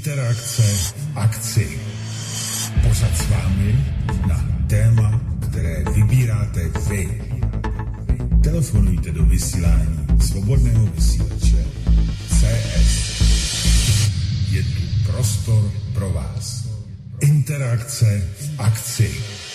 Interakce v akci. Pořad s vámi na téma, které vybíráte vy. Telefonujte do vysílání Svobodného vysílače CS. Je tu prostor pro vás. Interakce v akci.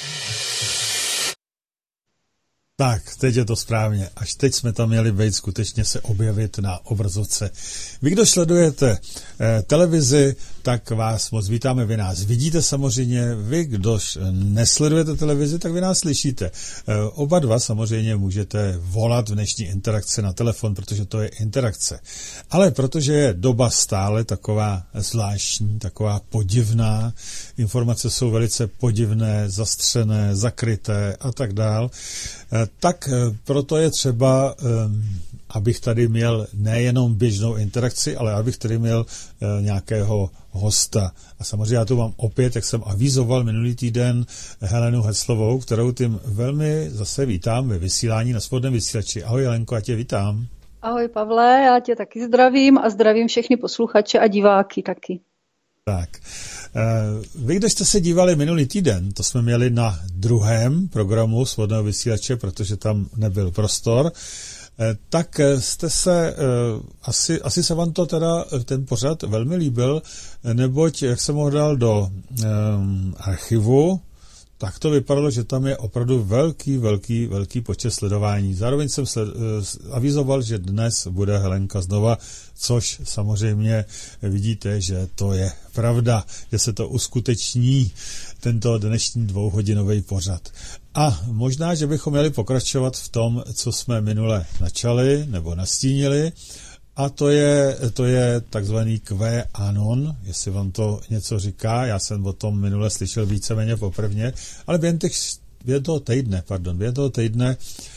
Tak, teď je to správně. Až teď jsme tam měli být skutečně se objevit na obrazovce. Vy, kdo sledujete televizi, tak vás moc vítáme. Vy nás vidíte samozřejmě. Vy, kdo nesledujete televizi, tak vy nás slyšíte. Oba dva samozřejmě můžete volat v dnešní interakci na telefon, protože to je interakce. Ale protože je doba stále taková zvláštní, taková podivná, informace jsou velice podivné, zastřené, zakryté a tak dál, tak proto je třeba, abych tady měl nejenom běžnou interakci, ale abych tady měl nějakého hosta. A samozřejmě já tu mám opět, jak jsem avizoval minulý týden, Helenu Heclovou, kterou tím velmi zase vítám ve vysílání na Svobodném vysílači. Ahoj Helenko, já tě vítám. Ahoj Pavle, já tě taky zdravím a zdravím všechny posluchače a diváky taky. Tak, vy, když jste se dívali minulý týden, to jsme měli na druhém programu Svobodného vysílače, protože tam nebyl prostor, tak jste se, asi se vám to teda ten pořad velmi líbil, neboť jak jsem ho dal do archivu, tak to vypadalo, že tam je opravdu velký počet sledování. Zároveň jsem avizoval, že dnes bude Helenka znova, což samozřejmě vidíte, že to je pravda, že se to uskuteční, tento dnešní 2hodinový pořad. A možná, že bychom měli pokračovat v tom, co jsme minule načali nebo nastínili, a to je takzvaný QAnon, jestli vám to něco říká. Já jsem o tom minule slyšel víceméně poprvně, ale během toho týdne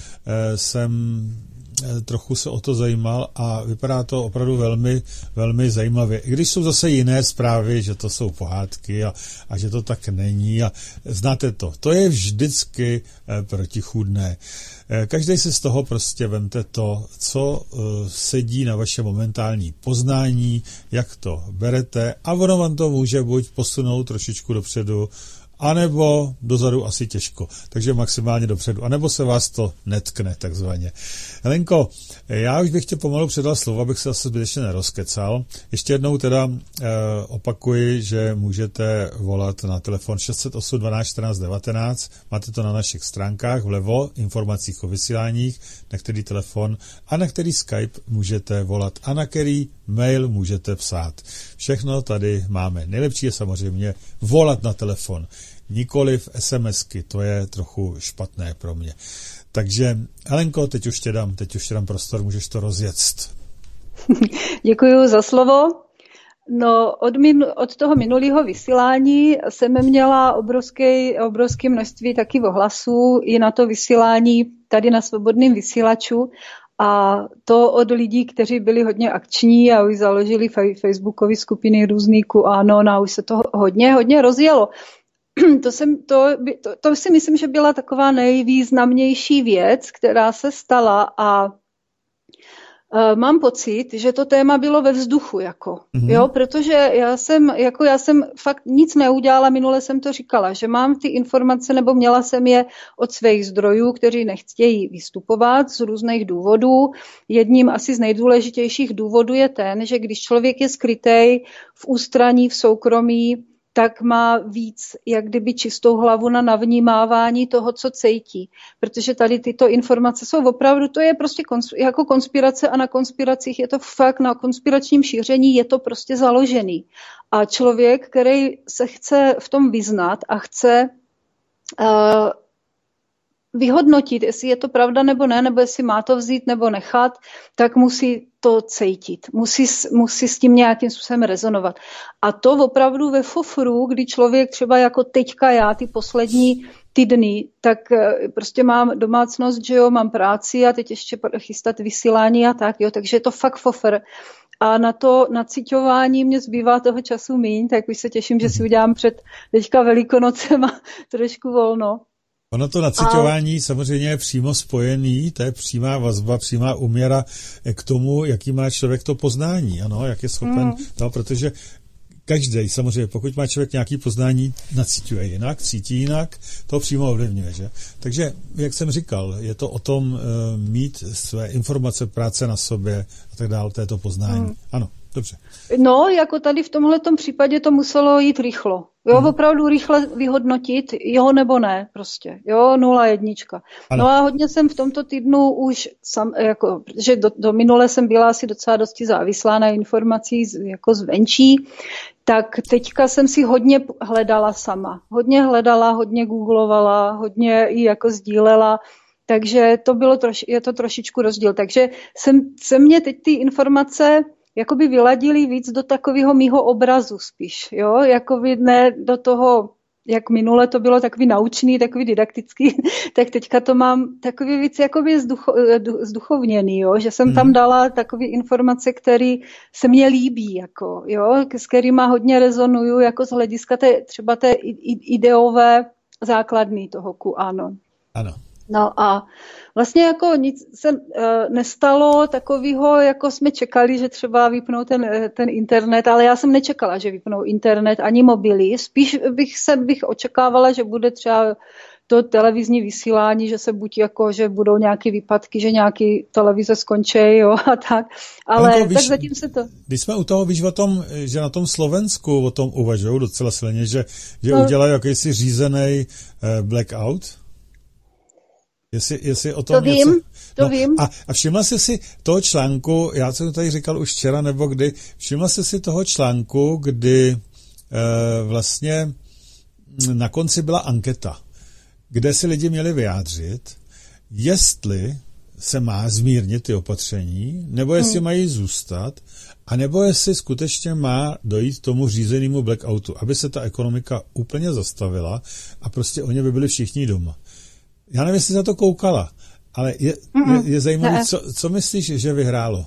jsem trochu se o to zajímal a vypadá to opravdu velmi zajímavě. I když jsou zase jiné zprávy, že to jsou pohádky a že to tak není a znáte to. To je vždycky protichůdné. Každý si z toho prostě vemte to, co sedí na vaše momentální poznání, jak to berete a ono vám to může buď posunout trošičku dopředu, anebo dozadu asi těžko, takže maximálně dopředu, anebo se vás to netkne takzvaně. Helenko, já už bych tě pomalu předal slovo, abych se zase zbytečně nerozkecal. Ještě jednou teda opakuji, že můžete volat na telefon 608 12 14 19, máte to na našich stránkách vlevo, informacích o vysíláních, na který telefon a na který Skype můžete volat a na který mail můžete psát. Všechno tady máme. Nejlepší je samozřejmě volat na telefon. Nikoliv SMSky, to je trochu špatné pro mě. Takže, Helenko, teď už tě dám prostor, můžeš to rozjet. Děkuji za slovo. No, od toho minulého vysílání jsem měla obrovské množství taky ohlasů i na to vysílání tady na Svobodném vysílaču. A to od lidí, kteří byli hodně akční a už založili facebookové skupiny různý QAnon a už se to hodně rozjelo. To si myslím, že byla taková nejvýznamnější věc, která se stala a mám pocit, že to téma bylo ve vzduchu, jo, protože já jsem fakt nic neudělala, minule jsem to říkala, že mám ty informace, nebo měla jsem je od svých zdrojů, kteří nechtějí vystupovat z různých důvodů. Jedním asi z nejdůležitějších důvodů je ten, že když člověk je skrytej v ústraní, v soukromí, tak má víc, jak kdyby čistou hlavu na navnímávání toho, co cítí. Protože tady tyto informace jsou opravdu, to je prostě jako konspirace a na konspiracích je to fakt, na konspiračním šíření je to prostě založený. A člověk, který se chce v tom vyznat a chce vyhodnotit, jestli je to pravda nebo ne, nebo jestli má to vzít nebo nechat, tak musí to cítit. Musí s tím nějakým způsobem rezonovat. A to opravdu ve fofru, kdy člověk třeba jako teďka já, ty poslední týdny, tak prostě mám domácnost, že jo, mám práci a teď ještě chystat vysílání a tak, jo, takže je to fakt fofr. A na to naciťování mě zbývá toho času míň, tak už se těším, že si udělám před teďka Velikonocema trošku volno. Ono to naciťování samozřejmě je přímo spojený, to je přímá vazba, přímá úměra k tomu, jaký má člověk to poznání, ano, jak je schopen, protože každý, samozřejmě, pokud má člověk nějaký poznání, nacítuje jinak, cítí jinak, to přímo ovlivňuje, že? Takže, jak jsem říkal, je to o tom mít své informace, práce na sobě a tak dále, to je to poznání. Ano, dobře. No, jako tady v tomhletom případě to muselo jít rychlo. Jo, opravdu rychle vyhodnotit, jo nebo ne, prostě. Jo, 0-1. No a hodně jsem v tomto týdnu už, že do minule jsem byla asi docela dosti závislá na informacích jako zvenčí, tak teďka jsem si hodně hledala sama. Hodně hledala, hodně googlovala, hodně i jako sdílela, takže je to trošičku rozdíl. Takže se mě teď ty informace jakoby vyladili víc do takového mýho obrazu spíš, jo, jakoby ne do toho, jak minule to bylo takový naučný, takový didaktický, tak teďka to mám takový víc jakoby zduchovněný, jo, že jsem tam dala takové informace, které se mně líbí, jako, jo, s kterýma hodně rezonuju, jako z hlediska třeba té ideové základny toho QAnon. Ano. No a vlastně jako nic se nestalo takového, jako jsme čekali, že třeba vypnou ten internet, ale já jsem nečekala, že vypnou internet ani mobily. Spíš bych očekávala, že bude třeba to televizní vysílání, že se že budou nějaké výpadky, že nějaký televize skončí, jo, a tak. Ale tak zatím se to... Když jsme u toho, víš o tom, že na tom Slovensku o tom uvažují docela silně, že udělají jakýsi řízený blackout? Jestli o tom to vím. A všimla jsi si toho článku, já jsem to tady říkal už včera nebo kdy, všimla jsi si toho článku, kdy vlastně na konci byla anketa, kde si lidi měli vyjádřit, jestli se má zmírnit ty opatření, nebo jestli mají zůstat, a nebo jestli skutečně má dojít tomu řízenému blackoutu, aby se ta ekonomika úplně zastavila a prostě oni by byli všichni doma. Já nevím, jestli za to koukala, ale je zajímavé, co myslíš, že vyhrálo?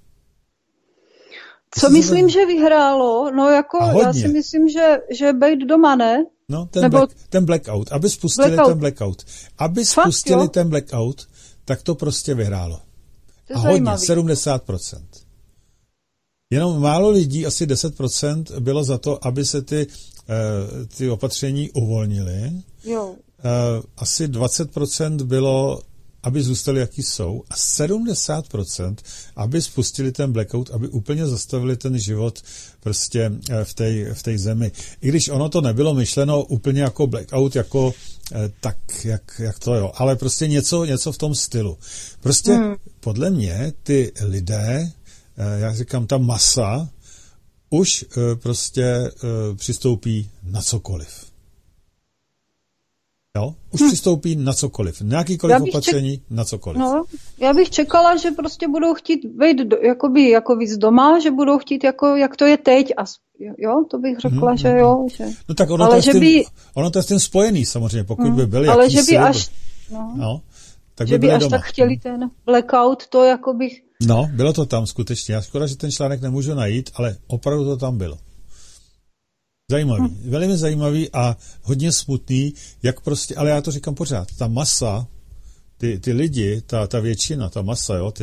Co myslím, že vyhrálo? No jako já si myslím, že být doma, ne? No, ten blackout, aby spustili ten blackout. Aby spustili ten blackout, tak to prostě vyhrálo. A hodně, 70%. Jenom málo lidí, asi 10% bylo za to, aby se ty opatření uvolnily. Jo. Asi 20% bylo, aby zůstali, jaký jsou, a 70%, aby spustili ten blackout, aby úplně zastavili ten život prostě v té zemi. I když ono to nebylo myšleno úplně jako blackout, jako tak, jak to jo, ale prostě něco v tom stylu. Prostě podle mě ty lidé, já říkám, ta masa, už prostě přistoupí na cokoliv. Jo? Už přistoupí na cokoliv. Nějakýkoliv opatření na cokoliv. No, já bych čekala, že prostě budou chtít být jako víc doma, že budou chtít jak to je teď. Jo, to bych řekla, že jo. Že... No tak ono to je s tím spojený samozřejmě, pokud by byly ale jakýsi... že by až... No, tak že by až doma. Tak chtěli ten blackout, to jako bych... No, bylo to tam skutečně. Já škoda, že ten článek nemůžu najít, ale opravdu to tam bylo. Zajímavý, velmi zajímavý a hodně smutný, jak prostě, ale já to říkám pořád, ta masa, ty lidi, ta většina, ta masa, jo,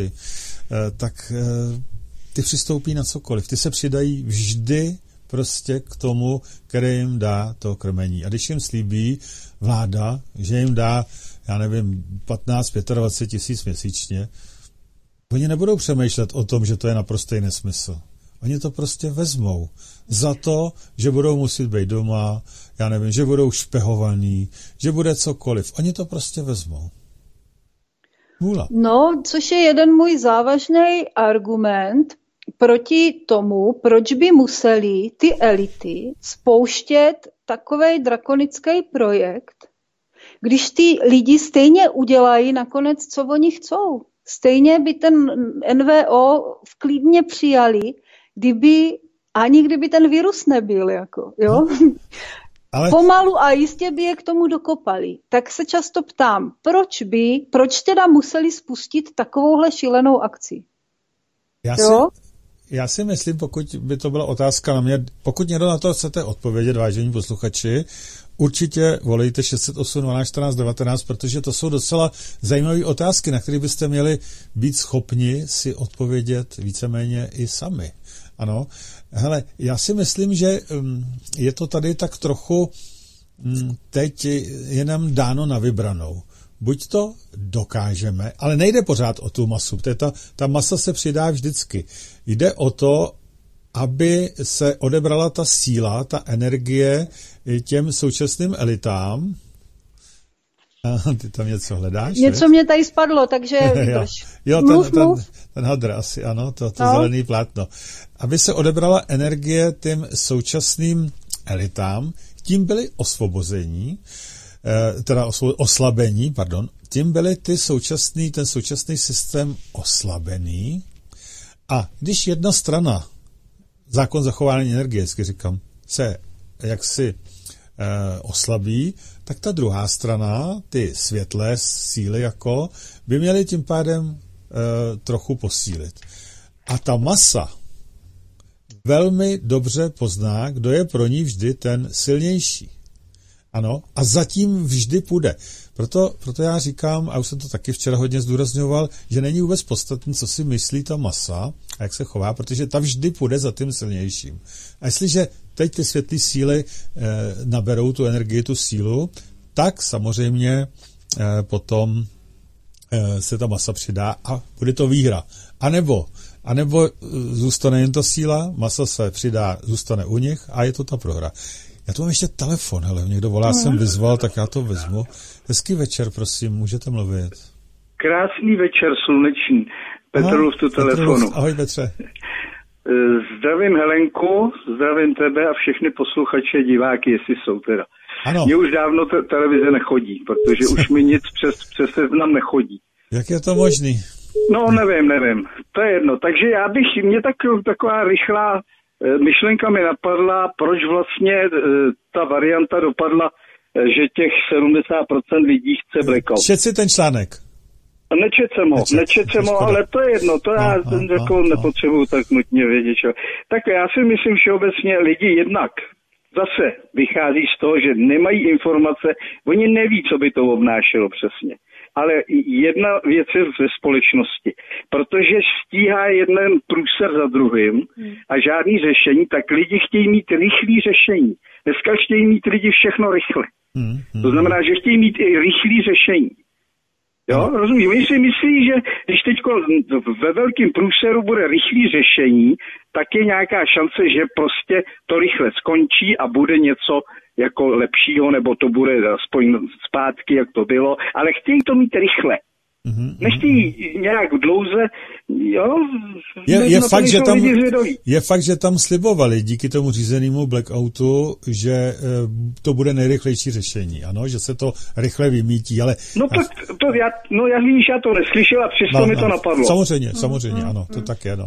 ty přistoupí na cokoliv, ty se přidají vždy prostě k tomu, který jim dá to krmení. A když jim slíbí vláda, že jim dá, já nevím, 15-25 tisíc měsíčně, oni nebudou přemýšlet o tom, že to je naprostý nesmysl. Oni to prostě vezmou za to, že budou muset být doma, já nevím, že budou špehovaný, že bude cokoliv. Oni to prostě vezmou. Nula. No, což je jeden můj závažný argument proti tomu, proč by museli ty elity spouštět takovej drakonický projekt, když ty lidi stejně udělají nakonec, co oni chcou. Stejně by ten NVO vklidně přijali, kdyby ten virus nebyl, jako, jo. Ale... Pomalu a jistě by je k tomu dokopali. Tak se často ptám, proč teda museli spustit takovouhle šílenou akci? Já si myslím, pokud by to byla otázka na mě, pokud někdo na to chcete odpovědět, vážení posluchači, určitě volejte 608 12 14 19, protože to jsou docela zajímavé otázky, na které byste měli být schopni si odpovědět víceméně i sami. Ano. Hele, já si myslím, že je to tady tak trochu teď je nám dáno na vybranou. Buď to dokážeme, ale nejde pořád o tu masu, protože ta masa se přidá vždycky. Jde o to, aby se odebrala ta síla, ta energie těm současným elitám. Ty tam něco hledáš? Něco mě tady spadlo, takže jo, ten hadr asi, ano, to zelený plátno. Aby se odebrala energie těm současným elitám, tím byli osvobození, oslabení, tím byly ten současný systém oslabený. A když jedna strana, zákon zachování energie, říkám, se jaksi oslabí, tak ta druhá strana, ty světlé síly by měly tím pádem trochu posílit. A ta masa velmi dobře pozná, kdo je pro ní vždy ten silnější. Ano, a zatím vždy půjde. Proto já říkám, a už jsem to taky včera hodně zdůrazňoval, že není vůbec podstatné, co si myslí ta masa a jak se chová, protože ta vždy půjde za tím silnějším. A jestliže teď ty světlé síly naberou tu energii, tu sílu, tak samozřejmě potom se ta masa přidá a bude to výhra. A nebo zůstane jen ta síla, masa se přidá, zůstane u nich a je to ta prohra. Já tu mám ještě telefon, hele, někdo volá, jsem vyzval, tak já to vezmu. Hezký večer, prosím, můžete mluvit. Krásný večer, sluneční. Petrův tu telefonu. Ahoj, Petře. Zdravím Helenku, zdravím tebe a všechny posluchače, diváky, jestli jsou teda. Ano. Mně už dávno televize nechodí, protože už mi nic přes seznam nechodí. Jak je to možný? No, nevím. To je jedno. Takže mě taková rychlá myšlenka mi napadla, proč vlastně ta varianta dopadla, že těch 70% lidí chce blackout. Čet si ten článek. Nečet jsem ho, ale to je jedno, to já nepotřebuju tak nutně vědět. Čo. Tak já si myslím, že obecně lidi jednak zase vychází z toho, že nemají informace, oni neví, co by to obnášelo přesně. Ale jedna věc je ve společnosti, protože stíhá jeden průser za druhým a žádný řešení, tak lidi chtějí mít rychlý řešení. Dneska chtějí mít lidi všechno rychle. To znamená, že chtějí mít i rychlý řešení. Jo, rozumím. Oni si myslí, že když teď ve velkém průseru bude rychlý řešení, tak je nějaká šance, že prostě to rychle skončí a bude něco jako lepšího, nebo to bude aspoň zpátky, jak to bylo, ale chtějí to mít rychle. Nechtějí nějak dlouze, jo? Je fakt, že tam slibovali díky tomu řízenému blackoutu, že to bude nejrychlejší řešení, ano, že se to rychle vymítí, ale... já víš, já to neslyšel a přesto mi to napadlo. Samozřejmě, ano, to tak je, no.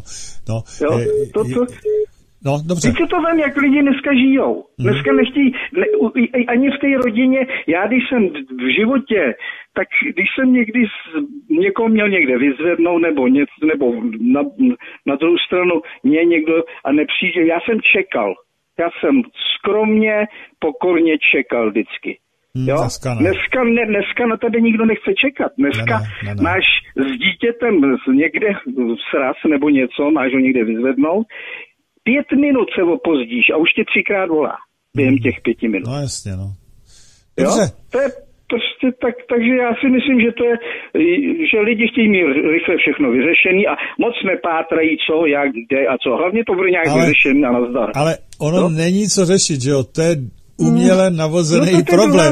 No, dobře. Víte to vem, jak lidi dneska žijou. Dneska nechtějí, ani v té rodině, já když jsem v životě, tak když jsem někdy někoho měl někde vyzvednout nebo na druhou stranu mě někdo a nepřijde, já jsem čekal. Já jsem skromně, pokorně čekal vždycky. Jo? Dneska na tebe nikdo nechce čekat. Dneska máš s dítětem někde sraz nebo něco, máš ho někde vyzvednout, 5 minut se opozdíš a už tě 3krát volá během těch 5 minut. No jasně, no. Dobře. Jo? To je prostě tak, takže já si myslím, že to je, že lidi chtějí mít rychle všechno vyřešený a moc nepátrají co, jak, kde a co. Hlavně to bude nějak vyřešený a nazdar. Ale ono není co řešit, že jo? To je uměle navozený problém.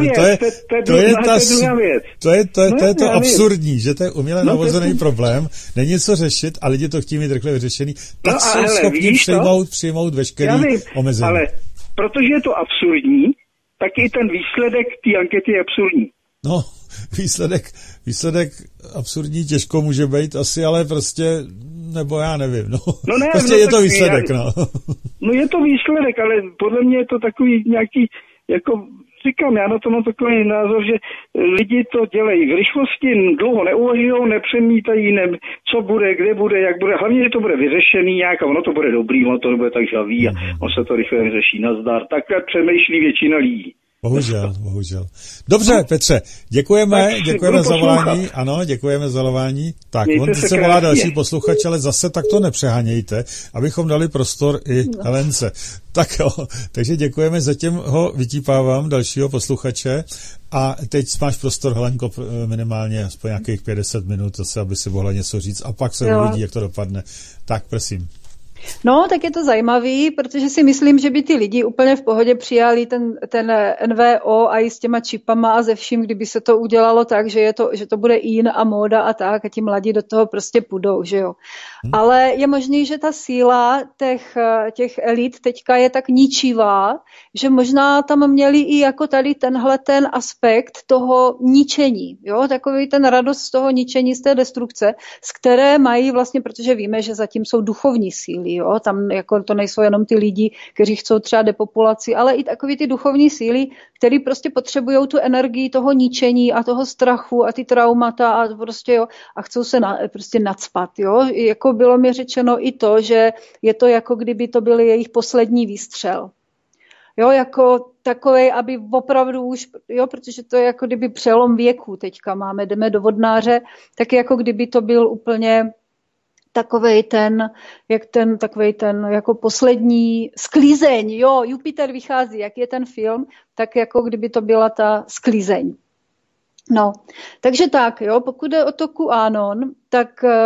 To je to absurdní, že to je uměle navozený problém. Není co řešit a lidi to chtějí mít rychle vyřešený. Tak jsou schopni přijmout veškerý omezení. Ale protože je to absurdní, tak i ten výsledek té ankety je absurdní. No, výsledek absurdní těžko může být asi, ale prostě, nebo já nevím, prostě je to výsledek, No je to výsledek, ale podle mě je to takový nějaký, jako říkám, já na to mám takový názor, že lidi to dělají v rychlosti, dlouho neuvažují, nepřemítají, co bude, kde bude, jak bude, hlavně, že to bude vyřešený nějak a ono to bude dobrý, ono to bude tak žavý a on se to rychle vyřeší, nazdar. Takhle přemýšlí většina lidí. Bohužel. Dobře, Petře, děkujeme za volání. Ano, děkujeme za volání. Tak, on se volá další posluchač, ale zase tak to nepřehánějte, abychom dali prostor i Helence. Tak jo, takže děkujeme, zatím ho vytípávám, dalšího posluchače. A teď máš prostor, Helenko, minimálně aspoň nějakých 50 minut, zase, aby si mohla něco říct a pak se uvidí, jak to dopadne. Tak, prosím. No, tak je to zajímavý, protože si myslím, že by ty lidi úplně v pohodě přijali ten NVO a i s těma čipama a ze vším, kdyby se to udělalo tak, že to bude in a móda a tak a ti mladí do toho prostě půjdou, že jo. Ale je možný, že ta síla těch elit teďka je tak ničivá, že možná tam měli i jako tady tenhle ten aspekt toho ničení, jo, takový ten radost z toho ničení, z té destrukce, z které mají vlastně, protože víme, že zatím jsou duchovní síly, jo, tam jako to nejsou jenom ty lidi, kteří chcou třeba depopulaci, ale i takový ty duchovní síly, který prostě potřebují tu energii toho ničení a toho strachu a ty traumata a prostě jo, a chcou se prostě nacpat, jo, jako bylo mi řečeno i to, že je to jako kdyby to byl jejich poslední výstřel. Jo, jako takovej, aby opravdu už, jo, protože to je jako kdyby přelom věku teďka jdeme do vodnáře, tak jako kdyby to byl úplně takovej ten jako poslední sklízeň, jo, Jupiter vychází, jak je ten film, tak jako kdyby to byla ta sklízeň. No, takže tak, jo, pokud jde o to QAnon, tak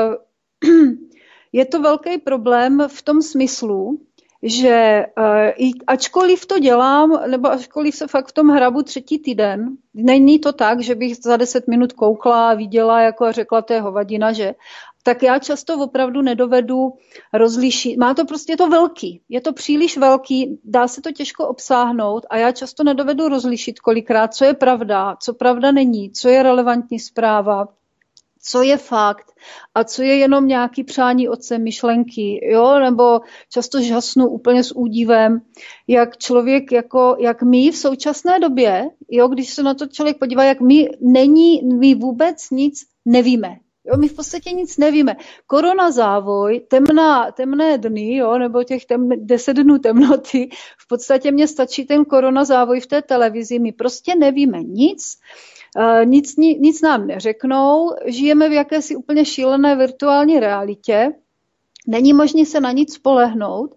je to velký problém v tom smyslu, že ačkoliv to dělám, nebo ačkoliv se fakt v tom hrabu třetí týden, není to tak, že bych za 10 minut koukla a viděla jako a řekla, to je hovadina, že? Tak já často opravdu nedovedu rozlišit. Má to prostě to velký, je to příliš velký, dá se to těžko obsáhnout a já často nedovedu rozlišit kolikrát, co je pravda, co pravda není, co je relevantní zpráva, co je fakt a co je jenom nějaký přání otce myšlenky, jo, nebo často žasnu úplně s údivem, jak člověk, jak my v současné době, jo, když se na to člověk podívá, jak my vůbec nic nevíme. Jo, my v podstatě nic nevíme. Korona závoj, temné dny, jo, nebo těch 10 dnů temnoty, v podstatě mně stačí ten korona závoj v té televizi, my prostě nevíme nic, nic nám neřeknou, žijeme v jakési úplně šílené virtuální realitě, není možné se na nic spolehnout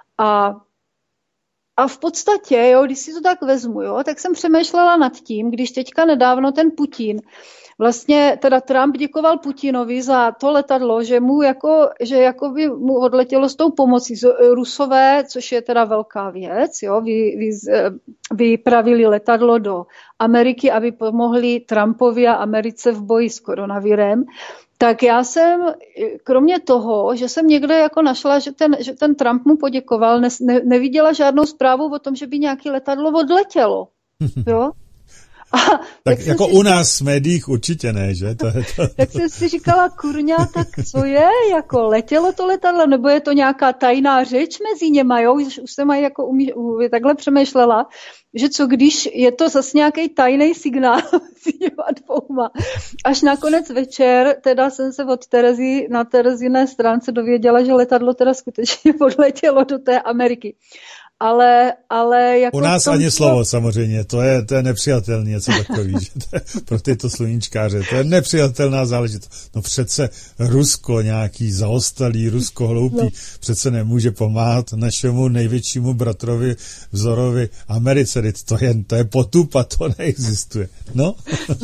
a v podstatě, jo, když si to tak vezmu, jo, tak jsem přemýšlela nad tím, když teďka nedávno ten Putin, vlastně teda Trump děkoval Putinovi za to letadlo, že by mu odletělo s tou pomocí Rusové, což je teda velká věc, jo, vypravili letadlo do Ameriky, aby pomohli Trumpovi a Americe v boji s koronavirem. Tak já jsem, kromě toho, že jsem někde jako našla, že ten Trump mu poděkoval, neviděla žádnou zprávu o tom, že by nějaké letadlo odletělo. Jo? Tak jako u nás v médiích určitě ne, že? Tak jsem si říkala, kurňa, tak co je? Jako letělo to letadlo, nebo je to nějaká tajná řeč mezi něma, jo? Už jsem aj jako takhle přemýšlela, že co když je to zase nějaký tajný signál mezi něma dvouma. Až nakonec večer, teda jsem se od Terezy na Tereziné stránce dověděla, že letadlo teda skutečně odletělo do té Ameriky. Ale jako u nás ani slovo samozřejmě, to je nepřijatelné něco takový, že to je pro tyto sluníčkáře, to je nepřijatelná záležitost. No přece Rusko, nějaký zaostalý, Rusko hloupý, přece nemůže pomáhat našemu největšímu bratrovi vzorovi Americe, to je potupa, to neexistuje. No.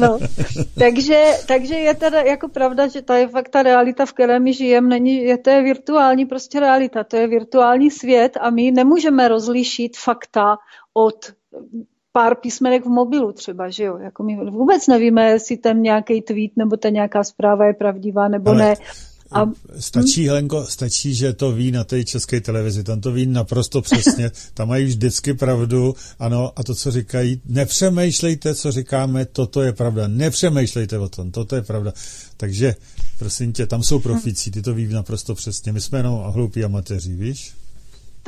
Takže je teda jako pravda, že to je fakt ta realita, v které my žijeme, to je virtuální prostě realita, to je virtuální svět a my nemůžeme rozlišit fakta od pár písmenek v mobilu třeba, že jo, jako my vůbec nevíme, jestli ten nějaký tweet nebo ta nějaká zpráva je pravdivá nebo ne. Stačí, Helenko, že to ví na té české televizi, tam to ví naprosto přesně, tam mají vždycky pravdu, ano, a to, co říkají, nepřemýšlejte, co říkáme, toto je pravda, nepřemýšlejte o tom, toto je pravda. Takže, prosím tě, tam jsou profíci, ty to ví naprosto přesně, my jsme jenom hloupí amatéři, víš?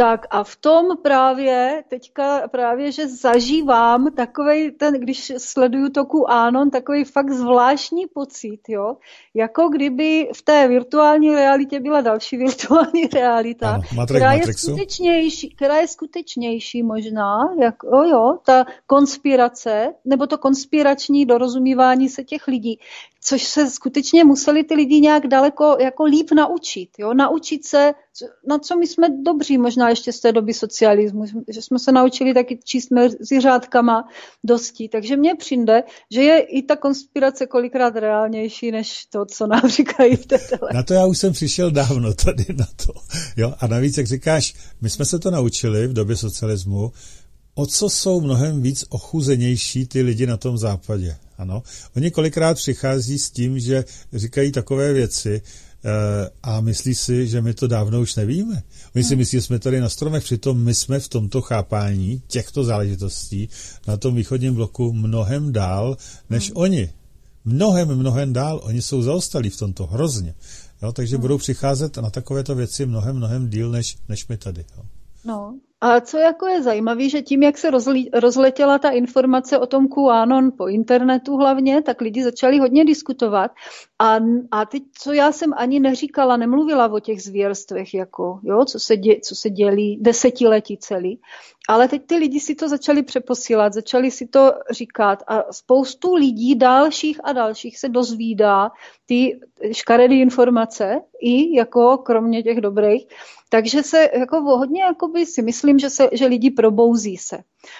Tak a v tom právě teďka že zažívám takovej ten, když sleduju to QAnon, takový fakt zvláštní pocit, jo, jako kdyby v té virtuální realitě byla další virtuální realita, ano, která je skutečnější možná, jo, ta konspirace, nebo to konspirační dorozumívání se těch lidí, což se skutečně museli ty lidi nějak daleko jako líp naučit, jo, naučit se, na co my jsme dobří, možná ještě z té doby socialismu, že jsme se naučili taky číst mezi řádkama dosti, takže mně přijde, že je i ta konspirace kolikrát reálnější, než to, co nám říkají v té televizi. Na to já už jsem přišel dávno tady na to, jo, a navíc, jak říkáš, my jsme se to naučili v době socialismu, o co jsou mnohem víc ochuzenější ty lidi na tom západě. Ano, oni kolikrát přichází s tím, že říkají takové věci a myslí si, že my to dávno už nevíme. Oni si myslí, že jsme tady na stromech, přitom my jsme v tomto chápání těchto záležitostí na tom východním bloku mnohem dál než oni. Mnohem dál. Oni jsou zaostalí v tomto hrozně. Jo, takže budou přicházet na takovéto věci mnohem díl než my tady. Jo. No. A co jako je zajímavé, že tím, jak se rozletěla ta informace o tom QAnon po internetu hlavně, tak lidi začali hodně diskutovat. A teď, co já jsem ani neříkala, nemluvila o těch zvěrstvech, jako, jo, co se dělí desetiletí celý. Ale teď ty lidi si to začali přeposílat, začali si to říkat a spoustu lidí dalších a dalších se dozvídá ty škaredý informace i jako kromě těch dobrých. Takže se jako hodně jakoby si myslím, že lidi probouzí se.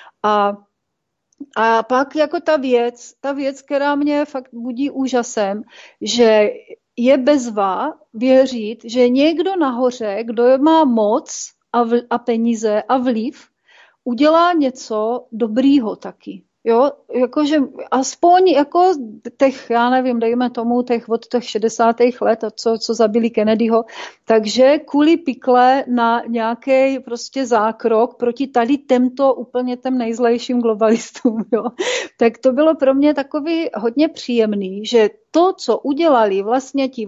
A pak jako ta věc, která mě fakt budí úžasem, že je bezva věřit, že někdo nahoře, kdo má moc a peníze a vliv, udělá něco dobrýho taky. Jo, jakože aspoň jako těch, já nevím, dejme tomu od těch 60. let, co zabili Kennedyho, takže kvůli pikle na nějaký prostě zákrok proti tady těmto úplně těm nejzlejším globalistům, jo. Tak to bylo pro mě takový hodně příjemný, že to, co udělali vlastně ti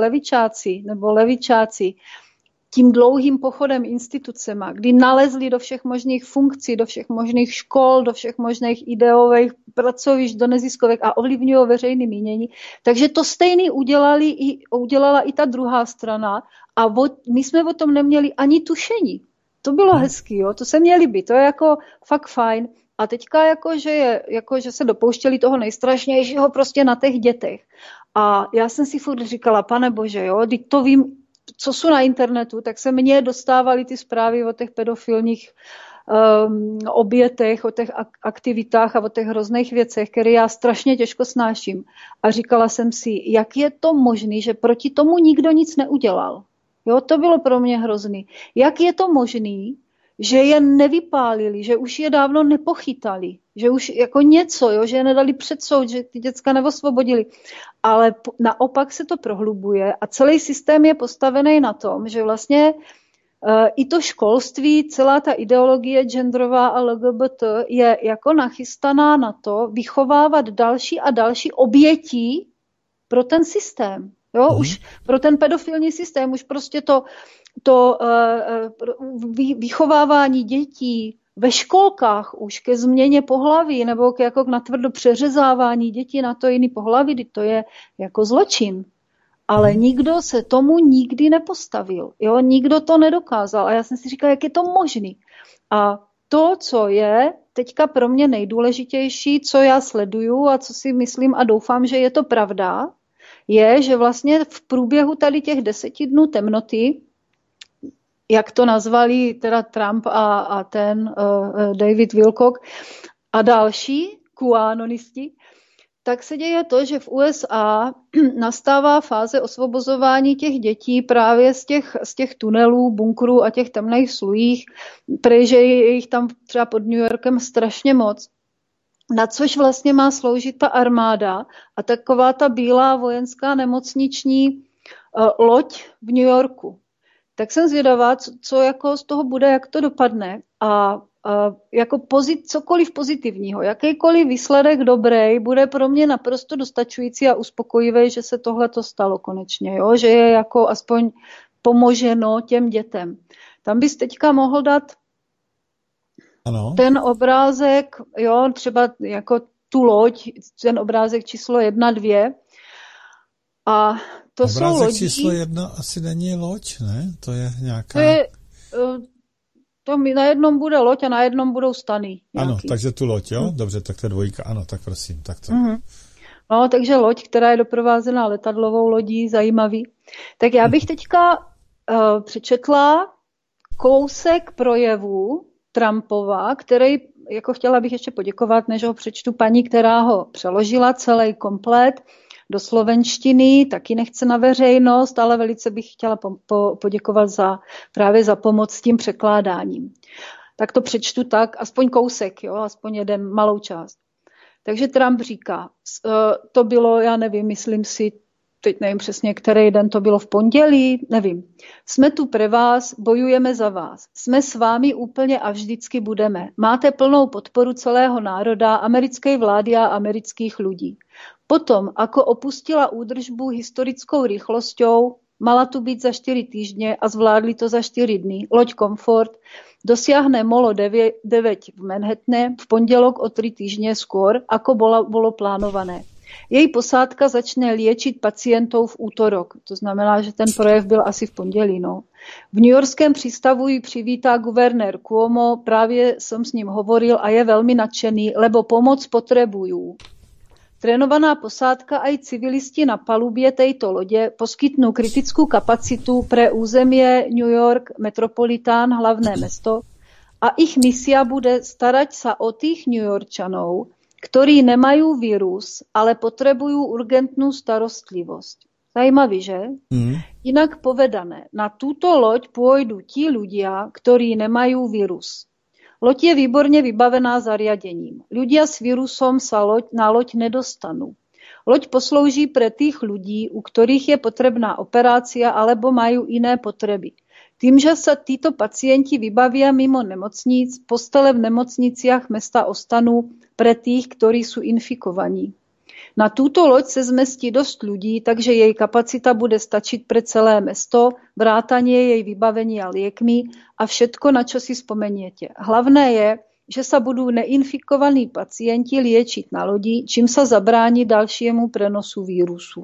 levičáci, tím dlouhým pochodem institucema, kdy nalezli do všech možných funkcí, do všech možných škol, do všech možných ideových pracovišť, do neziskovek a ovlivňují veřejné mínění. Takže to stejný udělala i ta druhá strana a my jsme o tom neměli ani tušení. To bylo hezký, jo? To se měli být, to je jako fakt fajn. A teďka že se dopouštěli toho nejstrašnějšího prostě na těch dětech. A já jsem si furt říkala, pane bože, jo, teď to vím, co jsou na internetu, tak se mně dostávaly ty zprávy o těch pedofilních obětech, o těch aktivitách a o těch hrozných věcech, které já strašně těžko snáším. A říkala jsem si, jak je to možné, že proti tomu nikdo nic neudělal. Jo, to bylo pro mě hrozný. Jak je to možné, že je nevypálili, že už je dávno nepochytali, že už jako něco, jo, že je nedali před soud, že ty děcka neosvobodili. Ale naopak se to prohlubuje a celý systém je postavený na tom, že vlastně i to školství, celá ta ideologie genderová a LGBT je jako nachystaná na to vychovávat další a další obětí pro ten systém. Jo, už pro ten pedofilní systém, už prostě to vychovávání dětí ve školkách už ke změně pohlaví nebo jako k natvrdo přeřezávání dětí na to jiný pohlaví, to je jako zločin. Ale nikdo se tomu nikdy nepostavil. Jo? Nikdo to nedokázal. A já jsem si říkala, jak je to možný. A to, co je teďka pro mě nejdůležitější, co já sleduju a co si myslím a doufám, že je to pravda, je, že vlastně v průběhu tady těch 10 dnů temnoty, jak to nazvali teda Trump a ten David Wilcock a další QAnonisti, tak se děje to, že v USA nastává fáze osvobozování těch dětí právě z těch tunelů, bunkrů a těch temných slujích, protože je jich tam třeba pod New Yorkem strašně moc. Na což vlastně má sloužit ta armáda a taková ta bílá vojenská nemocniční loď v New Yorku. Tak jsem zvědavá, co jako z toho bude, jak to dopadne a jako cokoliv pozitivního, jakýkoliv výsledek dobrý bude pro mě naprosto dostačující a uspokojivý, že se tohle to stalo konečně, jo? Že je jako aspoň pomoženo těm dětem. Tam bys teďka mohl dát ten obrázek, jo, třeba jako tu loď, ten obrázek číslo 1, 2. A to obrázek jsou lodi. Číslo 1 asi není loď, ne? To je nějaká... To na jednom bude loď a na jednom budou stany. Nějaký. Ano, takže tu loď, jo? Dobře, tak to je 2. Ano, tak prosím, tak to. No, takže loď, která je doprovázená letadlovou lodí, zajímavý. Tak já bych teďka přečetla kousek projevu Trumpova, který, jako chtěla bych ještě poděkovat, než ho přečtu, paní, která ho přeložila celý komplet do slovenštiny, taky nechce na veřejnost, ale velice bych chtěla poděkovat právě za pomoc s tím překládáním. Tak to přečtu tak, aspoň kousek, jo, aspoň jeden malou část. Takže Trump říká, to bylo, já nevím, myslím si, teď nevím přesně, který den to bylo, v pondělí, nevím. Jsme tu pre vás, bojujeme za vás. Jsme s vámi úplně a vždycky budeme. Máte plnou podporu celého národa, americké vlády a amerických ľudí. Potom, ako opustila údržbu historickou rýchlosťou, mala tu být za 4 týždně a zvládli to za 4 dny. Loď Comfort dosiahne molo 9 v Manhattane v pondelok o 3 týždně skôr, ako bolo plánované. Její posádka začne liečiť pacientov v útorok. To znamená, že ten projev byl asi v pondělí. No. V newyorském přístavu ji přivítá guvernér Cuomo, právě jsem s ním hovoril a je velmi nadšený, lebo pomoc potrebujú. Trénovaná posádka aj civilisti na palubě tejto lodě poskytnú kritickú kapacitu pre územie New York Metropolitán, hlavné mesto, a ich misia bude starať sa o tých New Yorkčanov, ktorí nemajú vírus, ale potrebujú urgentnú starostlivosť. Zajímavý, že? Inak povedané, na túto loď pôjdu tí ľudia, ktorí nemajú vírus. Loď je výborne vybavená zariadením. Ľudia s vírusom sa na loď nedostanú. Loď poslouží pre tých ľudí, u ktorých je potrebná operácia alebo majú iné potreby. Tým, že sa títo pacienti vybavia mimo nemocníc, postele v nemocniciach mesta ostanú pre tých, ktorí sú infikovaní. Na túto loď se zmestí dosť ľudí, takže jej kapacita bude stačiť pre celé mesto, vrátanie jej vybavení a liekmi a všetko, na čo si spomeniete. Hlavné je, že sa budú neinfikovaní pacienti liečiť na lodi, čím sa zabráni dalšiemu prenosu vírusu.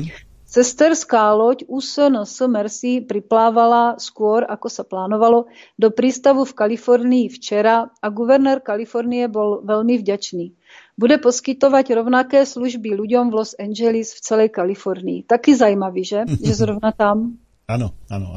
Sesterská loď USNS Mercy priplávala skôr, ako sa plánovalo, do prístavu v Kalifornii včera a guvernér Kalifornie bol veľmi vďačný. Bude poskytovať rovnaké služby ľuďom v Los Angeles v celej Kalifornii. Taky zajímavý, že? Že zrovna tam. Ano.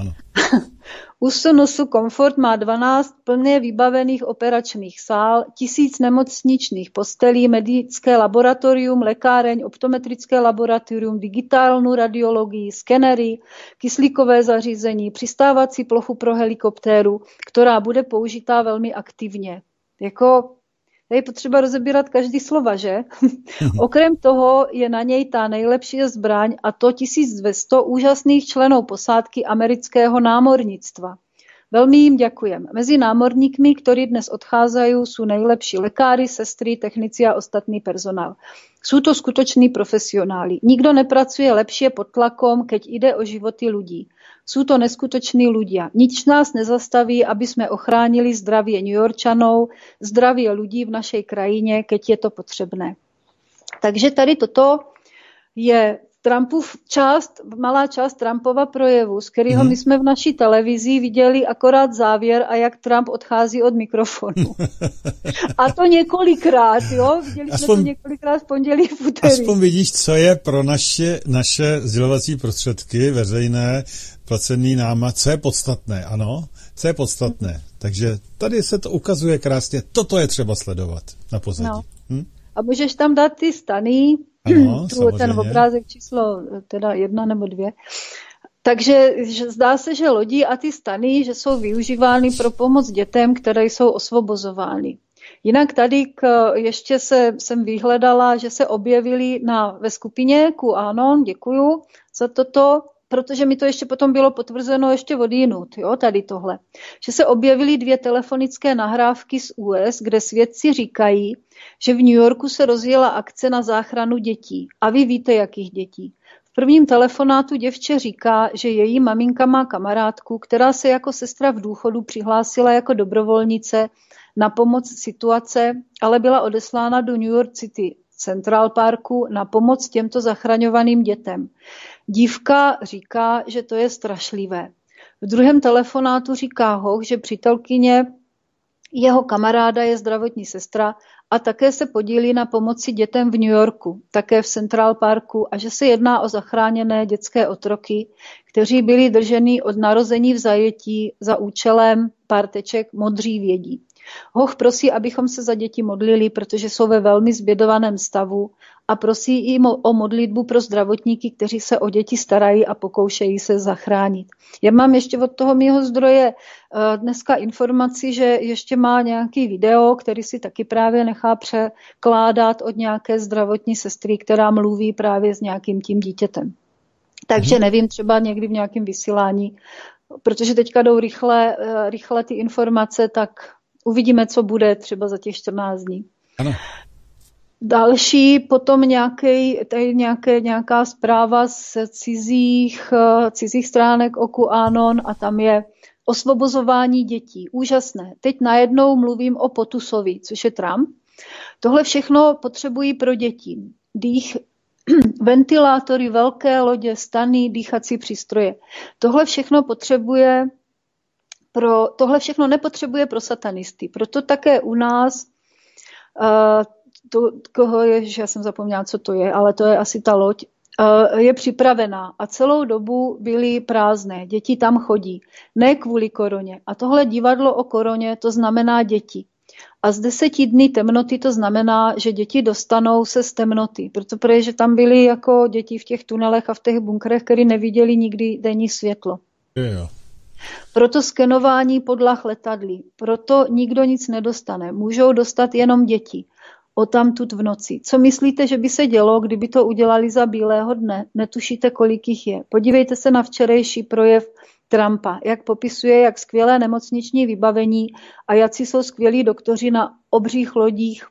USNS Comfort má 12 plně vybavených operačných sál, 1000 nemocničných postelí, medické laboratorium, lékáreň, optometrické laboratorium, digitálnu radiologii, skenery, kyslíkové zařízení, přistávací plochu pro helikoptéru, která bude použitá velmi aktivně. Je potřeba rozebírat každý slova, že? Okrem toho je na něj tá nejlepší zbraň a to 1200 úžasných členů posádky amerického námornictva. Velmi jim ďakujem. Mezi námorníkmi, ktorí dnes odcházajú, sú nejlepší lekári, sestry, technici a ostatný personál. Sú to skutoční profesionáli. Nikdo nepracuje lepšie pod tlakom, keď ide o životy ľudí. Sú to neskutoční ľudia. Nič nás nezastaví, aby sme ochránili zdravie New Yorkčanov, zdravie ľudí v našej krajine, keď je to potřebné. Takže tady toto je Trumpův malá část Trumpova projevu, z kterého my jsme v naší televizi viděli akorát závěr a jak Trump odchází od mikrofonu. A to několikrát, jo? Viděli jsme to několikrát v pondělí, v úterý. Aspoň vidíš, co je pro naše sdělovací prostředky veřejné, placený náma, co je podstatné, ano? Co je podstatné. Takže tady se to ukazuje krásně. Toto je třeba sledovat na pozadí. No. A můžeš tam dát ty stany, ano, ten obrázek číslo teda 1 nebo 2. Takže zdá se, že lodi a ty stany, že jsou využívány pro pomoc dětem, které jsou osvobozovány. Jinak tady ještě jsem vyhledala, že se objevili ve skupině QAnon, děkuju za toto, protože mi to ještě potom bylo potvrzeno ještě od jinut, jo, tady tohle. Že se objevily 2 telefonické nahrávky z US, kde svědci říkají, že v New Yorku se rozjela akce na záchranu dětí. A vy víte, jakých dětí. V V prvním telefonátu děvče říká, že její maminka má kamarádku, která se jako sestra v důchodu přihlásila jako dobrovolnice na pomoc situace, ale byla odeslána do New York City Central Parku na pomoc těmto zachraňovaným dětem. Dívka říká, že to je strašlivé. V druhém telefonátu říká hoch, že přítelkyně jeho kamaráda je zdravotní sestra a také se podílí na pomoci dětem v New Yorku, také v Central Parku, a že se jedná o zachráněné dětské otroky, kteří byli drženi od narození v zajetí za účelem párteček Modří vědí. Hoch prosí, abychom se za děti modlili, protože jsou ve velmi zbědovaném stavu, a prosí jim o modlitbu pro zdravotníky, kteří se o děti starají a pokoušejí se zachránit. Já mám ještě od toho mýho zdroje dneska informaci, že ještě má nějaký video, který si taky právě nechá překládat od nějaké zdravotní sestry, která mluví právě s nějakým tím dítětem. Takže nevím, třeba někdy v nějakém vysílání, protože teďka jdou rychle ty informace, tak uvidíme, co bude třeba za těch 14 dní. Ano. Další potom nějaká zpráva z cizích stránek OKUAnon a tam je osvobozování dětí. Úžasné. Teď najednou mluvím o Potusovi, což je Trump. Tohle všechno potřebují pro děti. Ventilátory, velké lodě, stany, dýchací přístroje. Tohle všechno nepotřebuje pro satanisty. Proto také u nás já jsem zapomněla, co to je, ale to je asi ta loď, je připravená a celou dobu byly prázdné. Děti tam chodí. Ne kvůli koroně. A tohle divadlo o koroně, to znamená děti. A z 10 dní temnoty to znamená, že děti dostanou se z temnoty. Protože tam byly jako děti v těch tunelech a v těch bunkrech, které neviděli nikdy denní světlo. Jo. Proto skenování podlah letadlí. Proto nikdo nic nedostane. Můžou dostat jenom děti. Odtamtud v noci. Co myslíte, že by se dělo, kdyby to udělali za bílého dne? Netušíte, kolik jich je. Podívejte se na včerejší projev Trumpa, jak popisuje, jak skvělé nemocniční vybavení a jací jsou skvělí doktoři na obřích lodích,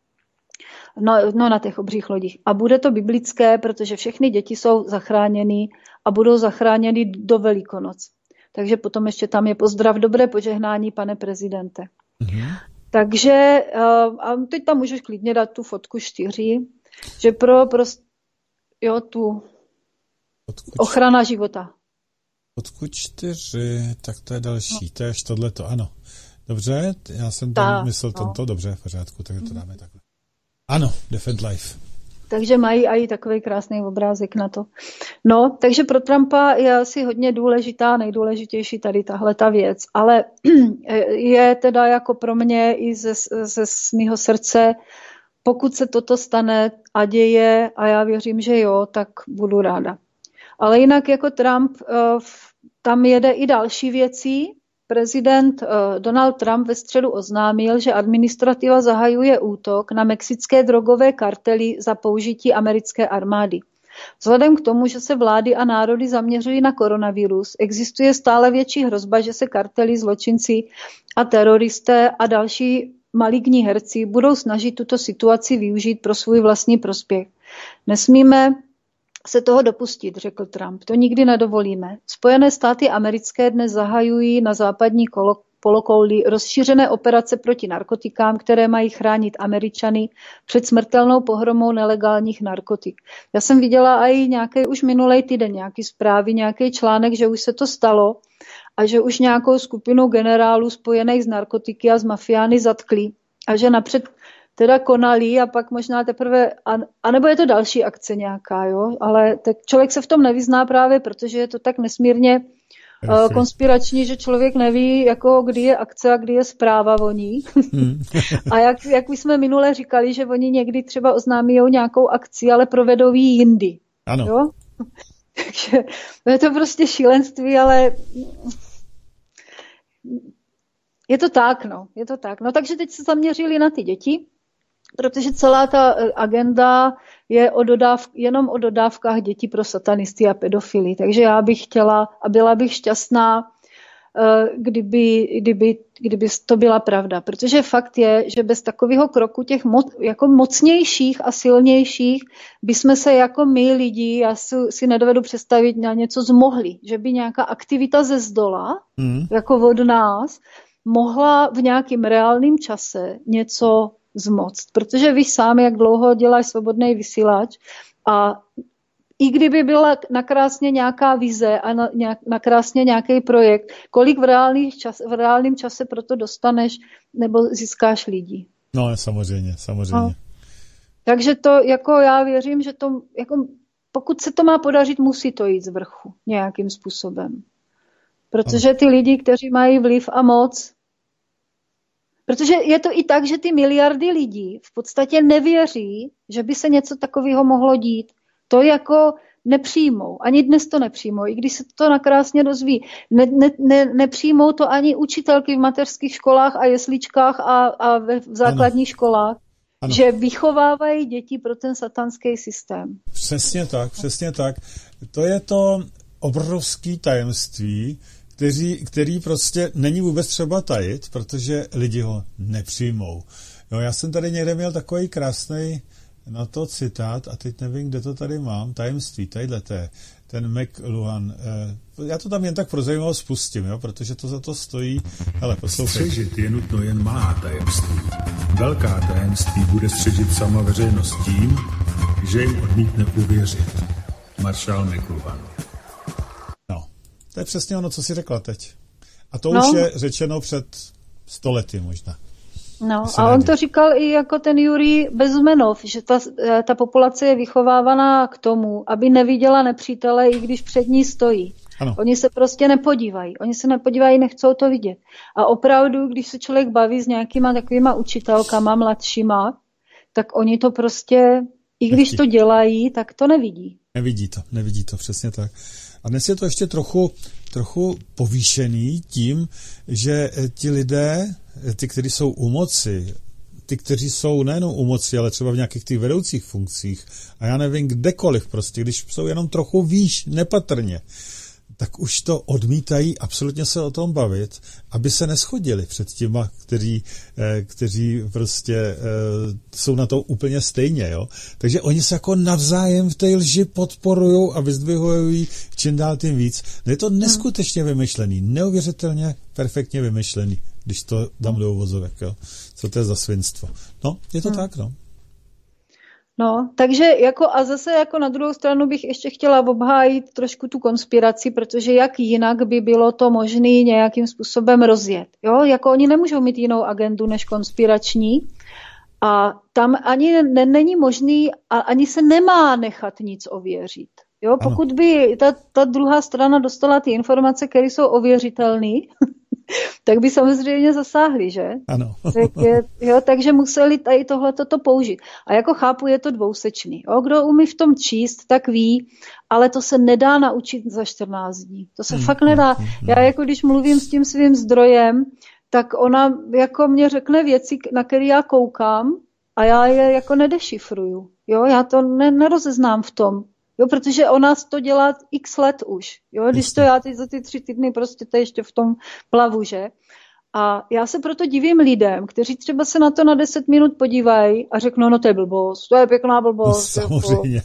na těch obřích lodích. A bude to biblické, protože všechny děti jsou zachráněny a budou zachráněny do Velikonoc. Takže potom ještě tam je pozdrav, dobré požehnání, pane prezidente. Takže a teď tam můžeš klidně dát tu fotku 4, že tu ochrana života. Fotku 4, tak to je další, to je až tohleto, ano. Dobře, já jsem tam myslel tento, dobře, v pořádku, takže to dáme takhle. Ano, Defend Life. Takže mají i takový krásný obrázek na to. No, takže pro Trumpa je asi hodně důležitá, nejdůležitější tady tahle ta věc, ale je teda jako pro mě i ze mýho srdce, pokud se toto stane a děje, a já věřím, že jo, tak budu ráda. Ale jinak jako Trump, tam jede i další věci. Prezident Donald Trump ve středu oznámil, že administrativa zahajuje útok na mexické drogové kartely za použití americké armády. Vzhledem k tomu, že se vlády a národy zaměřují na koronavirus, existuje stále větší hrozba, že se kartely, zločinci a teroristé a další maligní herci budou snažit tuto situaci využít pro svůj vlastní prospěch. Nesmíme se toho dopustit, řekl Trump. To nikdy nedovolíme. Spojené státy americké dnes zahajují na západní polokouli rozšířené operace proti narkotikám, které mají chránit Američany před smrtelnou pohromou nelegálních narkotik. Já jsem viděla i nějaký už minulý týden nějaký zprávy, nějaký článek, že už se to stalo a že už nějakou skupinu generálů spojených s narkotiky a s mafiány zatkli a že napřed teda konali a pak možná teprve, anebo je to další akce nějaká, jo, ale tak člověk se v tom nevyzná právě, protože je to tak nesmírně konspirační, že člověk neví, jako kdy je akce a kdy je zpráva o ní. A jak my jsme minule říkali, že oni někdy třeba oznámí nějakou akci, ale provedou ji jindy. Ano. Jo? Takže je to prostě šílenství, ale je to tak, no. Je to tak. No takže teď se zaměřili na ty děti, protože celá ta agenda je jenom o dodávkách dětí pro satanisty a pedofily. Takže já bych chtěla a byla bych šťastná, kdyby to byla pravda. Protože fakt je, že bez takového kroku těch jako mocnějších a silnějších bychom se jako my lidi, já si nedovedu představit, na něco zmohli. Že by nějaká aktivita ze zdola, jako od nás, mohla v nějakým reálným čase něco zmoct. Protože víš sám, jak dlouho děláš Svobodný vysílač a i kdyby byla nakrásně nějaká vize a nakrásně nějaký projekt, kolik v reálném čase proto dostaneš nebo získáš lidí. No, samozřejmě. No. Takže to, jako já věřím, že to, jako, pokud se to má podařit, musí to jít z vrchu nějakým způsobem. Protože ty lidi, kteří mají vliv a moc, protože je to i tak, že ty miliardy lidí v podstatě nevěří, že by se něco takového mohlo dít. To jako nepřijmou. Ani dnes to nepřijmou, i když se to nakrásně dozví. Nepřijmou to ani učitelky v mateřských školách a jesličkách a v základních školách, že vychovávají děti pro ten satanský systém. Přesně tak. To je to obrovský tajemství, který prostě není vůbec třeba tajit, protože lidi ho nepřijmou. Jo, já jsem tady někde měl takový krásný na to citát a teď nevím, kde to tady mám, tajemství, tadyhle ten McLuhan. Já to tam jen tak pro zajímavost spustím, jo, protože to za to stojí. Hele, poslouchej. Střežit je nutno jen malá tajemství. Velká tajemství bude střežit sama veřejnost tím, že jim odmítne uvěřit. Marshall McLuhan. No, to je přesně ono, co jsi řekla teď. A to už je řečeno před 100 lety možná. No a on to říkal i jako ten Jurij Bezmenov, že ta populace je vychovávaná k tomu, aby neviděla nepřítele, i když před ní stojí. Ano. Oni se prostě nepodívají. Nechcou to vidět. A opravdu, když se člověk baví s nějakýma takovýma učitelkama mladšíma, tak oni to prostě, i když to dělají, tak to nevidí. Nevidí to, přesně tak. A dnes je to ještě trochu povýšený tím, že ti lidé, ty, kteří jsou u moci, ty, kteří jsou nejenom u moci, ale třeba v nějakých těch vedoucích funkcích, a já nevím, kdekoliv prostě, když jsou jenom trochu výš, nepatrně, tak už to odmítají absolutně se o tom bavit, aby se neschodili před těma, kteří prostě jsou na to úplně stejně. Jo? Takže oni se jako navzájem v té lži podporujou a vyzdvihují čím dál tím víc. No je to neskutečně vymyšlený, neuvěřitelně perfektně vymyšlený, když to dám do uvozovek. Jo? Co to je za svinstvo? No, je to tak, no. No, takže jako a zase jako na druhou stranu bych ještě chtěla obhájit trošku tu konspiraci, protože jak jinak by bylo to možné nějakým způsobem rozjet. Jo, jako oni nemůžou mít jinou agendu než konspirační a tam ani není možný a ani se nemá nechat nic ověřit. Jo, pokud by ta druhá strana dostala ty informace, které jsou ověřitelné, tak by samozřejmě zasáhli, že? Ano. Takže museli tady tohleto použít. A jako chápu, je to dvousečný. Jo? Kdo umí v tom číst, tak ví, ale to se nedá naučit za 14 dní. To se fakt nedá. Já jako když mluvím s tím svým zdrojem, tak ona jako mě řekne věci, na které já koukám a já je jako nedešifruju. Jo? Já to nerozeznám v tom. Jo, protože ona to dělá x let už. Jo, když to já teď za ty 3 týdny prostě to ještě v tom plavu, že? A já se proto divím lidem, kteří třeba se na to na 10 minut podívají a řeknou, no to je blbost, to je pěkná blbost. No, samozřejmě.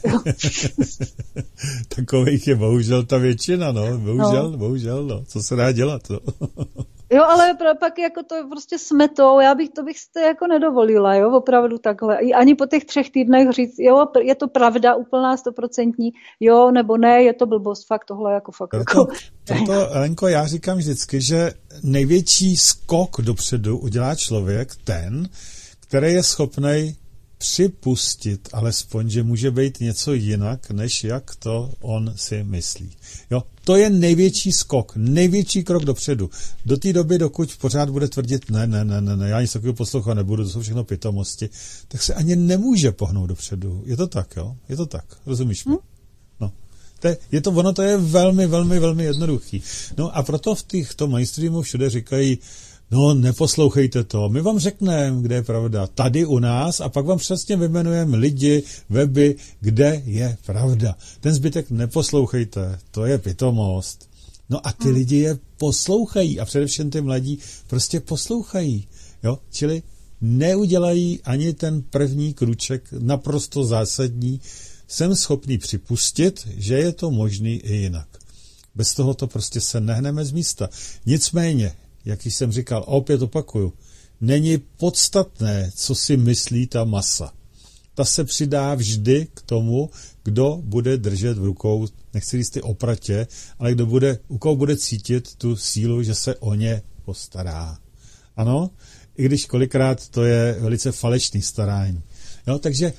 Takových je bohužel ta většina, no. Bohužel, no. Co se dá dělat, no. Jo, ale pak jako to prostě smetou, to bych si to jako nedovolila, jo, opravdu takhle. Ani po těch 3 týdnech říct, jo, je to pravda úplná 100%, jo, nebo ne, je to blbost, fakt tohle jako fakt. Proto, Lenko, já říkám vždycky, že největší skok dopředu udělá člověk ten, který je schopnej připustit alespoň, že může být něco jinak, než jak to on si myslí. Jo, to je největší skok, největší krok dopředu. Do té doby, dokud pořád bude tvrdit, ne, já nic takového poslouchat nebudu, to jsou všechno pitomosti, tak se ani nemůže pohnout dopředu. Je to tak, jo? Je to tak, rozumíš mi? No. To je velmi, velmi, velmi jednoduchý. No a proto v těchto mainstreamu všude říkají, no, neposlouchejte to, my vám řekneme, kde je pravda, tady u nás a pak vám přesně vyjmenujeme lidi, weby, kde je pravda. Ten zbytek neposlouchejte, to je pitomost. No a ty lidi je poslouchají a především ty mladí prostě poslouchají. Jo? Čili neudělají ani ten první krůček, naprosto zásadní. Jsem schopný připustit, že je to možný i jinak. Bez toho to prostě se nehneme z místa. Nicméně, jak jsem říkal, opět opakuju, není podstatné, co si myslí ta masa. Ta se přidá vždy k tomu, kdo bude držet v rukou, nechci říct ty opratě, ale u koho bude cítit tu sílu, že se o ně postará. Ano, i když kolikrát to je velice falešný starání. Jo, takže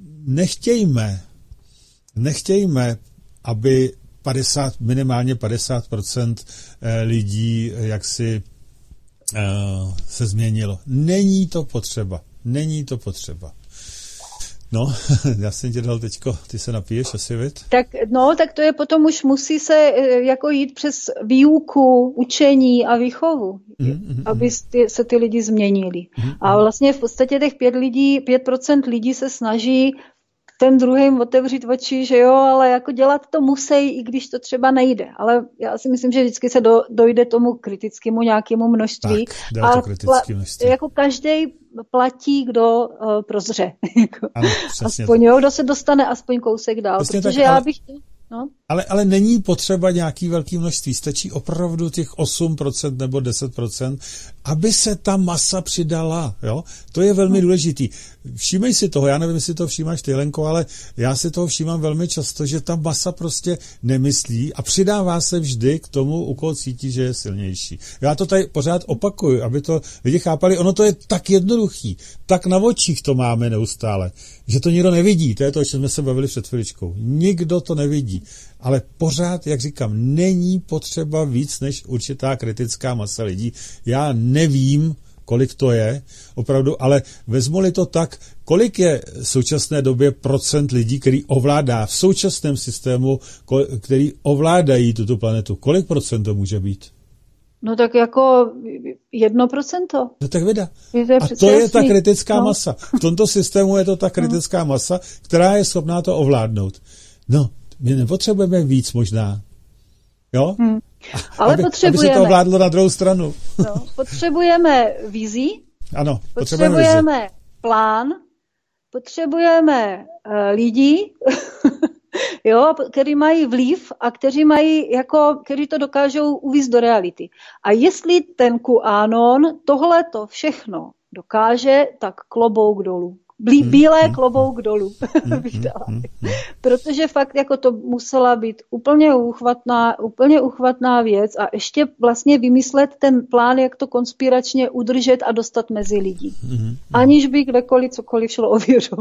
nechtějme, aby minimálně 50% lidí jaksi se změnilo. Není to potřeba. No, já jsem ti dal teďko, ty se napiješ asi, viď? Tak to je potom už musí se jako jít přes výuku, učení a výchovu, aby se ty lidi změnili. A vlastně v podstatě těch 5% lidí se snaží ten druhým otevřít oči, že jo, ale jako dělat to musí, i když to třeba nejde. Ale já si myslím, že vždycky se dojde tomu kritickému nějakému množství. Tak, jako každý platí, kdo prozře. Ano, aspoň, jo, kdo se dostane aspoň kousek dál. Přesně protože tak, já bych... No. Ale není potřeba nějaký velký množství. Stačí opravdu těch 8% nebo 10%, aby se ta masa přidala. Jo? To je velmi důležitý. Všímej si toho, já nevím, jestli to všímáš ty, Helenko, ale já si toho všímám velmi často, že ta masa prostě nemyslí a přidává se vždy k tomu, u koho cítí, že je silnější. Já to tady pořád opakuju, aby to lidi chápali. Ono to je tak jednoduchý, tak na očích to máme neustále, že to nikdo nevidí. To je to, o čem jsme se bavili před chviličkou. Nikdo to nevidí. Ale pořád, jak říkám, není potřeba víc než určitá kritická masa lidí. Já nevím, kolik to je, opravdu, ale vezmu-li to tak, kolik je v současné době procent lidí, který ovládá v současném systému, který ovládají tuto planetu, kolik procent to může být? No tak jako 1%. No tak vida. A to je ta kritická masa. V tomto systému je to ta kritická masa, která je schopná to ovládnout. No, my nepotřebujeme víc možná. Jo? Ale potřebujeme. Aby se to ovládlo na druhou stranu. No, potřebujeme vizi. Ano, potřebujeme plán. Potřebujeme lidi, jo, kteří mají vliv a kteří to dokážou uvést do reality. A jestli ten QAnon tohleto všechno dokáže, tak klobouk dolů. Bílé klobouk dolů. Protože fakt jako to musela být úplně uchvatná věc a ještě vlastně vymyslet ten plán, jak to konspiračně udržet a dostat mezi lidi. Aniž by kdekoliv cokoliv šlo ověřovat.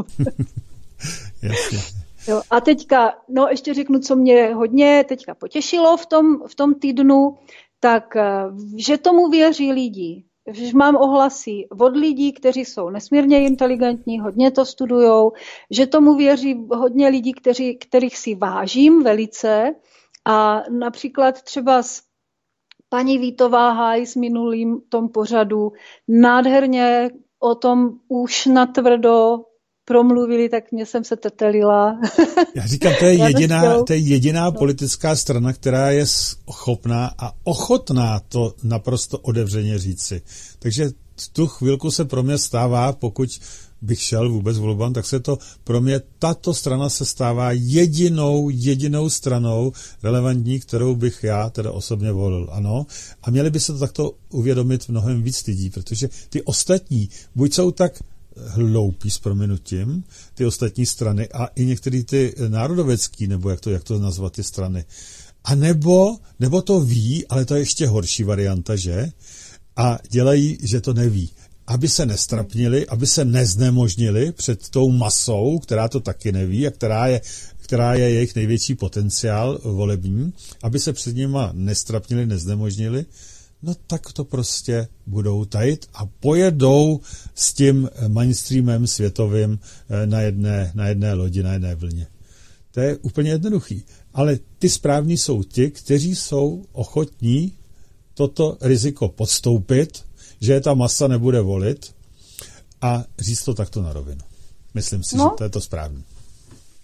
Jo, a teďka, ještě řeknu, co mě hodně teďka potěšilo v tom týdnu, tak, že tomu věří lidi. Že mám ohlasy od lidí, kteří jsou nesmírně inteligentní, hodně to studujou, že tomu věří hodně lidí, kterých si vážím velice. A například třeba paní Vítová Háj s minulým tom pořadu nádherně o tom už natvrdo promluvili, tak mě jsem se tetelila. Já říkám, to je jediná politická strana, která je schopná a ochotná to naprosto otevřeně říci. Takže v tu chvilku se pro mě stává, pokud bych šel vůbec volbám, tak se to pro mě, tato strana se stává jedinou stranou relevantní, kterou bych já teda osobně volil. Ano. A měli by se to takto uvědomit mnohem víc lidí, protože ty ostatní buď jsou tak hloupí s prominutím, ty ostatní strany a i některé ty národovecký, nebo jak to nazvat ty strany. A nebo to ví, ale to je ještě horší varianta, že? A dělají, že to neví. Aby se nestrapnili, aby se neznemožnili před tou masou, která to taky neví a která je jejich největší potenciál volební, aby se před nima nestrapnili, neznemožnili, no tak to prostě budou tajit a pojedou s tím mainstreamem světovým na jedné lodi, na jedné vlně. To je úplně jednoduchý. Ale ty správní jsou ti, kteří jsou ochotní toto riziko podstoupit, že ta masa nebude volit a říct to takto na rovinu. Myslím si, že to je to správný.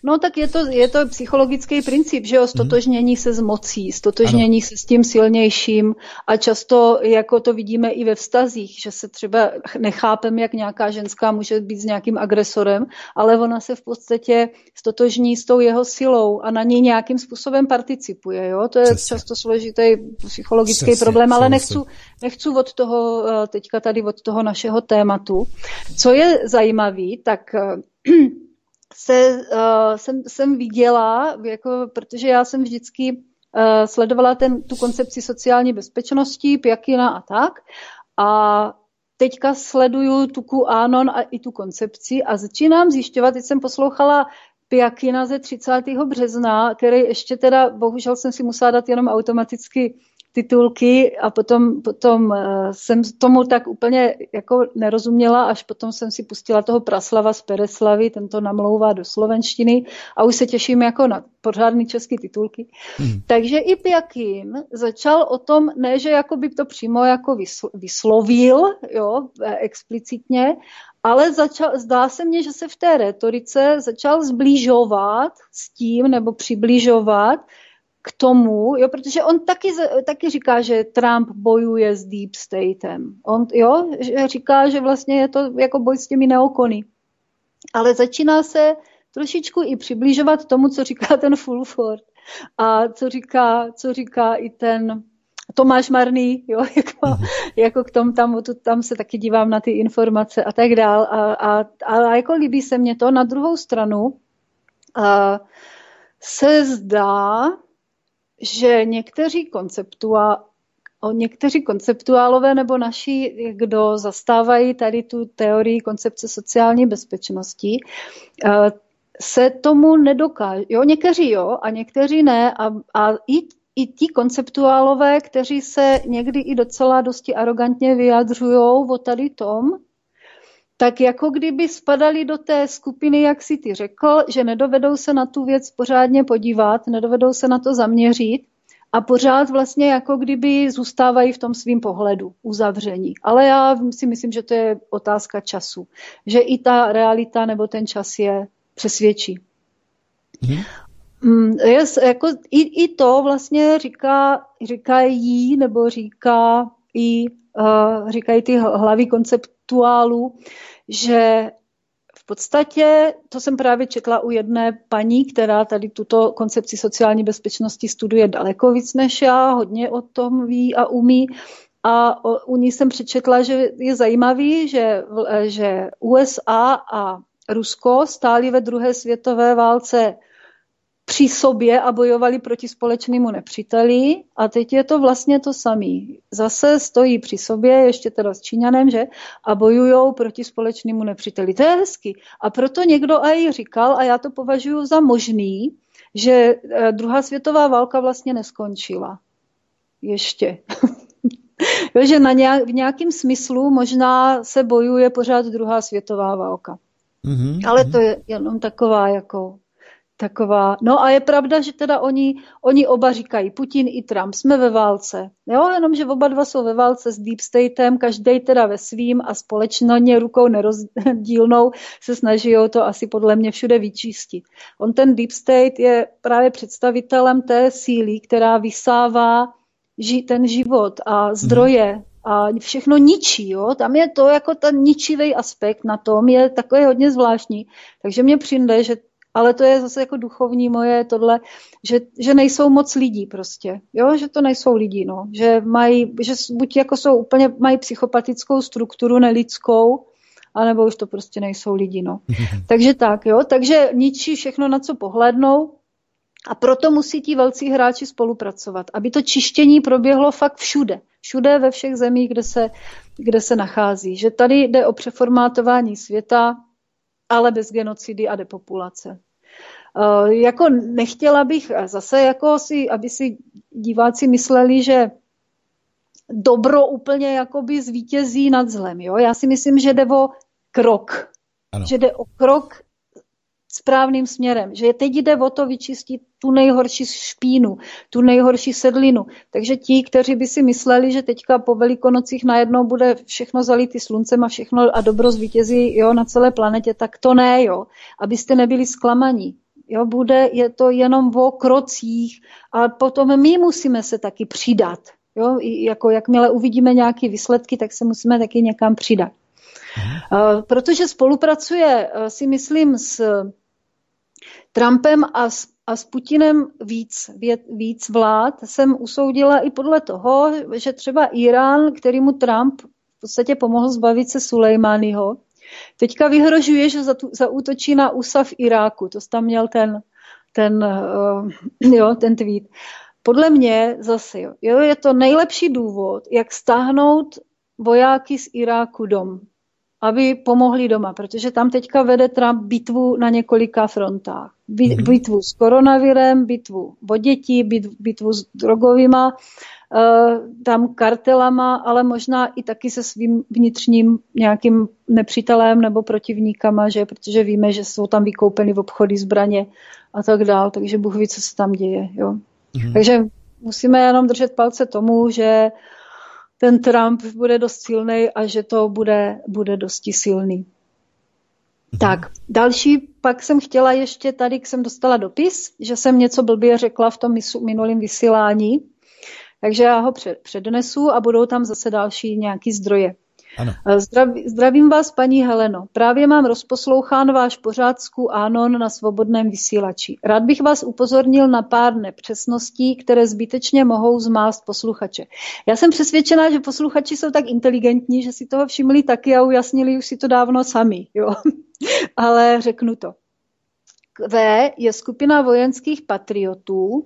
No tak je to psychologický princip, že jo, stotožnění se s mocí, stotožnění se s tím silnějším a často jako to vidíme i ve vztazích, že se třeba nechápeme, jak nějaká ženská může být s nějakým agresorem, ale ona se v podstatě stotožní s tou jeho silou a na ní nějakým způsobem participuje, jo, to je často složitý psychologický problém, ale nechci od toho, teďka tady od toho našeho tématu. Co je zajímavý, tak jsem viděla, jako, protože já jsem vždycky sledovala tu koncepci sociální bezpečnosti, Pjakina a tak. A teďka sleduju tu QAnon a i tu koncepci a začínám zjišťovat, teď jsem poslouchala Pjakina ze 30. března, který ještě teda, bohužel jsem si musela dát jenom automaticky titulky a potom jsem tomu tak úplně jako nerozuměla, až potom jsem si pustila toho Praslava z Pereslavy, ten to namlouvá do slovenštiny a už se těším jako na pořádný český titulky. Takže i Pjakin začal o tom, ne, že jako by to přímo jako vyslovil, jo, explicitně, ale zdá se mně, že se v té rétorice začal zbližovat s tím, nebo přibližovat k tomu, jo, protože on taky říká, že Trump bojuje s Deep Statem. On říká, že vlastně je to jako boj s těmi neokony. Ale začíná se trošičku i přibližovat tomu, co říká ten Fulford a co říká i ten Tomáš Marný, jo, jako k tomu, tam se taky dívám na ty informace a tak dál. A jako líbí se mně to. Na druhou stranu se zdá, že někteří konceptuálové nebo naši, kdo zastávají tady tu teorii koncepce sociální bezpečnosti, se tomu nedokáží. Jo, někteří jo a někteří ne a i ti konceptuálové, kteří se někdy i docela dosti arrogantně vyjadřují o tady tom, tak jako kdyby spadali do té skupiny, jak si ty řekl, že nedovedou se na tu věc pořádně podívat, nedovedou se na to zaměřit a pořád vlastně jako kdyby zůstávají v tom svým pohledu uzavření. Ale já si myslím, že to je otázka času. Že i ta realita nebo ten čas je přesvědčí. Jako, i to vlastně říkají ty hlavy konceptuálů, že v podstatě, to jsem právě četla u jedné paní, která tady tuto koncepci sociální bezpečnosti studuje daleko víc než já, hodně o tom ví a umí. A u ní jsem přečetla, že je zajímavý, že USA a Rusko stáli ve druhé světové válce při sobě a bojovali proti společnému nepříteli a teď je to vlastně to samý. Zase stojí při sobě, ještě teda s Číňanem, že? A bojujou proti společnému nepříteli. To je hezky. A proto někdo aj říkal, a já to považuji za možný, že druhá světová válka vlastně neskončila. Ještě. Jo, že v nějakém smyslu možná se bojuje pořád druhá světová válka. Ale to je jenom taková. No a je pravda, že teda oni oba říkají, Putin i Trump, jsme ve válce. Jo, jenomže oba dva jsou ve válce s Deep Statem, každej teda ve svým a společně rukou nerozdílnou se snaží to asi podle mě všude vyčistit. On ten Deep State je právě představitelem té síly, která vysává ten život a zdroje a všechno ničí, jo. Tam je to jako ten ničivý aspekt na tom, je takový hodně zvláštní. Takže mně přijde, že ale to je zase jako duchovní moje tohle, že nejsou moc lidí prostě, jo, že to nejsou lidi, no, že buď jako mají psychopatickou strukturu nelidskou, anebo už to prostě nejsou lidi, no. Takže tak, jo, takže ničí všechno, na co pohlédnou a proto musí ti velcí hráči spolupracovat, aby to čištění proběhlo fakt všude ve všech zemích, kde se nachází, že tady jde o přeformátování světa, ale bez genocidy a depopulace. Jako nechtěla bych zase, jako aby si diváci mysleli, že dobro úplně jakoby zvítězí nad zlem. Jo? Já si myslím, že jde o krok. Ano. Že jde o krok správným směrem. Že teď jde o to vyčistit tu nejhorší špínu, tu nejhorší sedlinu. Takže ti, kteří by si mysleli, že teďka po Velikonocích najednou bude všechno zalitý sluncem a všechno a dobro zvítězí, jo, na celé planetě, tak to ne, jo. Abyste nebyli zklamaní. Jo, je to jenom o krocích a potom my musíme se taky přidat. Jo, jako jakmile uvidíme nějaké výsledky, tak se musíme taky někam přidat. Protože spolupracuje, si myslím, s Trumpem a s Putinem víc vlád, jsem usoudila i podle toho, že třeba Irán, kterýmu Trump v podstatě pomohl zbavit se Sulejmáního, teďka vyhrožuje, že zaútočí na USA v Iráku. To tam měl ten tweet. Podle mě zase, je to nejlepší důvod, jak stáhnout vojáky z Iráku dom, aby pomohli doma, protože tam teďka vede Trump bitvu na několika frontách. Bitvu s koronavirem, bitvu o děti, bitvu s drogovýma, tam kartelama, ale možná i taky se svým vnitřním nějakým nepřítelem nebo protivníkama, že? Protože víme, že jsou tam vykoupeny v obchody zbraně a tak dál, takže Bůh ví, co se tam děje. Jo? Takže musíme jenom držet palce tomu, že ten Trump bude dost silný a že to bude dosti silný. Tak, další, pak jsem chtěla ještě, tady jsem dostala dopis, že jsem něco blbě řekla v tom minulém vysílání, takže já ho přednesu a budou tam zase další nějaký zdroje. Ano. Zdravím vás, paní Heleno. Právě mám rozposlouchán váš pořad z QAnon na svobodném vysílači. Rád bych vás upozornil na pár nepřesností, které zbytečně mohou zmást posluchače. Já jsem přesvědčená, že posluchači jsou tak inteligentní, že si toho všimli taky a ujasnili už si to dávno sami. Jo? Ale řeknu to. Q je skupina vojenských patriotů.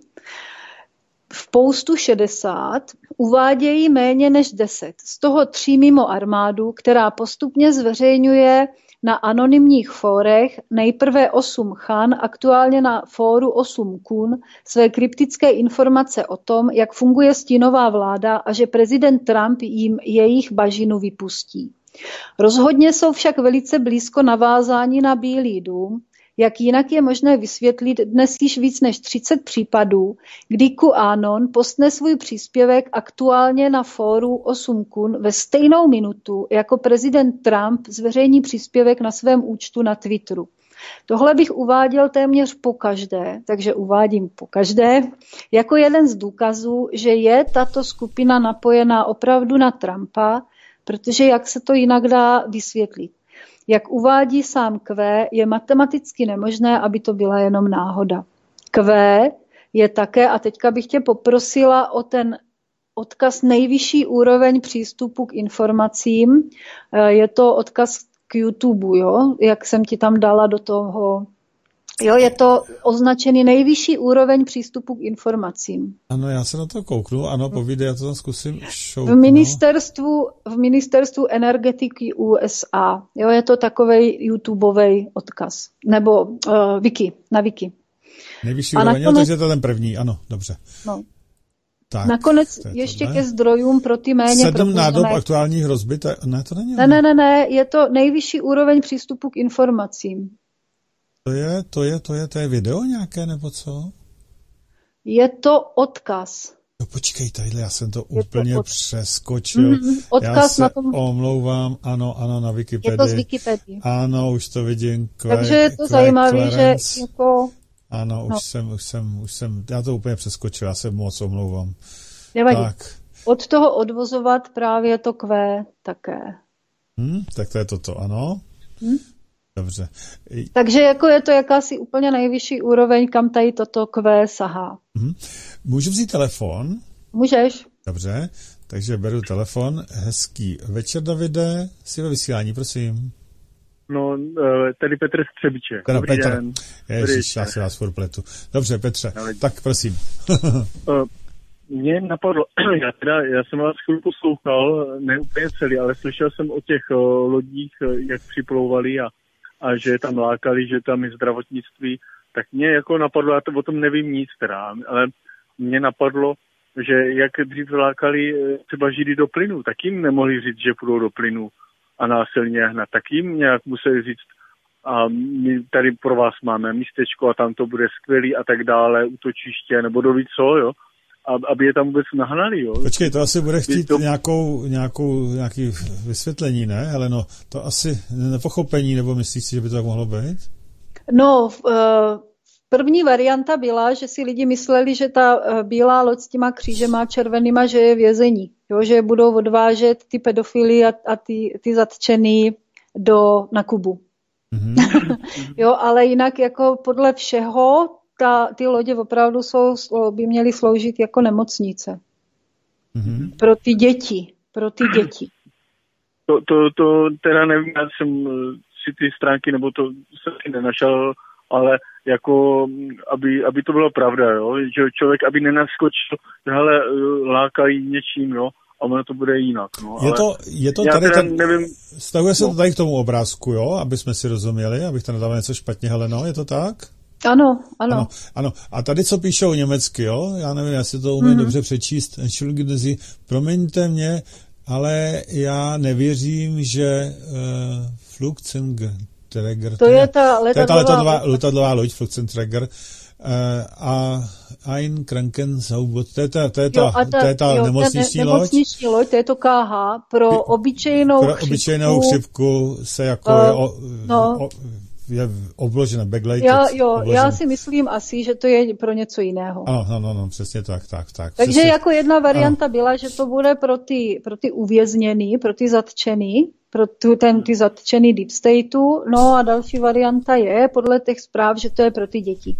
V postu 60 uvádějí méně než 10, z toho 3 mimo armádu, která postupně zveřejňuje na anonymních fórech nejprve 8 Chan, aktuálně na fóru 8 Kun, své kryptické informace o tom, jak funguje stínová vláda a že prezident Trump jim jejich bažinu vypustí. Rozhodně jsou však velice blízko navázání na Bílý dům, jak jinak je možné vysvětlit dnes již víc než 30 případů, kdy QAnon postne svůj příspěvek aktuálně na fóru 8 Kun ve stejnou minutu, jako prezident Trump zveřejní příspěvek na svém účtu na Twitteru. Tohle bych uváděl téměř pokaždé, takže uvádím pokaždé, jako jeden z důkazů, že je tato skupina napojená opravdu na Trumpa, protože jak se to jinak dá vysvětlit. Jak uvádí sám Q, je matematicky nemožné, aby to byla jenom náhoda. Q je také, a teďka bych tě poprosila o ten odkaz nejvyšší úroveň přístupu k informacím. Je to odkaz k YouTube, jo? Jak jsem ti tam dala do toho. Jo, je to označený nejvyšší úroveň přístupu k informacím. Ano, já se na to kouknu, ano, povídej, já to tam zkusím V ministerstvu energetiky USA. Jo, je to takovej YouTubeovej odkaz. Nebo na Wiki. Nejvyšší úroveň, takže to je ten první, ano, dobře. No. Tak, nakonec ještě ke zdrojům pro ty méně 7 nádob aktuální hrozby, ne, to není. Ne, je to nejvyšší úroveň přístupu k informacím. To je video nějaké, nebo co? Je to odkaz. No počkej, tadyhle, já jsem to úplně přeskočil. Odkaz já se na tom... omlouvám, ano, na Wikipedii. Je to z Wikipedii. Ano, už to vidím. Takže je to zajímavé, že jako... Ano, už jsem, já to úplně přeskočil, já se moc omlouvám. Nevadí. Tak. Od toho odvozovat právě to Q také. Tak to je toto, ano. Dobře. Takže jako je to jakási úplně nejvyšší úroveň, kam tady toto Q sahá. Můžu vzít telefon? Můžeš. Dobře, takže beru telefon. Hezký večer, Davide. Jsi ve vysílání, prosím. No, tady Petr Střebiče. Dobrý den. Ježiš, já si vás furt pletu. Dobře, Petře, tak prosím. Mě napadlo, já jsem vás chvíli poslouchal, ne úplně celý, ale slyšel jsem o těch lodích, jak připlouvali a že tam lákali, že tam je zdravotnictví, tak mě jako napadlo, já to o tom nevím nic teda, ale mě napadlo, že jak dřív lákali třeba Židy do plynu, tak jim nemohli říct, že půjdou do plynu a násilně hnat, tak jim nějak museli říct, a my tady pro vás máme místečko a tam to bude skvělý a tak dále, útočiště, nebo doví co, jo, aby je tam vůbec nahnali, jo. Počkej, to asi bude chtít nějaký vysvětlení, ne, Heleno? To asi nepochopení, nebo myslíš si, že by to tak mohlo být? No, První varianta byla, že si lidi mysleli, že ta bílá loď s těma křížema červenýma, že je vězení. Jo, že budou odvážet ty pedofily a ty zatčený na Kubu. Jo, ale jinak jako podle všeho ty lodě opravdu by měly sloužit jako nemocnice. Pro ty děti. To teda nevím, já jsem si ty stránky, nebo to jsem si nenašel, ale jako, aby to bylo pravda, jo? Že člověk, aby nenaskočil, že hele, lákají něčím, jo? A ono to bude jinak. No. Je to tady nevím. Stavuje se to tady k tomu obrázku, jo? Aby jsme si rozuměli, abych to nedával něco špatně, Heleno, je to tak? Ano. A tady, co píšou německy, jo? Já nevím, já si to umím dobře přečíst. Promiňte mě, ale já nevěřím, že Flugzeugträger, to je ta letadlová loď Flugzeugträger a ein Krankenhaus, to je ta nemocniční loď. Nemocniční loď, to je to KH, pro obyčejnou chřipku se jako je obložena backlighted. Já si myslím asi, že to je pro něco jiného. Ano, přesně tak. Takže přesně. jako jedna varianta byla, že to bude pro ty uvězněný, pro ty zatčený, ty zatčený deep stateu, no a další varianta je podle těch zpráv, že to je pro ty děti.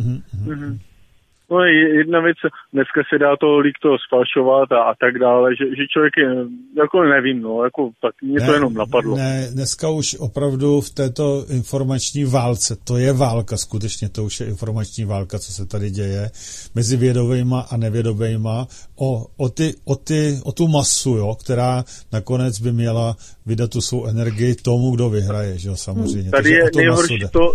No jedna věc, dneska se dá tolik to sfalšovat a tak dále, že člověk je, jako nevím, no, jako tak mě to jenom napadlo. Ne, dneska už opravdu v této informační válce, to je válka, skutečně to už je informační válka, co se tady děje, mezi vědovejma a nevědovejma, o tu masu, jo, která nakonec by měla vydat tu svou energii tomu, kdo vyhraje, že jo, samozřejmě. Tady je nejhorší to,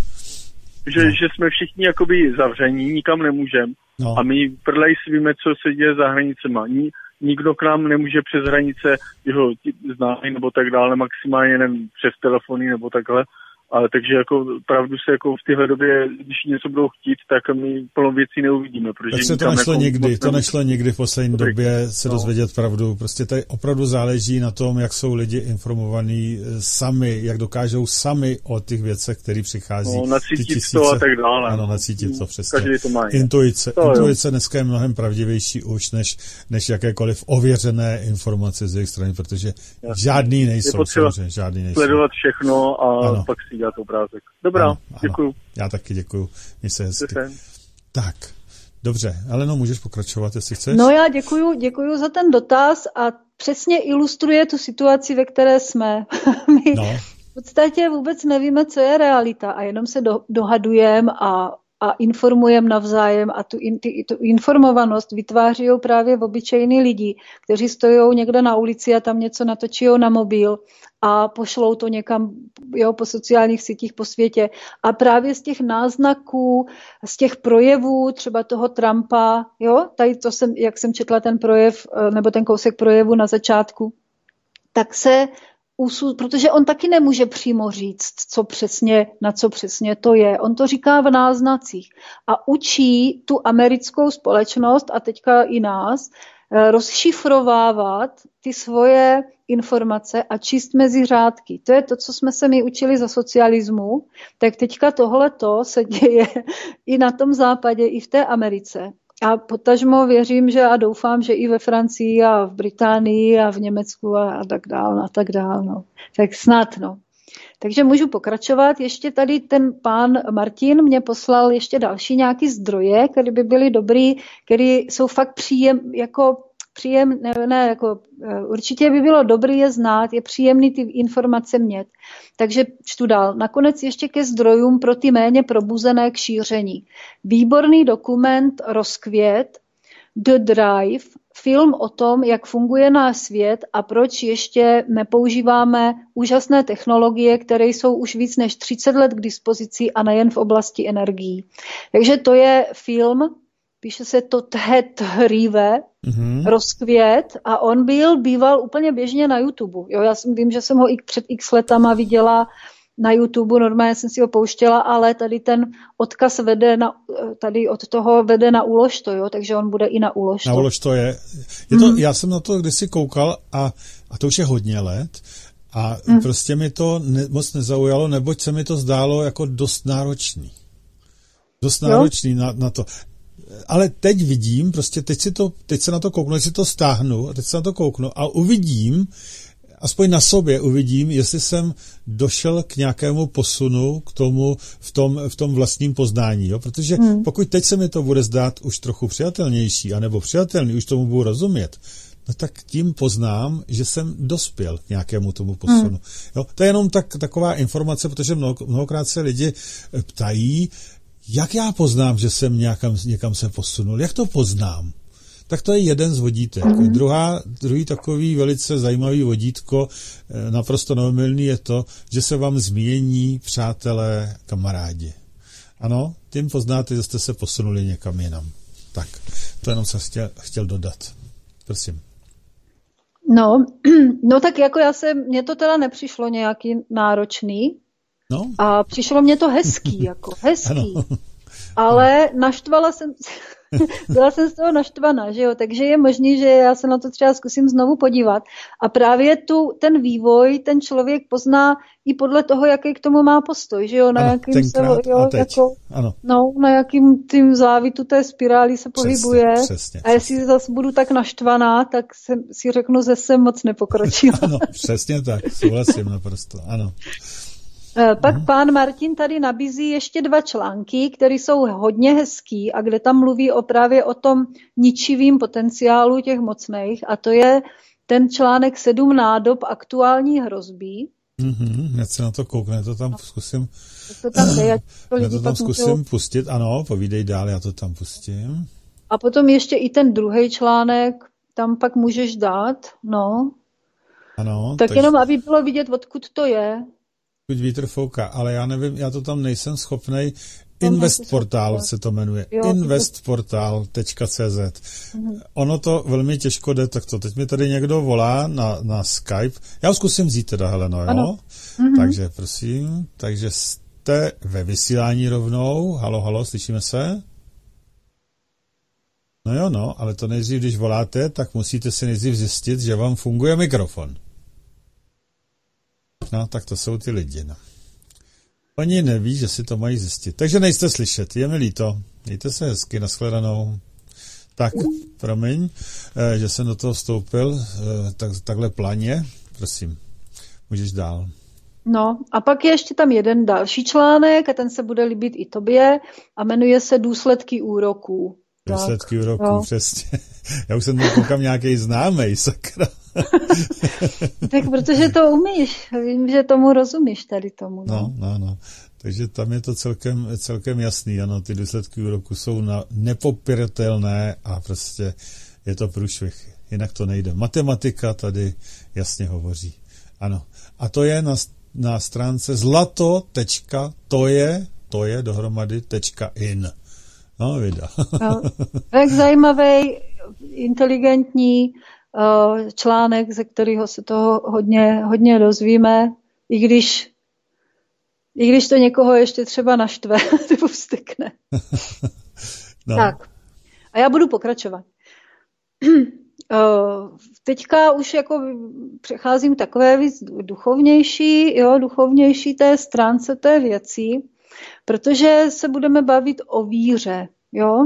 že jsme všichni jakoby zavření, nikam nemůžeme. No. A my prdlej si víme, co se děje za hranicema. Nikdo k nám nemůže přes hranice, jeho známý nebo tak dále, maximálně nevím, přes telefony nebo takhle. Ale takže jako pravdu se jako v téhle době, když něco budou chtít, tak my plnou věcí neuvidíme. Tak se to nešlo nikdy v poslední době se dozvědět pravdu. Prostě tady opravdu záleží na tom, jak jsou lidi informovaní sami, jak dokážou sami o těch věcech, které přichází. No, nacítit to a tak dále. Ano, nacítit to přesně. Každý to má. Intuice dneska je mnohem pravdivější už, než jakékoliv ověřené informace z jejich strany, protože žádný nejsou. Sledovat všechno a pak si dělat obrázek. Dobrá, děkuju. Já taky děkuju. Měj se hezky. Tak, dobře. Aleno, můžeš pokračovat, jestli chceš? No já děkuju za ten dotaz a přesně ilustruje tu situaci, ve které jsme. My v podstatě vůbec nevíme, co je realita a jenom se dohadujeme a informujeme navzájem a tu informovanost vytváří právě obyčejní lidi, kteří stojí někde na ulici a tam něco natočí na mobil a pošlou to někam po sociálních sítích po světě. A právě z těch náznaků, z těch projevů, třeba toho Trumpa, tady to jak jsem četla ten projev, nebo ten kousek projevu na začátku, tak se protože on taky nemůže přímo říct, na co přesně to je. On to říká v náznacích a učí tu americkou společnost a teďka i nás rozšifrovávat ty svoje informace a číst mezi řádky. To je to, co jsme se my učili za socialismu, tak teďka tohleto se děje i na tom západě, i v té Americe. A potažmo věřím, že a doufám, že i ve Francii a v Británii a v Německu a tak dál. No. Tak snad, no. Takže můžu pokračovat. Ještě tady ten pán Martin mě poslal ještě další nějaký zdroje, které by byly dobrý, které jsou fakt určitě by bylo dobré je znát, je příjemný ty informace mít. Takže čtu dál. Nakonec ještě ke zdrojům pro ty méně probuzené k šíření. Výborný dokument Rozkvět, The Drive, film o tom, jak funguje náš svět a proč ještě nepoužíváme úžasné technologie, které jsou už víc než 30 let k dispozici a nejen v oblasti energií. Takže to je film, píše se to Rive, Rozkvět a on býval úplně běžně na YouTube. Já vím, že jsem ho i před x letama viděla na YouTube, normálně jsem si ho pouštěla, ale tady ten odkaz tady od toho vede na Ulož to, takže on bude i na Ulož to. Na Ulož to je. Já jsem na to kdysi koukal a to už je hodně let a prostě mi to moc nezaujalo, neboť se mi to zdálo jako dost náročný. Dost náročný na to. Ale teď vidím, prostě teď se na to kouknu, teď si to stáhnu a teď se na to kouknu a uvidím, aspoň na sobě uvidím, jestli jsem došel k nějakému posunu k tomu v tom vlastním poznání. Jo? Protože pokud teď se mi to bude zdát už trochu přijatelnější, anebo přijatelný, už tomu budu rozumět, no tak tím poznám, že jsem dospěl k nějakému tomu posunu. Jo? To je jenom taková informace, protože mnohokrát se lidi ptají, jak já poznám, že jsem někam se posunul, jak to poznám? Tak to je jeden z vodítek. Druhý takový velice zajímavý vodítko, naprosto neomylný, je to, že se vám změní přátelé, kamarádi. Ano, tím poznáte, že jste se posunuli někam jinam. Tak, to jenom jsem chtěl dodat. Prosím. No tak jako mně to teda nepřišlo nějaký náročný, no? A přišlo mně to hezký, Ano. Ale naštvala jsem, byla jsem z toho naštvaná, že jo, takže je možný, že já se na to třeba zkusím znovu podívat a právě ten vývoj ten člověk pozná i podle toho, jaký k tomu má postoj, že jo, na jakým na jakým tím závitu té spirály se pohybuje. Přesně. A jestli zase budu tak naštvaná, tak si řeknu, že jsem moc nepokročila. Ano, přesně tak, souhlasím naprosto, ano. Pak pán Martin tady nabízí ještě 2 články, které jsou hodně hezký a kde tam mluví právě o tom ničivým potenciálu těch mocných a to je ten článek 7 nádob aktuální hrozby. Já se na to kouknu, já to tam zkusím. Já to tam zkusím pustit, ano, povídej dál, já to tam pustím. A potom ještě i ten druhý článek, tam pak můžeš dát, no. Ano. Tak jenom, aby bylo vidět, odkud to je. Vítr fouká, ale já nevím, já to tam nejsem schopnej. Investportál se to jmenuje. Investportal.cz. Ono to velmi těžko jde, tak to teď mi tady někdo volá na Skype. Já ho zkusím vzít teda, Heleno, jo? Ano. Takže prosím, takže jste ve vysílání rovnou. Halo, slyšíme se? No, ale to nejdřív, když voláte, tak musíte si nejdřív zjistit, že vám funguje mikrofon. No, tak to jsou ty lidi, no. Oni neví, že si to mají zjistit. Takže nejste slyšet, je mi líto. Mějte se hezky, nashledanou. Tak, promiň, že jsem do toho vstoupil takhle planě. Prosím, můžeš dál. No, a pak je ještě tam jeden další článek a ten se bude líbit i tobě a jmenuje se Důsledky úroků. Důsledky úroků, přesně. Já už jsem tam koukám nějaký známej, sakra. Tak protože to umíš, vím, že tomu rozumíš tady tomu. No. Takže tam je to celkem jasný, ano, ty důsledky úroku jsou nepopiratelné a prostě je to průšvih, jinak to nejde. Matematika tady jasně hovoří, ano. A to je na stránce zlato.toje dohromady .in. No, vida. Tak zajímavý, inteligentní článek, ze kterého se toho hodně dozvíme, i když to někoho ještě třeba naštve, nebo vztekne. No. Tak, a já budu pokračovat. Teďka už jako přecházím takové víc duchovnější té stránce té věci, protože se budeme bavit o víře, jo?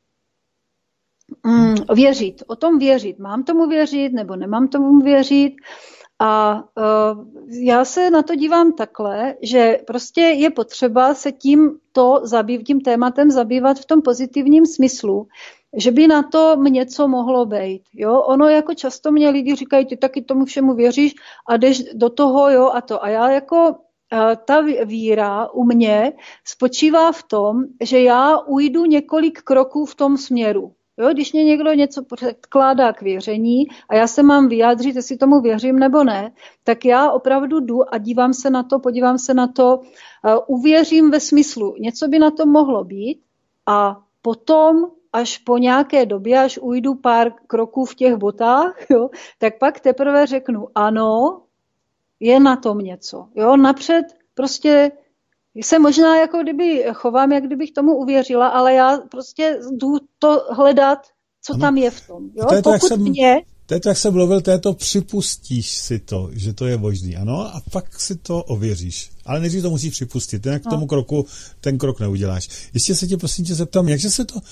Věřit, o tom věřit. Mám tomu věřit, nebo nemám tomu věřit? A já se na to dívám takhle, že prostě je potřeba se tím tématem zabývat v tom pozitivním smyslu, že by na to něco mohlo být. Jo? Ono jako často mě lidi říkají, ty taky tomu všemu věříš a jdeš do toho, jo, a to. A já jako ta víra u mě spočívá v tom, že já ujdu několik kroků v tom směru. Jo, když mě někdo něco předkládá k věření a já se mám vyjádřit, jestli tomu věřím nebo ne, tak já opravdu jdu a podívám se na to, uvěřím ve smyslu, něco by na to mohlo být a potom, až po nějaké době, až ujdu pár kroků v těch botách, jo, tak pak teprve řeknu, ano, je na tom něco. Jo, napřed prostě se možná jako kdyby chovám, jak kdybych tomu uvěřila, ale já prostě jdu to hledat, co tam je v tom. Jo? To je to, jak jsem mluvil, to je to, připustíš si to, že to je možný, ano, a pak si to ověříš. Ale nejdřív to musíš připustit, jinak k tomu kroku ten krok neuděláš. Ještě se tě prosím tě zeptám, jakže se to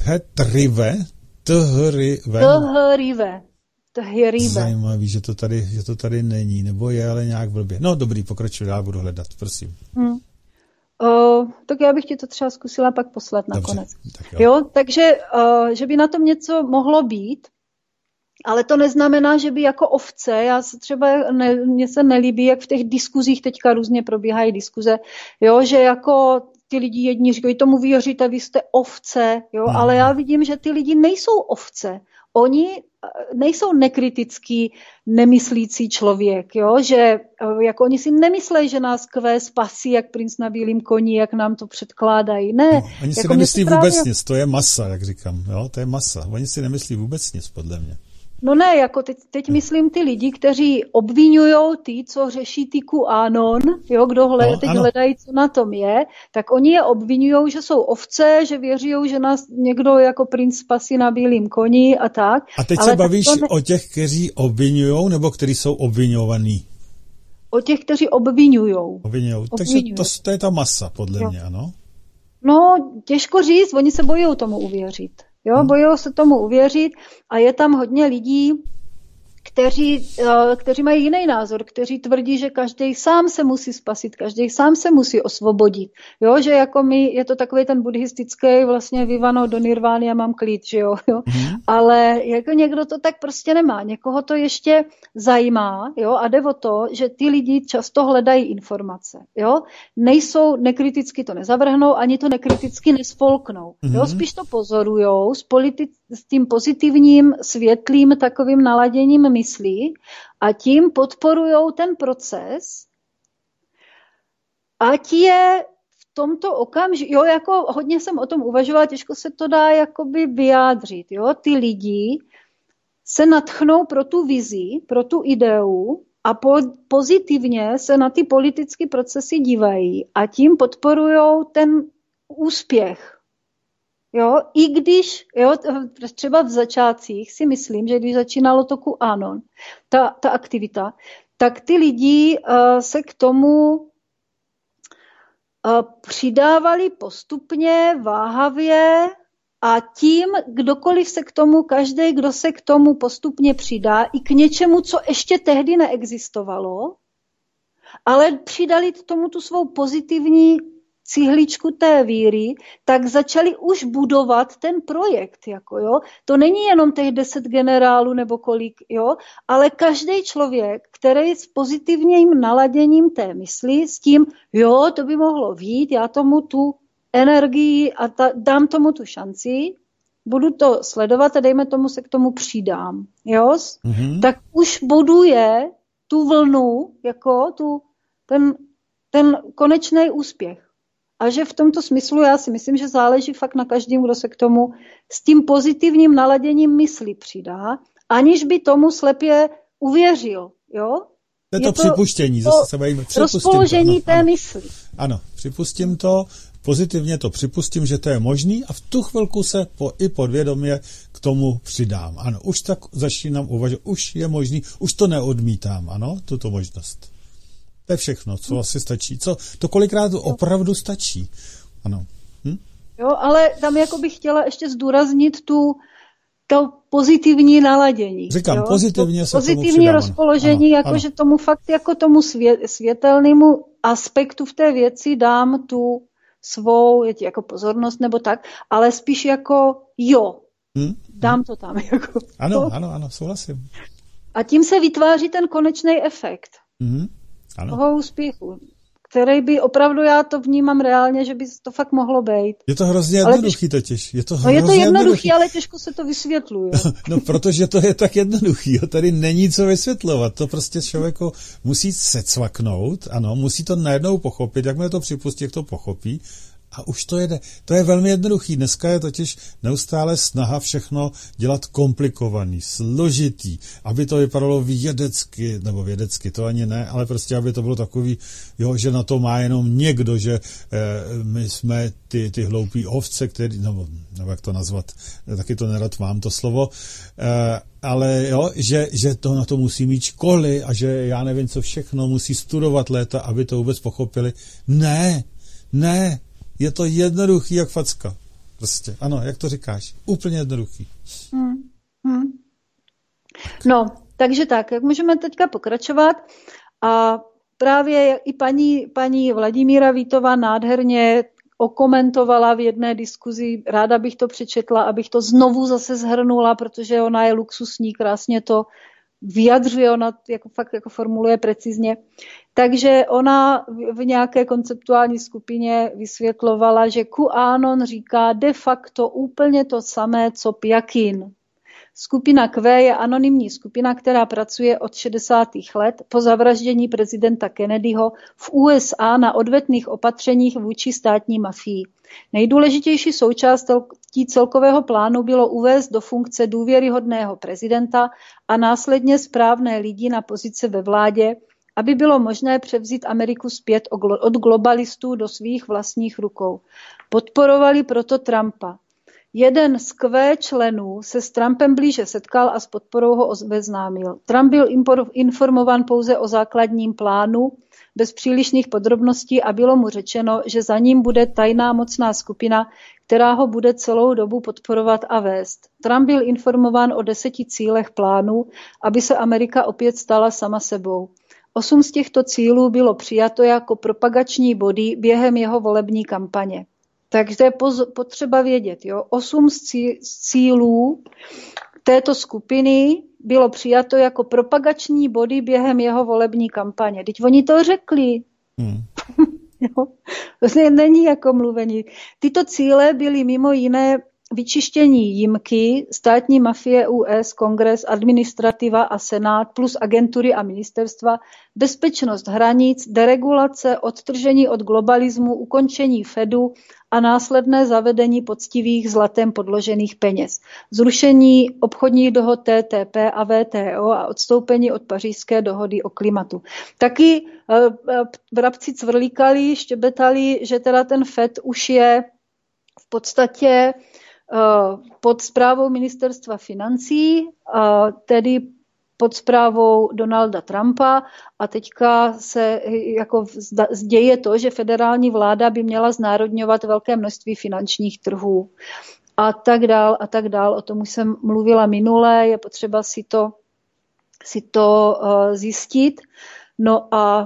Thrive. Zajímavý, že to tady není, nebo je, ale nějak blbě. No dobrý, pokračuj, já budu hledat, prosím. Tak já bych ti to třeba zkusila pak poslat nakonec. Jo, takže, že by na tom něco mohlo být, ale to neznamená, že by jako ovce, mně se nelíbí, jak v těch diskuzích teďka různě probíhají diskuze, jo, že jako ty lidi jedni říkají, tomu věříte, vy jste ovce, jo, ale já vidím, že ty lidi nejsou ovce. Oni nejsou nekritický, nemyslící člověk, jo? Že jako oni si nemyslejí, že nás spasí, jak princ na bílém koni, jak nám to předkládají. Ne. No, oni si nemyslí vůbec nic, to je masa, jak říkám, jo? To je masa. Oni si nemyslí vůbec nic, podle mě. No ne, jako teď myslím ty lidi, kteří obvinujou ty, co řeší ty QAnon, jo, hledají, co na tom je, tak oni je obvinujou, že jsou ovce, že věří, že nás někdo jako princ spasí na bílém koni a tak. A teď se bavíš o těch, kteří obvinujou, nebo kteří jsou obvinovaní? O těch, kteří obvinujou. Takže to je ta masa, podle mě, ano? No, těžko říct, oni se bojí tomu uvěřit. Jo, bojí se tomu uvěřit a je tam hodně lidí, kteří mají jiný názor, kteří tvrdí, že každý sám se musí spasit, každý sám se musí osvobodit. Jo, že jako je to takový ten buddhistický vlastně vyvano do nirvány a mám klid, že jo. Ale jako někdo to tak prostě nemá, někoho to ještě zajímá, jo, a jde o to, že ty lidi často hledají informace, jo. Nejsou nekriticky to nezavrhnou, ani to nekriticky nespolknou, jo, spíš to pozorujou s tím pozitivním, světlým takovým naladěním myslí a tím podporujou ten proces, ať je v tomto okamžiku, jo, jako hodně jsem o tom uvažovala, těžko se to dá jakoby vyjádřit, jo, ty lidi se nadchnou pro tu vizi, pro tu ideu a pozitivně se na ty politické procesy dívají a tím podporujou ten úspěch. Jo, i když, jo, třeba v začátcích si myslím, že když začínalo to QAnon, ta aktivita, tak ty lidi se k tomu přidávali postupně, váhavě a tím, kdokoliv se k tomu, každý, kdo se k tomu postupně přidá, i k něčemu, co ještě tehdy neexistovalo, ale přidali k tomu tu svou pozitivní cihličku té víry, tak začali už budovat ten projekt, jako jo. To není jenom těch 10 generálů nebo kolik, jo, ale každý člověk, který s pozitivním naladěním té mysli, s tím, jo, to by mohlo vyjít, já tomu tu energii a dám tomu tu šanci, budu to sledovat a dejme tomu, se k tomu přidám, jo, tak už buduje tu vlnu, jako ten konečný úspěch. A že v tomto smyslu já si myslím, že záleží fakt na každém, kdo se k tomu s tím pozitivním naladěním mysli přidá, aniž by tomu slepě uvěřil. Jo? Je to připuštění, zase se bavíme. Rozpoložení té mysli. Ano, připustím to, pozitivně to připustím, že to je možný a v tu chvilku se i podvědomě k tomu přidám. Ano, už tak začínám uvažovat, už je možný, už to neodmítám, ano, tuto možnost. To je všechno, co asi stačí. To kolikrát opravdu stačí. Ano. Jo, ale tam jako bych chtěla ještě zdůraznit to pozitivní naladění. Říkám, jo? pozitivně se pozitivní tomu přidám, rozpoložení, jakože tomu fakt jako tomu světelnému aspektu v té věci dám tu svou jako pozornost nebo tak, ale spíš jako dám to tam. Jako, ano, souhlasím. A tím se vytváří ten konečný efekt. Toho úspěchu, který by opravdu, já to vnímám reálně, že by to fakt mohlo být. Je to hrozně jednoduchý totiž. Je to jednoduchý, ale těžko se to vysvětluje. No, protože to je tak jednoduchý. Tady není co vysvětlovat. To prostě člověku musí secvaknout, ano, musí to najednou pochopit, jakmile to připustí, jak to pochopí a už to jede. To je velmi jednoduchý. Dneska je totiž neustále snaha všechno dělat komplikovaný, složitý, aby to vypadalo vědecky, to ani ne, ale prostě, aby to bylo takový, že na to má jenom někdo, že my jsme ty hloupí ovce, který, nebo jak to nazvat, taky to nerad mám to slovo, ale že to na to musí mít školy a že já nevím, co všechno musí studovat léta, aby to vůbec pochopili. Ne, je to jednoduchý jak facka. Prostě, ano, jak to říkáš, úplně jednoduchý. No, takže tak, jak můžeme teďka pokračovat a právě i paní Vladimíra Vítová nádherně okomentovala v jedné diskuzi, ráda bych to přečetla, abych to znovu zase shrnula, protože ona je luxusní, krásně to vyjadřuje, ona fakt formuluje precizně. Takže ona v nějaké konceptuální skupině vysvětlovala, že QAnon říká de facto úplně to samé, co Pjakin. Skupina Q je anonymní skupina, která pracuje od 60. let po zavraždění prezidenta Kennedyho v USA na odvetných opatřeních vůči státní mafii. Nejdůležitější součástí celkového plánu bylo uvést do funkce důvěryhodného prezidenta a následně správné lidi na pozice ve vládě, aby bylo možné převzít Ameriku zpět od globalistů do svých vlastních rukou. Podporovali proto Trumpa. Jeden z Q členů se s Trumpem blíže setkal a s podporou ho obeznámil. Trump byl informován pouze o základním plánu, bez přílišných podrobností a bylo mu řečeno, že za ním bude tajná mocná skupina, která ho bude celou dobu podporovat a vést. Trump byl informován o 10 cílech plánu, aby se Amerika opět stala sama sebou. 8 z těchto cílů bylo přijato jako propagační body během jeho volební kampaně. Takže je potřeba vědět, 8 z cílů této skupiny bylo přijato jako propagační body během jeho volební kampaně. Teď oni to řekli. To není jako mluvení. Tyto cíle byly mimo jiné vyčištění jímky, státní mafie US, kongres, administrativa a senát plus agentury a ministerstva, bezpečnost hranic, deregulace, odtržení od globalismu, ukončení Fedu a následné zavedení poctivých zlatem podložených peněz, zrušení obchodních dohod TTP a WTO a odstoupení od Pařížské dohody o klimatu. Taky vrabci cvrlíkali, štěbetali, že teda ten Fed už je v podstatě pod správou ministerstva financí, tedy pod správou Donalda Trumpa a teďka se jako děje to, že federální vláda by měla znárodňovat velké množství finančních trhů a tak dál. O tom už jsem mluvila minule, je potřeba si to zjistit. No a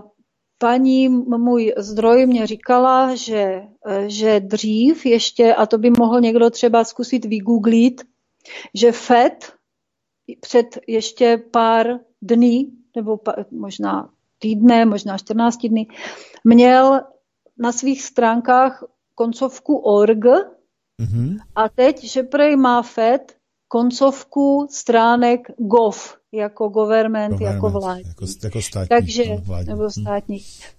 můj zdroj mě říkala, že dřív ještě, a to by mohl někdo třeba zkusit vygooglit, že Fed před ještě pár dní, nebo možná týdne, možná 14 dny, měl na svých stránkách koncovku .org a teď, že prej má Fed koncovku stránek gov, jako government jako vládní. Jako státní. Nebo státní.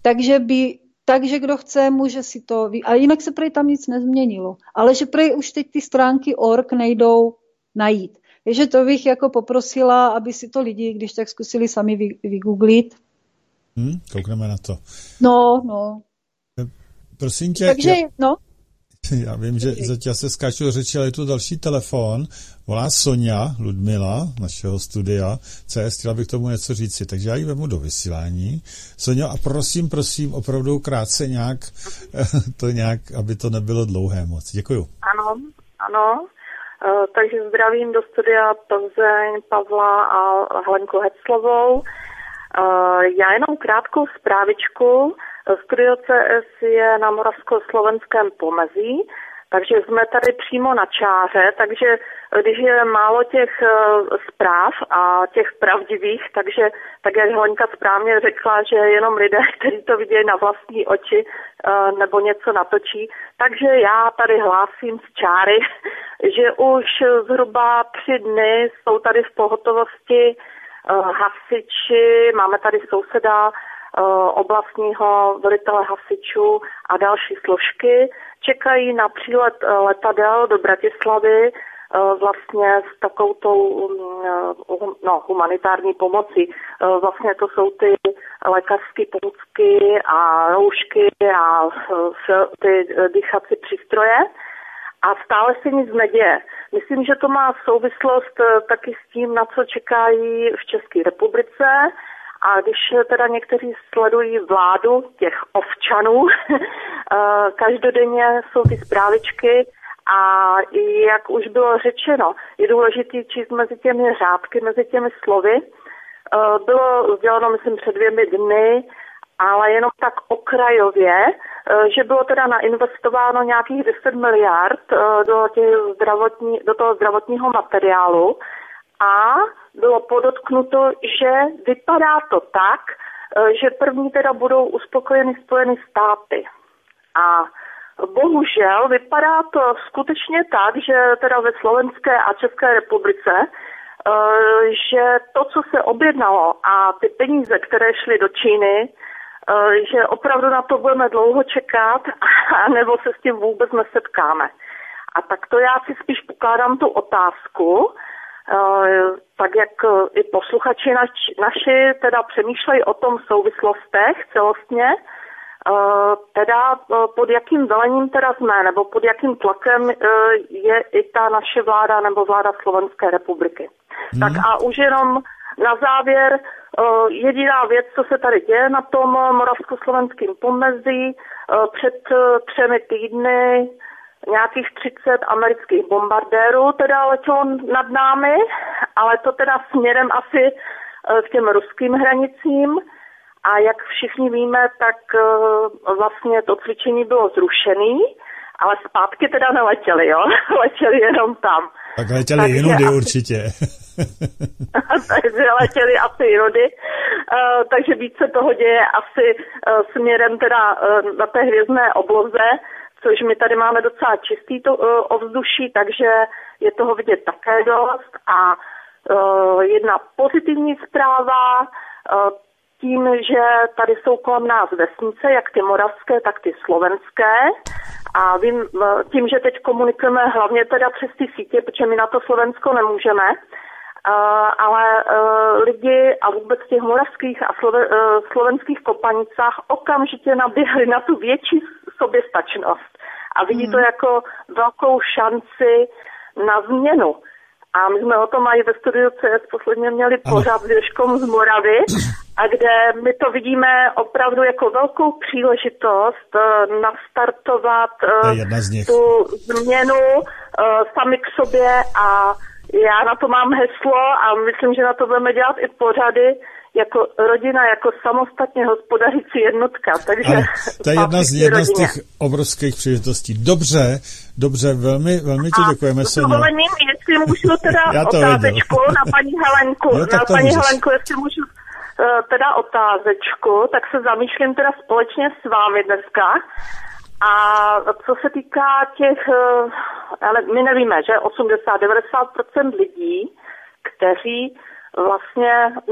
Takže kdo chce, může si to... A jinak se prej tam nic nezměnilo. Ale že prej už teď ty stránky .org nejdou najít. Takže to bych jako poprosila, aby si to lidi, když tak zkusili sami vygooglit. Koukneme na to. No. Prosím tě... Takže, Já vím, že zatím se skáču do řeči, ale je tu další telefon. Volá Sonja Ludmila, našeho studia CS, chtěla bych tomu něco říci, takže já ji vemu do vysílání. Sonja, a prosím, opravdu krátce nějak, aby to nebylo dlouhé moc. Děkuju. Ano. Takže zdravím do studia Plzeň, Pavla a Helenku Heclovou. Já jenom krátkou zprávičku. Studio CS je na moravsko-slovenském pomezí, takže jsme tady přímo na čáře, takže když je málo těch zpráv a těch pravdivých, takže tak jak Helenka správně řekla, že jenom lidé, kteří to vidějí na vlastní oči nebo něco natočí, takže já tady hlásím z čáry, že už zhruba 3 dny jsou tady v pohotovosti hasiči, máme tady souseda oblastního velitele hasičů a další složky. Čekají na přílet letadel do Bratislavy vlastně s takovou humanitární pomocí. Vlastně to jsou ty lékařské pomůcky a roušky a ty dýchací přístroje. A stále se nic neděje. Myslím, že to má souvislost taky s tím, na co čekají v České republice. A když teda někteří sledují vládu těch ovčanů, každodenně jsou ty zprávičky a jak už bylo řečeno, je důležité číst mezi těmi řádky, mezi těmi slovy. Bylo sděleno, myslím, před 2 dny, ale jenom tak okrajově, že bylo teda nainvestováno nějakých 10 miliard do toho zdravotního materiálu a bylo podotknuto, že vypadá to tak, že první teda budou uspokojeny Spojené státy. A bohužel vypadá to skutečně tak, že teda ve Slovenské a České republice, že to, co se objednalo a ty peníze, které šly do Číny, že opravdu na to budeme dlouho čekat, nebo se s tím vůbec nesetkáme. A tak to já si spíš pokládám tu otázku, tak jak i posluchači naši teda přemýšlejí o tom souvislostech celostně, teda pod jakým velením teda jsme, nebo pod jakým tlakem je i ta naše vláda nebo vláda Slovenské republiky. Tak a už jenom na závěr jediná věc, co se tady děje na tom moravskoslovenském pomezí, před 3 týdny nějakých 30 amerických bombardérů teda letělo nad námi, ale to teda směrem asi k těm ruským hranicím. A jak všichni víme, tak vlastně to cvičení bylo zrušené, ale zpátky teda neletěli, jo? Letěli jenom tam. Tak letěli jinudy určitě. Takže letěli asi jinudy. Takže více toho děje asi směrem teda na té hvězdné obloze, což my tady máme docela čistý to ovzduší, takže je toho vidět také dost. A jedna pozitivní zpráva, tím, že tady jsou kolem nás vesnice, jak ty moravské, tak ty slovenské. A vím, tím, že teď komunikujeme hlavně teda přes ty sítě, protože my na to Slovensko nemůžeme, ale lidi a vůbec těch moravských a slovenských kopanicách okamžitě naběhli na tu větší soběstačnost. A vidí to jako velkou šanci na změnu. A my jsme o tom i ve studiu CS posledně měli pořád s Ježkom z Moravy, a kde my to vidíme opravdu jako velkou příležitost nastartovat tu změnu sami k sobě a já na to mám heslo a myslím, že na to budeme dělat i pořady jako rodina, jako samostatně hospodařící jednotka. Takže ano, to je jedna z těch obrovských příležitostí. Dobře, velmi ti děkujeme, Soňo. A jestli můžu teda otázečku na paní Helenku. Helenku, jestli můžu teda otázečku, tak se zamýšlím teda společně s vámi dneska. A co se týká těch, ale my nevíme, že 80-90% lidí, kteří vlastně,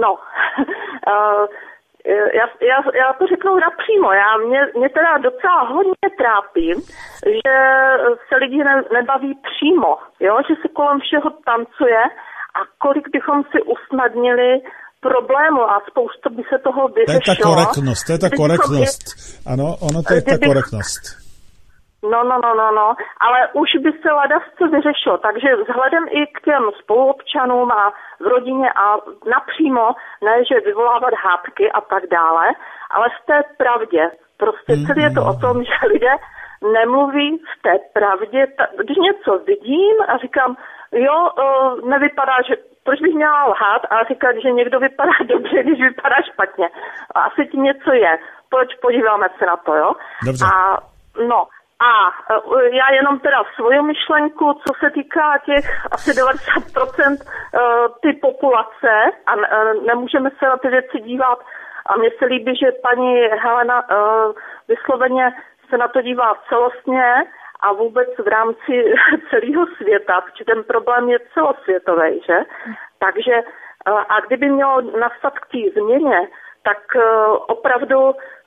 já to řeknu napřímo, mě teda docela hodně trápí, že se lidi nebaví přímo, jo? Že se kolem všeho tancuje a kolik bychom si usnadnili problému a spoustu by se toho vyřešilo. To je ta korektnost. Ano, ono to je ta korektnost. No, ale už by se ladasce vyřešilo, takže vzhledem i k těm spoluobčanům a v rodině a napřímo, ne, že vyvolávat hádky a tak dále, ale v té pravdě. Prostě celý je to o tom, že lidé nemluví v té pravdě. Když něco vidím a říkám, nevypadá, že proč bych měla lhát a říkat, že někdo vypadá dobře, když vypadá špatně. Asi tím něco je. Proč podíváme se na to, jo? Dobře. A já jenom teda svoji myšlenku, co se týká těch asi 90% ty populace a nemůžeme se na ty věci dívat a mně se líbí, že paní Helena vysloveně se na to dívá celostně a vůbec v rámci celého světa, protože ten problém je celosvětový, že? Takže a kdyby mělo nastat k té změně, tak opravdu,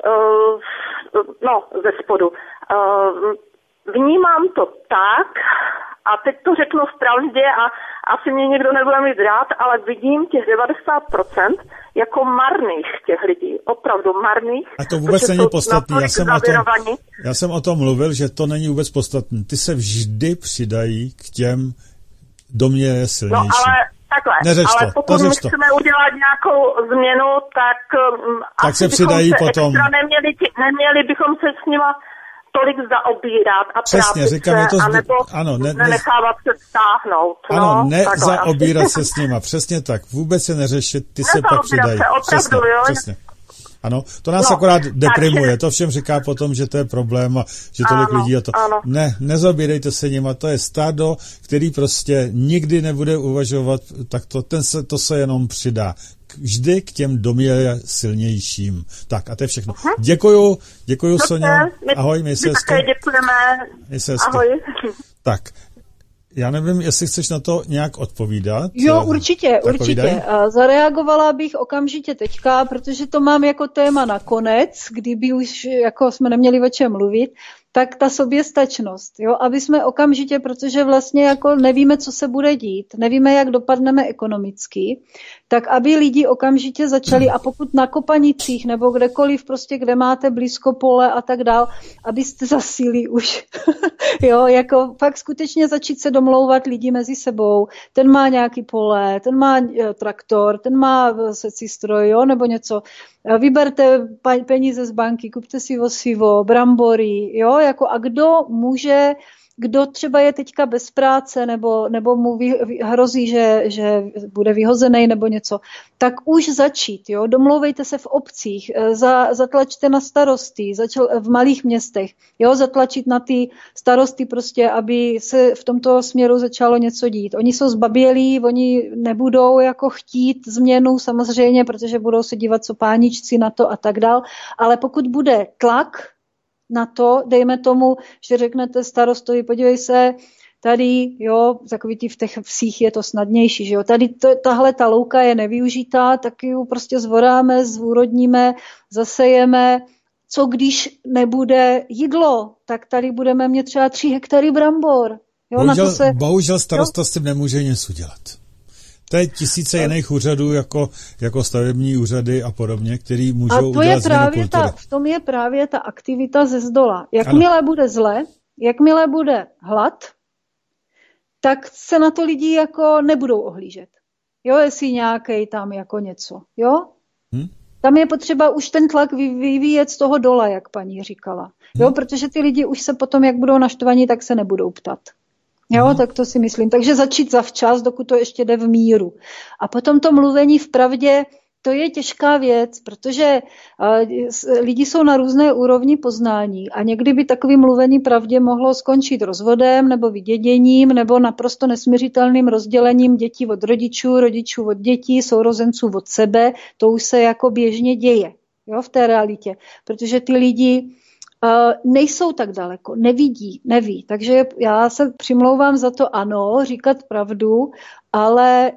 ze spodu. Vnímám to tak, a teď to řeknu vpravdě a asi mě někdo nebude mít rád, ale vidím těch 90% jako marných těch lidí, opravdu marných. A to vůbec není podstatný. Já jsem o tom mluvil, že to není vůbec podstatný. Ty se vždy přidají k těm, kdo mě je silnější. No ale takhle, ale pokud my chceme udělat nějakou změnu, tak asi se přidají potom. Neměli bychom se s nima tolik zaobírat a přesně, říkám, anebo nenechávat se stáhnout. Ano, zaobírat se s nima, přesně tak. Vůbec se neřešit, ty se pak přidají. Přesně. Ano, to nás akorát deprimuje, to všem říká potom, že to je problém a že tolik lidí a to. Ano. Ne, nezabírejte se nima, to je stádo, který prostě nikdy nebude uvažovat, tak to se jenom přidá. Vždy k těm domě silnějším. Tak a to je všechno. Děkuju Soňo. Ahoj, měj se hezky. Děkujeme. Ahoj. Tak, já nevím, jestli chceš na to nějak odpovídat. Jo, určitě. Zareagovala bych okamžitě teďka, protože to mám jako téma nakonec, kdyby už jako jsme neměli o čem mluvit, tak ta soběstačnost, jo, aby jsme okamžitě, protože vlastně jako nevíme, co se bude dít, nevíme, jak dopadneme ekonomicky, tak aby lidi okamžitě začali, a pokud na Kopanicích nebo kdekoliv prostě, kde máte blízko pole a tak dál, abyste zasíli už, jo, jako fakt skutečně začít se domlouvat lidi mezi sebou, ten má nějaký pole, ten má traktor, ten má secí stroj, jo, nebo něco, vyberte peníze z banky, kupte si osivo, brambory, jo, jako a kdo třeba je teďka bez práce nebo mu hrozí, že bude vyhozený nebo něco, tak už začít, jo, domlouvejte se v obcích, zatlačte na starosty, v malých městech, jo, zatlačit na ty starosty prostě, aby se v tomto směru začalo něco dít. Oni jsou zbabělí, oni nebudou jako chtít změnu samozřejmě, protože budou se dívat co páničci na to a tak dál, ale pokud bude tlak na to, dejme tomu, že řeknete starostovi, podívej se, tady, jo, takový v těch vsích je to snadnější, že jo, tady tahle ta louka je nevyužitá, tak ji prostě zvoráme, zúrodníme, zasejeme, co když nebude jídlo, tak tady budeme mít třeba 3 hektary brambor. Jo, bohužel starosta s tím nemůže nic udělat. To je tisíce jiných úřadů, jako stavební úřady a podobně, který můžou udělat změnu kultury. V tom je právě ta aktivita ze zdola. Jakmile bude zle, jakmile bude hlad, tak se na to lidi jako nebudou ohlížet. Jo, jestli nějakej tam jako něco. Jo? Tam je potřeba už ten tlak vyvíjet z toho dola, jak paní říkala. Jo, protože ty lidi už se potom, jak budou naštvaní, tak se nebudou ptat. Jo, tak to si myslím. Takže začít zavčas, dokud to ještě jde v míru. A potom to mluvení v pravdě, to je těžká věc, protože lidi jsou na různé úrovni poznání a někdy by takový mluvení pravdě mohlo skončit rozvodem nebo vyděděním nebo naprosto nesmiřitelným rozdělením dětí od rodičů, rodičů od dětí, sourozenců od sebe. To už se jako běžně děje, jo, v té realitě, protože ty lidi nejsou tak daleko, neví. Takže já se přimlouvám za to, ano, říkat pravdu, ale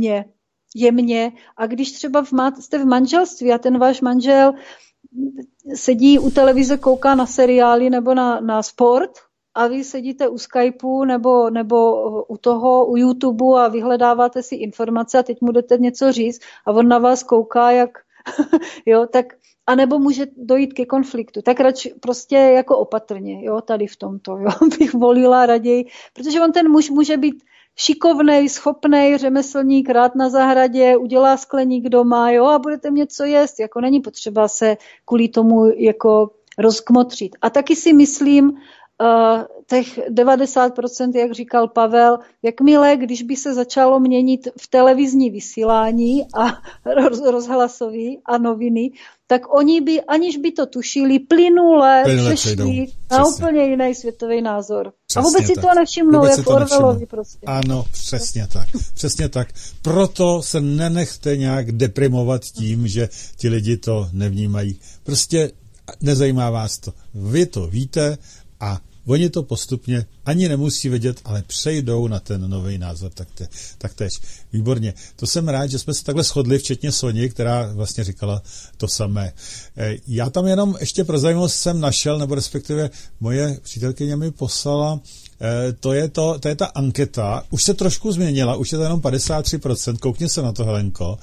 jemně. A když třeba jste v manželství a ten váš manžel sedí u televize, kouká na seriály nebo na sport a vy sedíte u Skypeu nebo u YouTube a vyhledáváte si informace a teď mu jdete něco říct a on na vás kouká, jak jo, tak a nebo může dojít ke konfliktu, tak radši prostě jako opatrně, jo, tady v tomto, jo, bych volila raději, protože on ten muž může být šikovnej, schopnej, řemeslník, rád na zahradě, udělá skleník doma, jo, a budete mít co jíst, jako není potřeba se kvůli tomu jako rozkmotřit. A taky si myslím, těch 90%, jak říkal Pavel, jakmile, když by se začalo měnit v televizní vysílání a rozhlasový a noviny, tak oni by, aniž by to tušili, plynule přešli na úplně jiný světový názor. Přesně a vůbec si to nevšimnou, jak Orwellovi prostě. Ano, přesně tak. Proto se nenechte nějak deprimovat tím, že ti lidi to nevnímají. Prostě nezajímá vás to. Vy to víte a oni to postupně ani nemusí vědět, ale přejdou na ten nový názor taktéž. Výborně. To jsem rád, že jsme se takhle shodli, včetně Soni, která vlastně říkala to samé. Já tam jenom ještě pro zajímavost jsem našel, nebo respektive moje přítelkyně mi poslala, to je ta anketa, už se trošku změnila, už je to jenom 53%, koukni se na to, Helenko,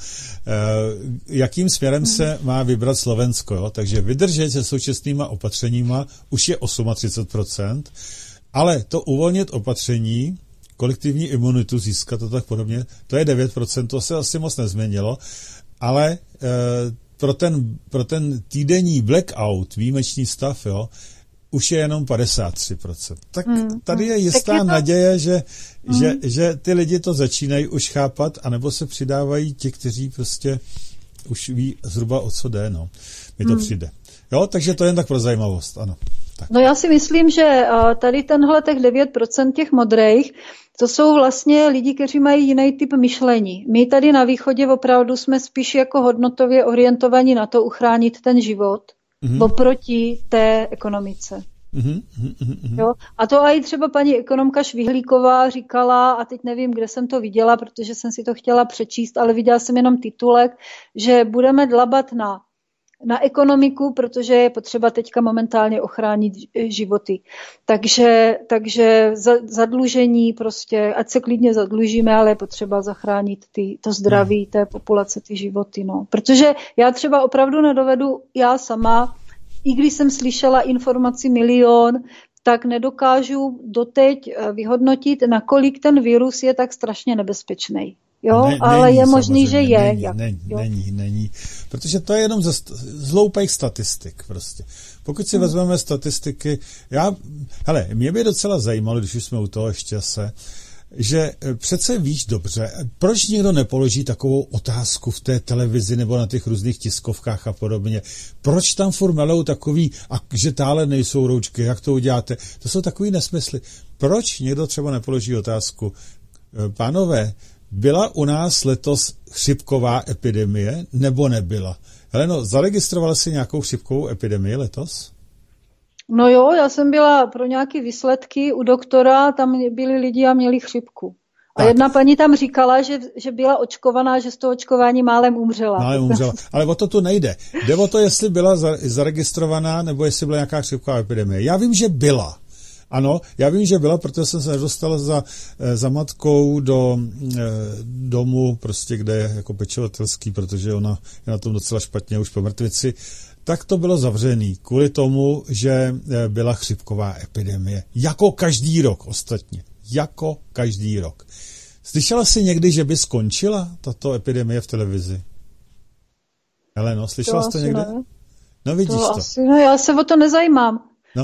jakým směrem se má vybrat Slovensko, jo? Takže vydržet se současnýma opatřeníma už je 38%, ale to uvolnit opatření, kolektivní imunitu získat a tak podobně, to je 9%, to se asi moc nezměnilo, ale pro ten týdenní blackout, výjimečný stav, jo, už je jenom 53%. Tak tady je jistá naděje, že ty lidi to začínají už chápat, anebo se přidávají ti, kteří prostě už ví zhruba o co jde, no. Mi to přijde. Jo, takže to jen tak pro zajímavost, ano. Tak. No já si myslím, že tady tenhle těch 9% těch modrých, to jsou vlastně lidi, kteří mají jiný typ myšlení. My tady na východě opravdu jsme spíš jako hodnotově orientovaní na to uchránit ten život oproti té ekonomice. Jo? A to i třeba paní ekonomka Švihlíková říkala, a teď nevím, kde jsem to viděla, protože jsem si to chtěla přečíst, ale viděla jsem jenom titulek, že budeme dlabat na ekonomiku, protože je potřeba teďka momentálně ochránit životy. Takže zadlužení prostě, ať se klidně zadlužíme, ale je potřeba zachránit to zdraví té populace, ty životy. No. Protože já třeba opravdu nedovedu, já sama, i když jsem slyšela informaci 1 000 000, tak nedokážu doteď vyhodnotit, nakolik ten virus je tak strašně nebezpečný. Jo, ale je možný, že je. Není. Protože to je jenom z hloupých statistik prostě. Pokud si vezmeme statistiky, mě by docela zajímalo, když už jsme u toho ještě že přece víš dobře, proč někdo nepoloží takovou otázku v té televizi nebo na těch různých tiskovkách a podobně. Proč tam furt melou takový, že tále nejsou roučky, jak to uděláte? To jsou takový nesmysly. Proč někdo třeba nepoloží otázku? Pánové, byla u nás letos chřipková epidemie, nebo nebyla? Heleno, zaregistrovala jsi nějakou chřipkovou epidemii letos? No jo, já jsem byla pro nějaké výsledky u doktora, tam byli lidi a měli chřipku. A jedna paní tam říkala, že byla očkovaná, že z toho očkování málem umřela. Ale o to tu nejde. Jde o to, jestli byla zaregistrovaná, nebo jestli byla nějaká chřipková epidemie. Já vím, že byla. Ano, já vím, že byla, protože jsem se nedostal za matkou do domu, prostě, kde je jako pečovatelský, protože ona je na tom docela špatně už po mrtvici. Tak to bylo zavřený kvůli tomu, že byla chřipková epidemie. Jako každý rok ostatně. Jako každý rok. Slyšela jsi někdy, že by skončila tato epidemie v televizi? Heleno, slyšela jsi to někde? Ne. No vidíš to. Asi, já se o to nezajímám.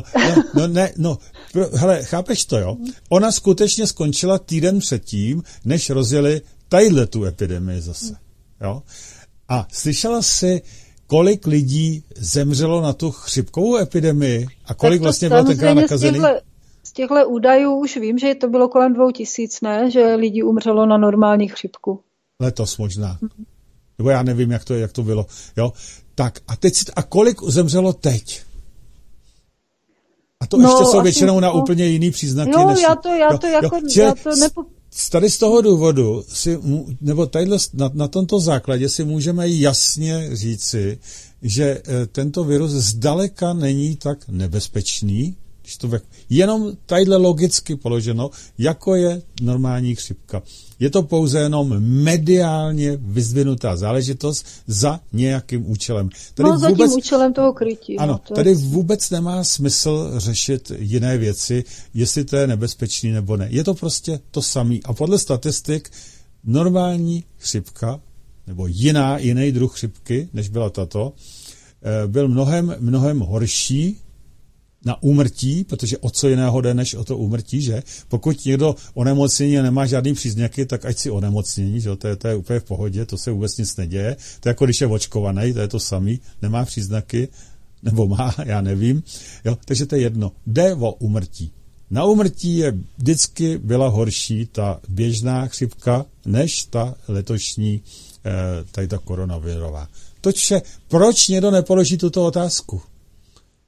Hele, chápeš to, jo? Ona skutečně skončila týden předtím, než rozjeli tadyhle tu epidemii zase, jo? A slyšela jsi, kolik lidí zemřelo na tu chřipkovou epidemii a kolik vlastně bylo tenkrát nakazený? Z těchto údajů už vím, že to bylo kolem 2000, ne? Že lidí umřelo na normální chřipku. Letos možná. Nebo já nevím, jak to bylo, jo? Tak a kolik zemřelo teď? A to ještě jsou většinou na úplně jiný příznaky. Jo, já to Tady z toho důvodu, nebo tadyhle, na tomto základě si můžeme jasně říci, že tento virus zdaleka není tak nebezpečný, když to jenom tadyhle logicky položeno, jako je normální chřipka. Je to pouze jenom mediálně vyzdvinutá záležitost za nějakým účelem. Za tím účelem toho krytí. Ano, tady vůbec nemá smysl řešit jiné věci, jestli to je nebezpečný nebo ne. Je to prostě to samé. A podle statistik normální chřipka, nebo jiný druh chřipky, než byla tato, byl mnohem horší na úmrtí, protože o co jiného jde, než o to úmrtí, že? Pokud někdo onemocnění a nemá žádný příznaky, tak ať si onemocnění, že? To je úplně v pohodě, to se vůbec nic neděje. To je jako když je očkovaný, to je to samý, nemá příznaky, nebo má, já nevím. Jo? Takže to je jedno. Jde o úmrtí. Na úmrtí vždycky byla horší ta běžná chřipka, než ta letošní, tady ta koronavirová. Proč někdo nepoloží tuto otázku?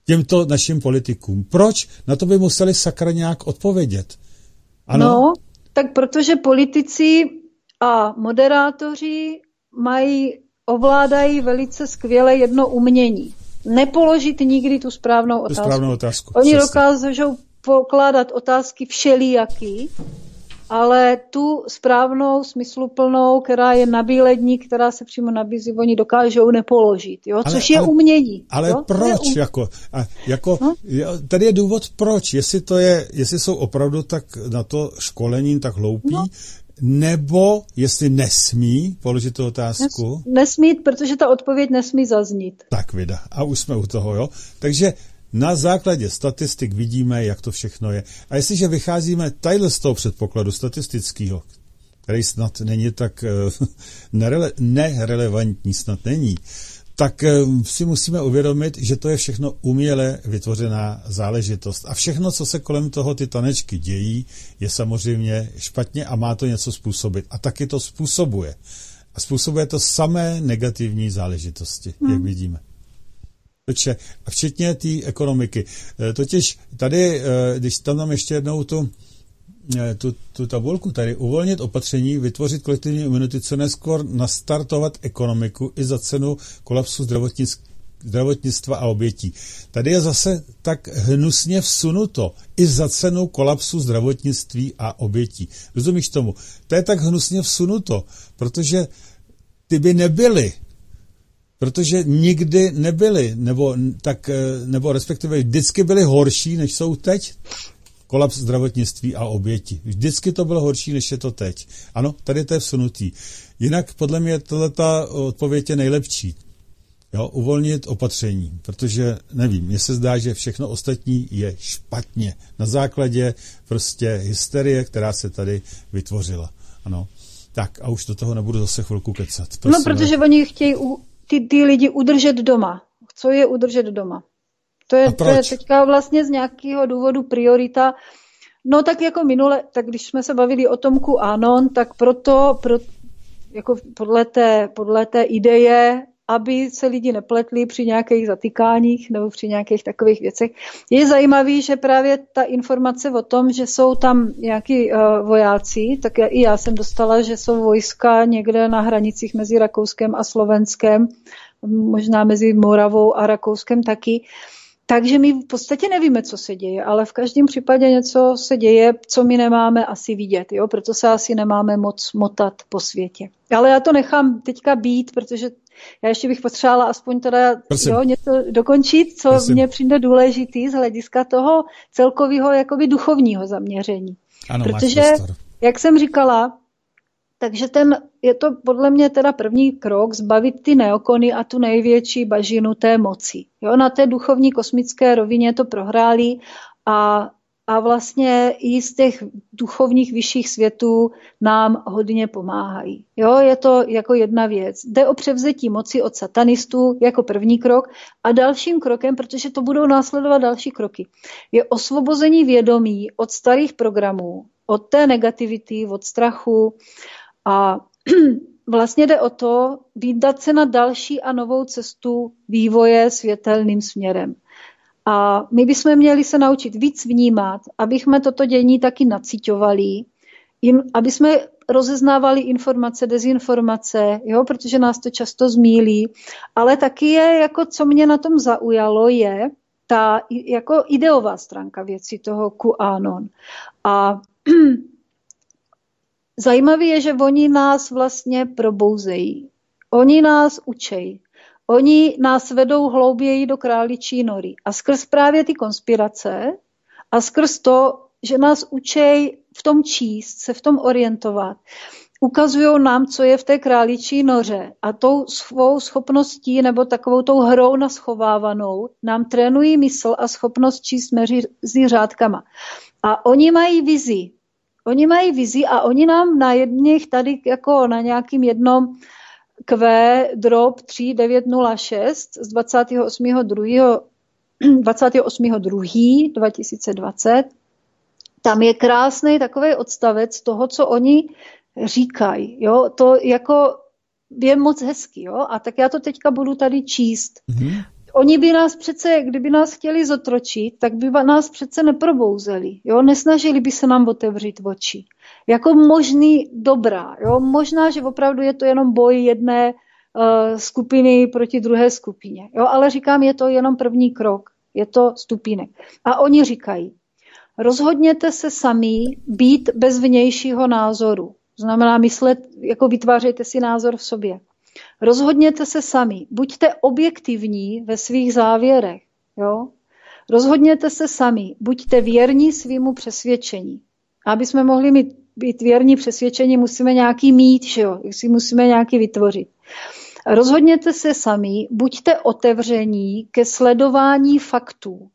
těmto našim politikům. Proč? Na to by museli sakra nějak odpovědět. Ano? No, tak protože politici a moderátoři ovládají velice skvěle jedno umění. Nepoložit nikdy tu správnou otázku. Oni dokážou pokládat otázky všelijaký, ale tu správnou, smysluplnou, která je nabílední, která se přímo nabízí, oni dokážou nepoložit, jo? Což je umění. Ale jo? Proč? Tady je důvod proč. Jestli jsou opravdu tak na to školení tak hloupí, nebo jestli nesmí položit tu otázku. Nesmí, protože ta odpověď nesmí zaznít. Tak vida. A už jsme u toho, jo? Takže na základě statistik vidíme, jak to všechno je. A jestliže vycházíme tady z toho předpokladu statistického, který snad není tak nerelevantní, snad není, tak si musíme uvědomit, že to je všechno uměle vytvořená záležitost. A všechno, co se kolem toho ty tanečky dějí, je samozřejmě špatně a má to něco způsobit. A taky to způsobuje. A způsobuje to samé negativní záležitosti, jak vidíme. A včetně té ekonomiky. Totiž tady, když tam mám ještě jednou tu tabulku, tady uvolnit opatření, vytvořit kolektivní imunitu, co neskôr nastartovat ekonomiku i za cenu kolapsu zdravotnictva a obětí. Tady je zase tak hnusně vsunuto i za cenu kolapsu zdravotnictví a obětí. Rozumíš tomu? To je tak hnusně vsunuto, protože ty by nebyly, protože nikdy nebyly, nebo respektive vždycky byly horší, než jsou teď. Kolaps zdravotnictví a oběti. Vždycky to bylo horší, než je to teď. Ano, tady to je vsunutý. Jinak podle mě tato odpověď je nejlepší. Jo, uvolnit opatření, protože nevím, mně se zdá, že všechno ostatní je špatně. Na základě prostě hysterie, která se tady vytvořila. Ano. Tak a už do toho nebudu zase chvilku kecat. Prosím, protože oni chtějí ty lidi udržet doma. Chcou je udržet doma. To je teďka vlastně z nějakého důvodu priorita. No tak jako minule, tak když jsme se bavili o tom QAnon, tak jako podle té ideje, aby se lidi nepletli při nějakých zatýkáních nebo při nějakých takových věcech. Je zajímavý, že právě ta informace o tom, že jsou tam nějaký vojáci, tak i já jsem dostala, že jsou vojska někde na hranicích mezi Rakouskem a Slovenskem, možná mezi Moravou a Rakouskem taky. Takže my v podstatě nevíme, co se děje, ale v každém případě něco se děje, co my nemáme asi vidět, jo? Proto se asi nemáme moc motat po světě. Ale já to nechám teďka být, protože já ještě bych potřebovala aspoň teda něco dokončit, co mně přijde důležitý z hlediska toho celkového jakoby duchovního zaměření. Ano, protože, jak jsem říkala, takže je to podle mě teda první krok zbavit ty neokony a tu největší bažinu té moci. Jo, na té duchovní kosmické rovině to prohráli a vlastně i z těch duchovních vyšších světů nám hodně pomáhají. Jo, je to jako jedna věc. Jde o převzetí moci od satanistů jako první krok a dalším krokem, protože to budou následovat další kroky, je osvobození vědomí od starých programů, od té negativity, od strachu a vlastně jde o to vydat se na další a novou cestu vývoje světelným směrem. A my bychom měli se naučit víc vnímat, abychom toto dění taky naciťovali, aby jsme rozeznávali informace, dezinformace, jo, protože nás to často zmýlí, ale taky je, jako co mě na tom zaujalo, je ta jako ideová stránka věci toho QAnon. A zajímavé je, že oni nás vlastně probouzejí. Oni nás učejí. Oni nás vedou hlouběji do králičí nory. A skrz právě ty konspirace a skrz to, že nás učejí v tom číst, se v tom orientovat, ukazují nám, co je v té králičí noře a tou svou schopností nebo takovou tou hrou naschovávanou nám trénují mysl a schopnost číst mezi řádkama. A oni mají vizi. Oni mají vizi a oni nám na jedných tady jako na nějakým jednom Q-3906 z 28.2.2020. Tam je krásný takový odstavec toho, co oni říkají. Jo? To jako je moc hezký. Jo? A tak já to teďka budu tady číst. oni by nás přece, kdyby nás chtěli zotročit, tak by nás přece neprobouzeli. Jo? Nesnažili by se nám otevřít oči. Jako možný dobrá. Jo? Možná, že opravdu je to jenom boj jedné skupiny proti druhé skupině. Jo? Ale říkám, je to jenom první krok. Je to stupínek. A oni říkají, rozhodněte se sami být bez vnějšího názoru. Znamená myslet, jako vytvářejte si názor v sobě. Rozhodněte se sami. Buďte objektivní ve svých závěrech. Jo? Rozhodněte se sami. Buďte věrní svýmu přesvědčení. Aby jsme mohli být věrní přesvědčení, musíme nějaký mít, že jo? Si musíme nějaký vytvořit. Rozhodněte se sami. Buďte otevření ke sledování faktů.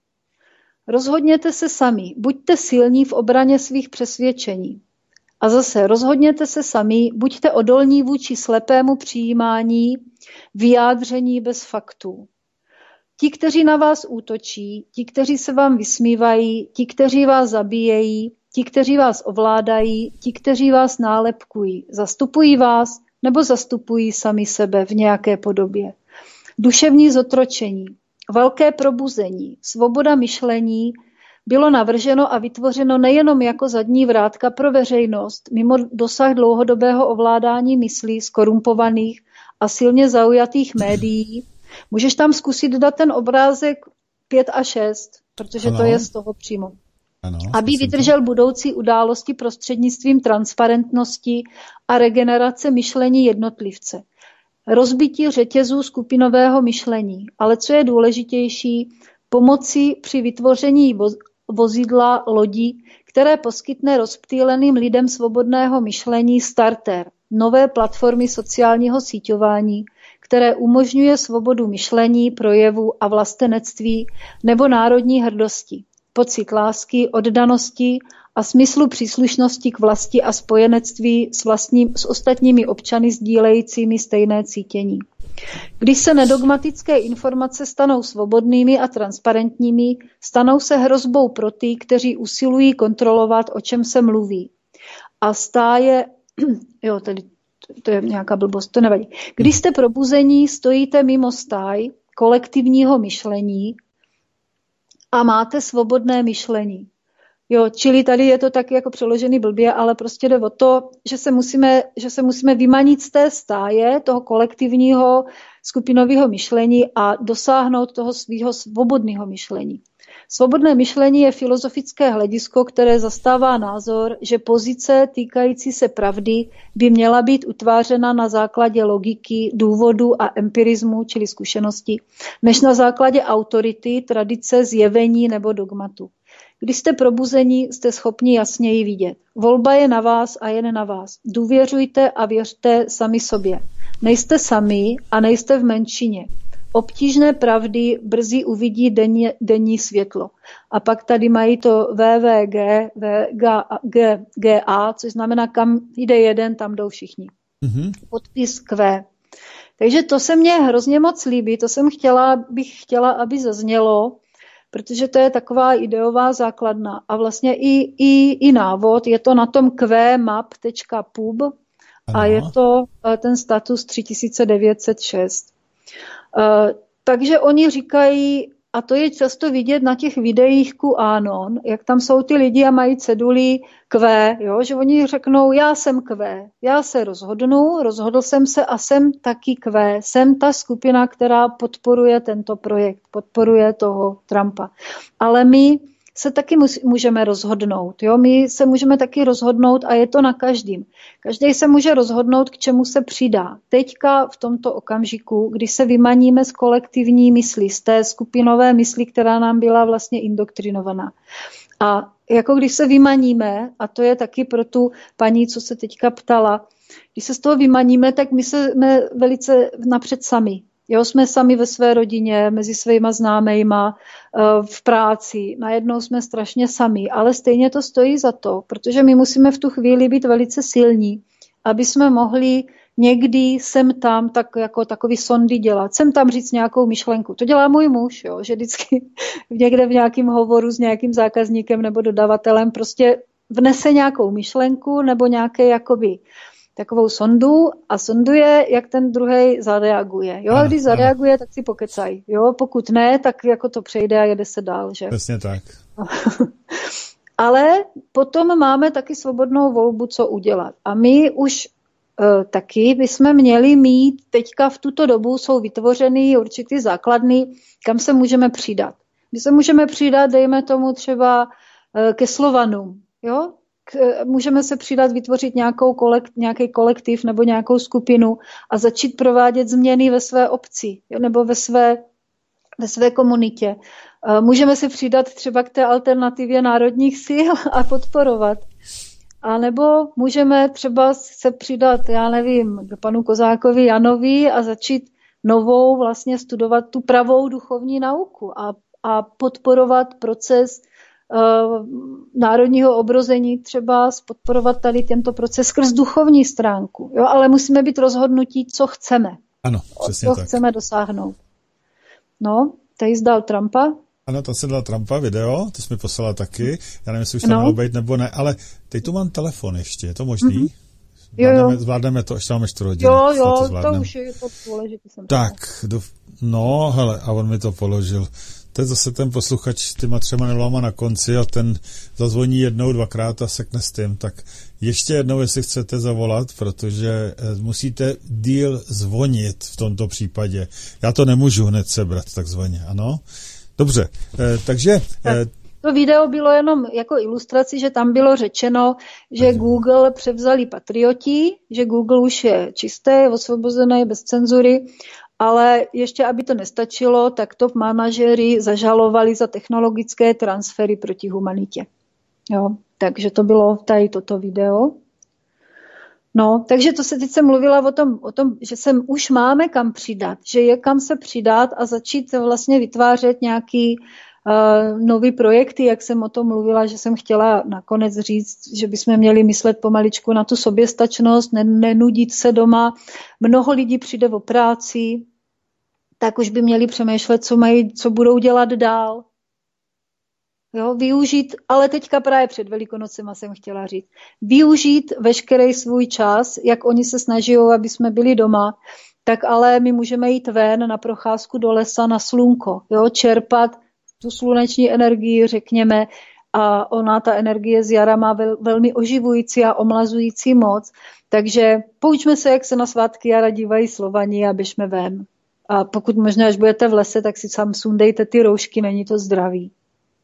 Rozhodněte se sami. Buďte silní v obraně svých přesvědčení. A zase rozhodněte se sami, buďte odolní vůči slepému přijímání, vyjádření bez faktů. Ti, kteří na vás útočí, ti, kteří se vám vysmívají, ti, kteří vás zabíjejí, ti, kteří vás ovládají, ti, kteří vás nálepkují, zastupují vás nebo zastupují sami sebe v nějaké podobě. Duševní zotročení, velké probuzení, svoboda myšlení, bylo navrženo a vytvořeno nejenom jako zadní vrátka pro veřejnost mimo dosah dlouhodobého ovládání myslí skorumpovaných a silně zaujatých médií. Můžeš tam zkusit dát ten obrázek 5 a 6, protože ano. To je z toho přímo. Ano, aby vydržel budoucí události prostřednictvím transparentnosti a regenerace myšlení jednotlivce. Rozbití řetězů skupinového myšlení, ale co je důležitější, pomoci při vytvoření vozidla lodi, které poskytne rozptýleným lidem svobodného myšlení starter, nové platformy sociálního síťování, které umožňuje svobodu myšlení, projevu a vlastenectví nebo národní hrdosti, pocit lásky, oddanosti a smyslu příslušnosti k vlasti a spojenectví s ostatními občany sdílejícími stejné cítění. Když se nedogmatické informace stanou svobodnými a transparentními, stanou se hrozbou pro ty, kteří usilují kontrolovat, o čem se mluví. A stáje, jo, tady to je nějaká blbost, to nevadí. Když jste probuzení, stojíte mimo stáj kolektivního myšlení a máte svobodné myšlení. Jo, čili tady je to taky jako přeložený blbě, ale prostě jde o to, že se musíme vymanit z té stáje, toho kolektivního skupinového myšlení a dosáhnout toho svého svobodného myšlení. Svobodné myšlení je filozofické hledisko, které zastává názor, že pozice týkající se pravdy by měla být utvářena na základě logiky, důvodu a empirismu, čili zkušenosti, než na základě autority, tradice, zjevení nebo dogmatu. Když jste probuzení, jste schopni jasněji vidět. Volba je na vás a jen na vás. Důvěřujte a věřte sami sobě. Nejste sami a nejste v menšině. Obtížné pravdy brzy uvidí denní světlo. A pak tady mají to VVG, VGA, což znamená, kam jde jeden, tam jdou všichni. Mm-hmm. Podpis Q. Takže to se mně hrozně moc líbí, to bych chtěla, aby zaznělo, protože to je taková ideová základna. A vlastně i návod, je to na tom qmap.pub a je to ten status 3906. Takže oni říkají, a to je často vidět na těch videích QAnon, jak tam jsou ty lidi a mají ceduly Q, jo, že oni řeknou, já jsem Q, já se rozhodl jsem se a jsem taky Q, jsem ta skupina, která podporuje tento projekt, podporuje toho Trumpa. Ale my se taky můžeme rozhodnout. Jo? My se můžeme taky rozhodnout a je to na každém. Každý se může rozhodnout, k čemu se přidá. Teďka v tomto okamžiku, když se vymaníme z kolektivní mysli, z té skupinové mysli, která nám byla vlastně indoktrinovaná. A jako když se vymaníme, a to je taky pro tu paní, co se teďka ptala, když se z toho vymaníme, tak my jsme velice napřed sami. Jo, jsme sami ve své rodině, mezi svýma známejma, v práci. Najednou jsme strašně sami, ale stejně to stojí za to, protože my musíme v tu chvíli být velice silní, aby jsme mohli někdy sem tam tak jako takový sondy dělat. Sem tam říct nějakou myšlenku. To dělá můj muž, jo, že vždycky někde v nějakém hovoru s nějakým zákazníkem nebo dodavatelem prostě vnese nějakou myšlenku nebo nějaké jakoby takovou sondu a sonduje, jak ten druhej zareaguje. Jo, a když zareaguje, tak si pokecají. Jo, pokud ne, tak jako to přejde a jede se dál, že? Přesně tak. Ale potom máme taky svobodnou volbu, co udělat. A my už taky bychom měli mít, teďka v tuto dobu jsou vytvořeny určitý základny, kam se můžeme přidat. My se můžeme přidat, dejme tomu třeba ke Slovanům, jo? Můžeme se přidat, vytvořit nějaký kolektiv nebo nějakou skupinu a začít provádět změny ve své obci nebo ve své komunitě. Můžeme se přidat třeba k té alternativě národních sil a podporovat. A nebo můžeme třeba se přidat, já nevím, k panu Kozákovi Janovi a začít novou vlastně studovat tu pravou duchovní nauku a podporovat proces národního obrození, třeba podporovat tady tento proces skrz duchovní stránku. Jo? Ale musíme být rozhodnutí, co chceme. Ano, přesně co tak. chceme dosáhnout. No, tady zdal Trumpa. Ano, tam jsem dal Trumpa video, to jsi mi poslala taky. Já nevím, jestli už tam mělo být nebo ne, ale teď tu mám telefon ještě, je to možný? Zvládneme to, ještě máme 4 hodiny. Jo, to už je to důležité. Tak, no, hele, a on mi to položil. To je zase ten posluchač s těma 3 nulama na konci a ten zazvoní 1, 2krát a sekne s tím. Tak ještě jednou, jestli chcete zavolat, protože musíte díl zvonit v tomto případě. Já to nemůžu hned sebrat, takzvaně, ano? Dobře, takže... To video bylo jenom jako ilustraci, že tam bylo řečeno, že Google převzali patrioti, že Google už je čisté, osvobozené, bez cenzury, ale ještě, aby to nestačilo, tak top manažery zažalovali za technologické transfery proti humanitě. Jo, takže to bylo tady toto video. No, takže to se teď jsem mluvila o tom, že už máme kam přidat, že je kam se přidat a začít vlastně vytvářet nějaký nový projekty, jak jsem o tom mluvila, že jsem chtěla nakonec říct, že bychom měli myslet pomaličku na tu soběstačnost, nenudit se doma. Mnoho lidí přijde o práci, tak už by měli přemýšlet, co budou dělat dál. Jo, využít, ale teďka právě před Velikonocema jsem chtěla říct, využít veškerý svůj čas, jak oni se snaží, aby jsme byli doma, tak ale my můžeme jít ven na procházku do lesa na slunko, jo, čerpat tu sluneční energii, řekněme, a ta energie z jara má velmi oživující a omlazující moc, takže poučme se, jak se na svátky jara dívají Slovani a běžme ven. A pokud možná, až budete v lese, tak si sám sundejte ty roušky, není to zdravý.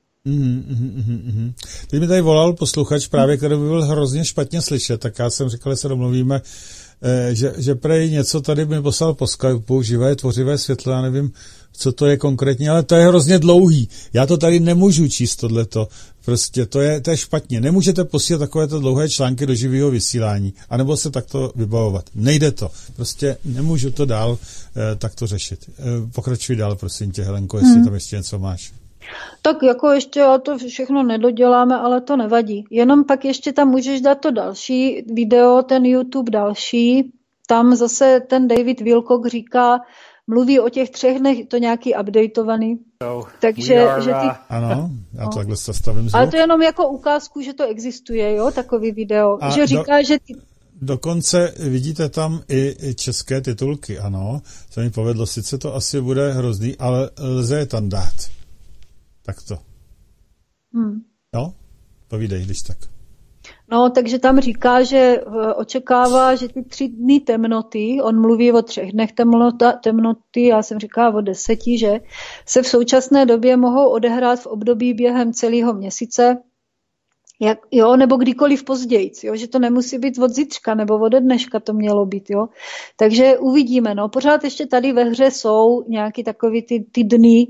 Teď mi tady volal posluchač právě, který by byl hrozně špatně slyšet, tak já jsem říkal, že se domluvíme, že prej něco tady mi poslal po Skypeu, živé tvořivé světlo, já nevím, co to je konkrétně, ale to je hrozně dlouhý. Já to tady nemůžu číst tohleto. Prostě to je špatně. Nemůžete posílat takovéto dlouhé články do živého vysílání, anebo se takto vybavovat. Nejde to. Prostě nemůžu to dál takto řešit. Pokračuj dál, prosím tě, Helenko, jestli tam ještě něco máš. Tak jako ještě to všechno nedoděláme, ale to nevadí. Jenom pak ještě tam můžeš dát to další video, ten YouTube další. Tam zase ten David Wilcock mluví o těch 3 dnech, to nějaký updateovaný. Takže, že ty... Ano, já to takhle zastavím zvuk. Ale to je jenom jako ukázku, že to existuje, jo, takový video. A že říká, že ty... Dokonce vidíte tam i české titulky, ano. Se mi povedlo, sice to asi bude hrozný, ale lze je tam dát. Tak to. No, povídej, když tak. No, takže tam říká, že očekává, že ty 3 dny temnoty, on mluví o 3 dnech temnoty, já jsem říkala o 10, že se v současné době mohou odehrát v období během celého měsíce, nebo kdykoliv později, jo, že to nemusí být od zítřka nebo ode dneška to mělo být, jo. Takže uvidíme, no, pořád ještě tady ve hře jsou nějaký takový ty dny,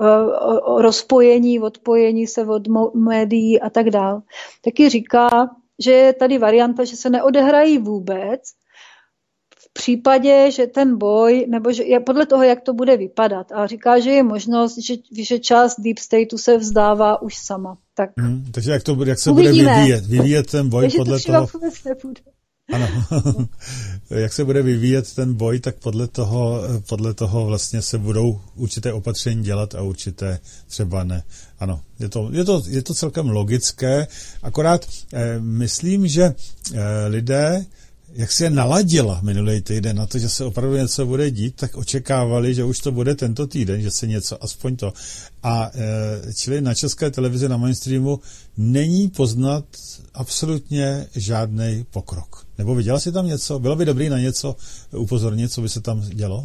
rozpojení, odpojení se od médií a tak dál. Taky říká, že je tady varianta, že se neodehrají vůbec v případě, že ten boj, nebo že je podle toho, jak to bude vypadat. A říká, že je možnost, že část Deep Stateu se vzdává už sama. Tak. Takže jak se bude vyvíjet ten boj, takže podle toho... Ano, jak se bude vyvíjet ten boj, tak podle toho vlastně se budou určité opatření dělat a určité třeba ne. Ano, je to celkem logické, akorát myslím, že lidé jak se je naladila minulý týden na to, že se opravdu něco bude dít, tak očekávali, že už to bude tento týden, že se něco, aspoň to. A čili na České televizi, na mainstreamu není poznat absolutně žádný pokrok. Nebo viděla jsi tam něco? Bylo by dobrý na něco upozornit, co by se tam dělo?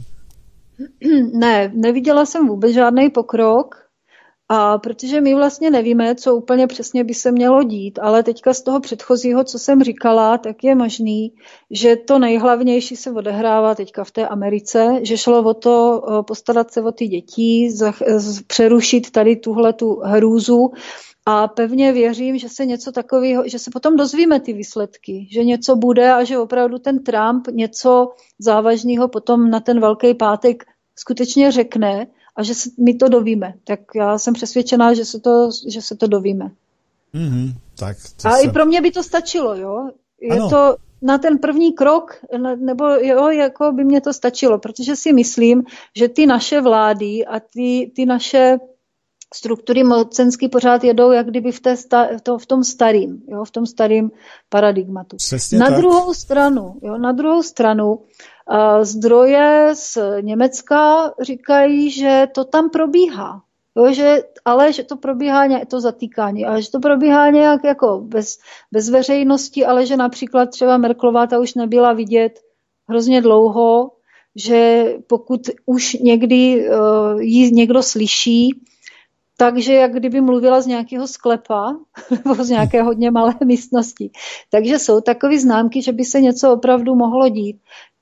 Ne, neviděla jsem vůbec žádný pokrok. A protože my vlastně nevíme, co úplně přesně by se mělo dít, ale teďka z toho předchozího, co jsem říkala, tak je možný, že to nejhlavnější se odehrává teďka v té Americe, že šlo o to postarat se o ty děti, přerušit tady tuhletu hrůzu a pevně věřím, že se něco takového, že se potom dozvíme ty výsledky, že něco bude a že opravdu ten Trump něco závažného potom na ten Velký pátek skutečně řekne, a že se my to dovíme. Tak já jsem přesvědčená, že se to dovíme. Mm-hmm, tak i pro mě by to stačilo, jo. Je to na ten první krok, nebo jo, jako by mě to stačilo, protože si myslím, že ty naše vlády a ty naše struktury mocenský pořád jedou, jak kdyby v tom starým paradigmatu. Na druhou stranu zdroje z Německa říkají, že to tam probíhá. Jo, že to probíhá to zatýkání, ale že to probíhá nějak jako bez veřejnosti, ale že například třeba Merkelová ta už nebyla vidět hrozně dlouho, že pokud už někdy ji někdo slyší, takže jak kdyby mluvila z nějakého sklepa nebo z nějaké hodně malé místnosti. Takže jsou takové známky, že by se něco opravdu mohlo dít.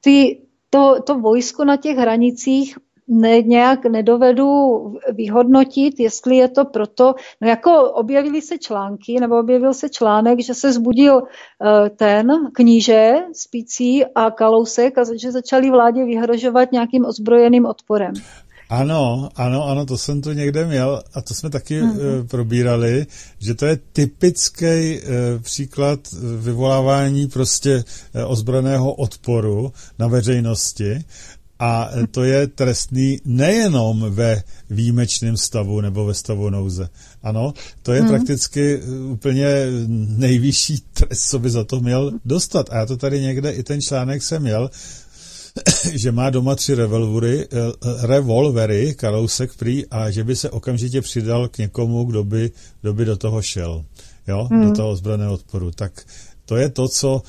To vojsko na těch hranicích nějak nedovedu vyhodnotit, jestli je to proto, no jako objevil se článek, že se zbudil ten kníže spící a Kalousek a že začali vládě vyhrožovat nějakým ozbrojeným odporem. Ano, to jsem tu někde měl a to jsme taky probírali, že to je typický příklad vyvolávání prostě ozbrojeného odporu na veřejnosti a to je trestný nejenom ve výjimečném stavu nebo ve stavu nouze. Ano, to je prakticky úplně nejvyšší trest, co by za to měl dostat. A já to tady někde, i ten článek jsem měl, že má doma 3 revolvery, Kalousek prý, a že by se okamžitě přidal k někomu, kdo by do toho šel, jo, do toho ozbrojeného odporu. Tak to je to, co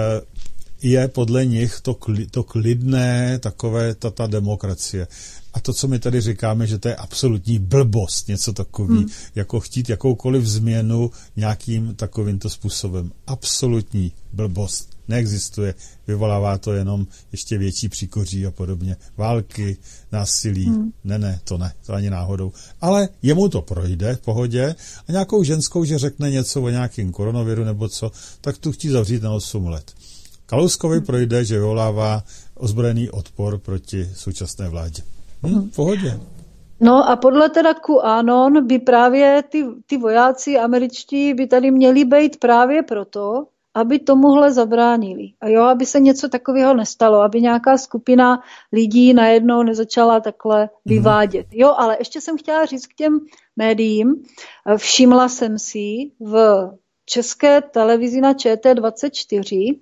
je podle nich to klidné, takové ta demokracie. A to, co my tady říkáme, že to je absolutní blbost, něco takový, jako chtít jakoukoliv změnu nějakým takovýmto způsobem. Absolutní blbost. Neexistuje. Vyvolává to jenom ještě větší příkoří a podobně. Války, násilí. Ne, to ani náhodou. Ale jemu to projde v pohodě a nějakou ženskou, že řekne něco o nějakém koronaviru nebo co, tak tu chtí zavřít na 8 let. Kalouskovi projde, že vyvolává ozbrojený odpor proti současné vládě. V pohodě. No a podle teda QAnon by právě ty vojáci američtí by tady měli být právě proto, aby tomuhle zabránili. A jo, aby se něco takového nestalo, aby nějaká skupina lidí najednou nezačala takhle vyvádět. Jo, ale ještě jsem chtěla říct k těm médiím. Všimla jsem si v České televizi na ČT24,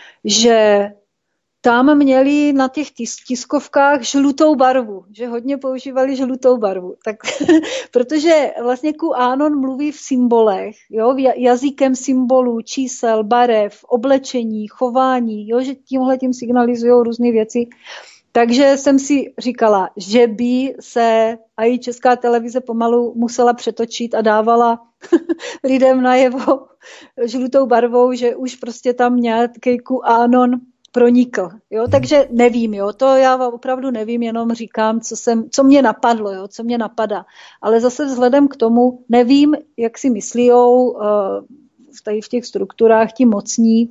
že tam měli na těch tiskovkách žlutou barvu, že hodně používali žlutou barvu. Tak, protože vlastně QAnon mluví v symbolech, jo, jazykem symbolů, čísel, barev, oblečení, chování, jo, že tím signalizují různé věci. Takže jsem si říkala, že by se i Česká televize pomalu musela přetočit a dávala lidem najevo žlutou barvou, že už prostě tam nějaký QAnon pronikl. Jo? Takže nevím, jo? To já opravdu nevím, jenom říkám, co mě napadlo, jo? Co mě napadá. Ale zase vzhledem k tomu nevím, jak si myslíjou tady v těch strukturách ti mocní,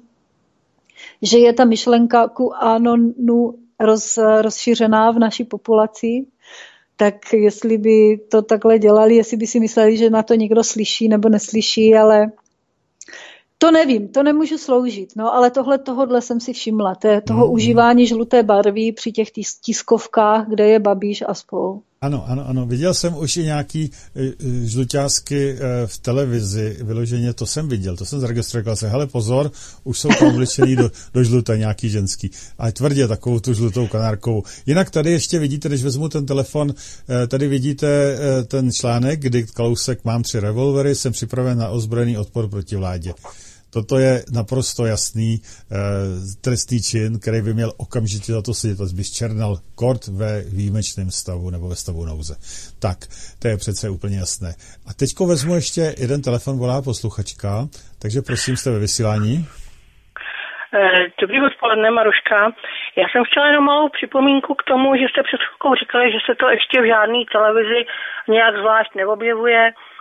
že je ta myšlenka QAnonu rozšířená v naší populaci, tak jestli by to takhle dělali, jestli by si mysleli, že na to někdo slyší nebo neslyší, ale to nevím, to nemůžu sloužit, no, ale tohodle jsem si všimla, toho užívání žluté barvy při těch tiskovkách, kde je Babiš a spol. Ano. Viděl jsem už i nějaký žluťásky v televizi, vyloženě to jsem viděl, to jsem zaregistroval se, hele pozor, už jsou tam oblečený do žluta nějaký ženský. A tvrdě takovou tu žlutou kanárkovou. Jinak tady ještě vidíte, když vezmu ten telefon, tady vidíte ten článek, kdy Kalousek mám 3 revolvery, jsem připraven na ozbrojený odpor proti vládě. Toto je naprosto jasný trestný čin, který by měl okamžitě za to sedět, aby zčernal kort ve výjimečném stavu nebo ve stavu nouze. Tak, to je přece úplně jasné. A teďko vezmu ještě jeden telefon, volá posluchačka, takže prosím, jste ve vysílání. Dobrý odpoledne, Maruška. Já jsem chtěla jenom malou připomínku k tomu, že jste před chvilkou říkali, že se to ještě v žádné televizi nějak zvlášť neobjevuje.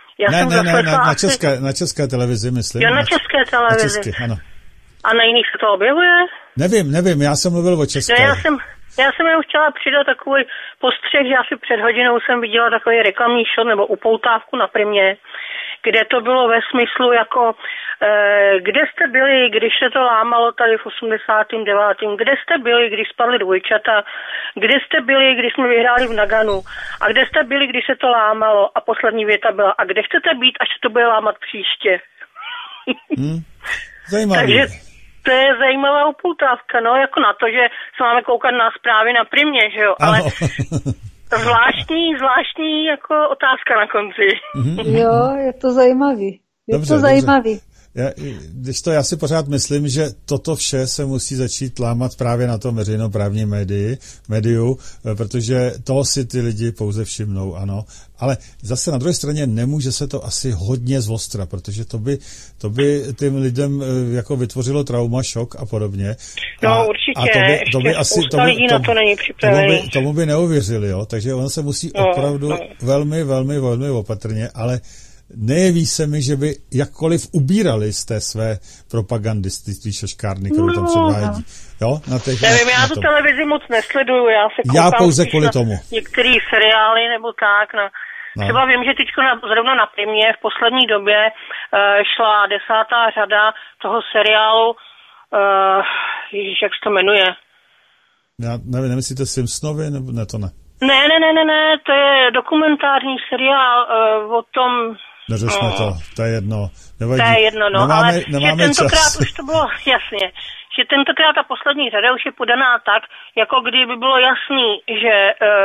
Na české televizi, myslím. Jo, na české televizi. Na české, ano. A na jiných se to objevuje? Nevím, já jsem mluvil o české. Já jsem jenom chtěla přidat takový postřeh, že asi před hodinou jsem viděla takový reklamní shot nebo upoutávku na Primě, kde to bylo ve smyslu jako, kde jste byli, když se to lámalo tady v 89. Kde jste byli, když spadly dvojčata, kde jste byli, když jsme vyhráli v Naganu a kde jste byli, když se to lámalo a poslední věta byla a kde chcete být, až se to bude lámat příště. Zajímavý. Takže to je zajímavá upoutávka, no, jako na to, že se máme koukat na zprávy na Primě, že jo, ale zvláštní jako otázka na konci. Jo, je to zajímavý. Zajímavý. Já si pořád myslím, že toto vše se musí začít lámat právě na tom veřejnoprávním médiu, protože toho si ty lidi pouze všimnou, ano. Ale zase na druhé straně nemůže se to asi hodně zvostra, protože to by těm lidem jako vytvořilo trauma, šok a podobně. No určitě, to by asi lidí na to není připravený. Tomu by neuvěřili, jo. Takže ono se musí opravdu velmi, velmi, velmi opatrně, ale nejeví se mi, že by jakkoliv ubírali z té své propagandistické šaškárny, kterou tam předvádí. Jo? Nevím, já tu televizi moc nesleduju, já se koukám pouze kvůli tomu. Některé seriály nebo tak. Třeba vím, že teď zrovna na Primě v poslední době šla 10. řada toho seriálu, ježiš, jak se to jmenuje? Já nevím, nemyslíte Simpsonovi, nebo ne, to ne? Ne, to je dokumentární seriál o tom... Neřešme to je jedno. Nevadí. To je jedno, nemáme že tentokrát čas. už to bylo jasně, že tentokrát ta poslední řada už je podaná tak, jako kdyby bylo jasný, že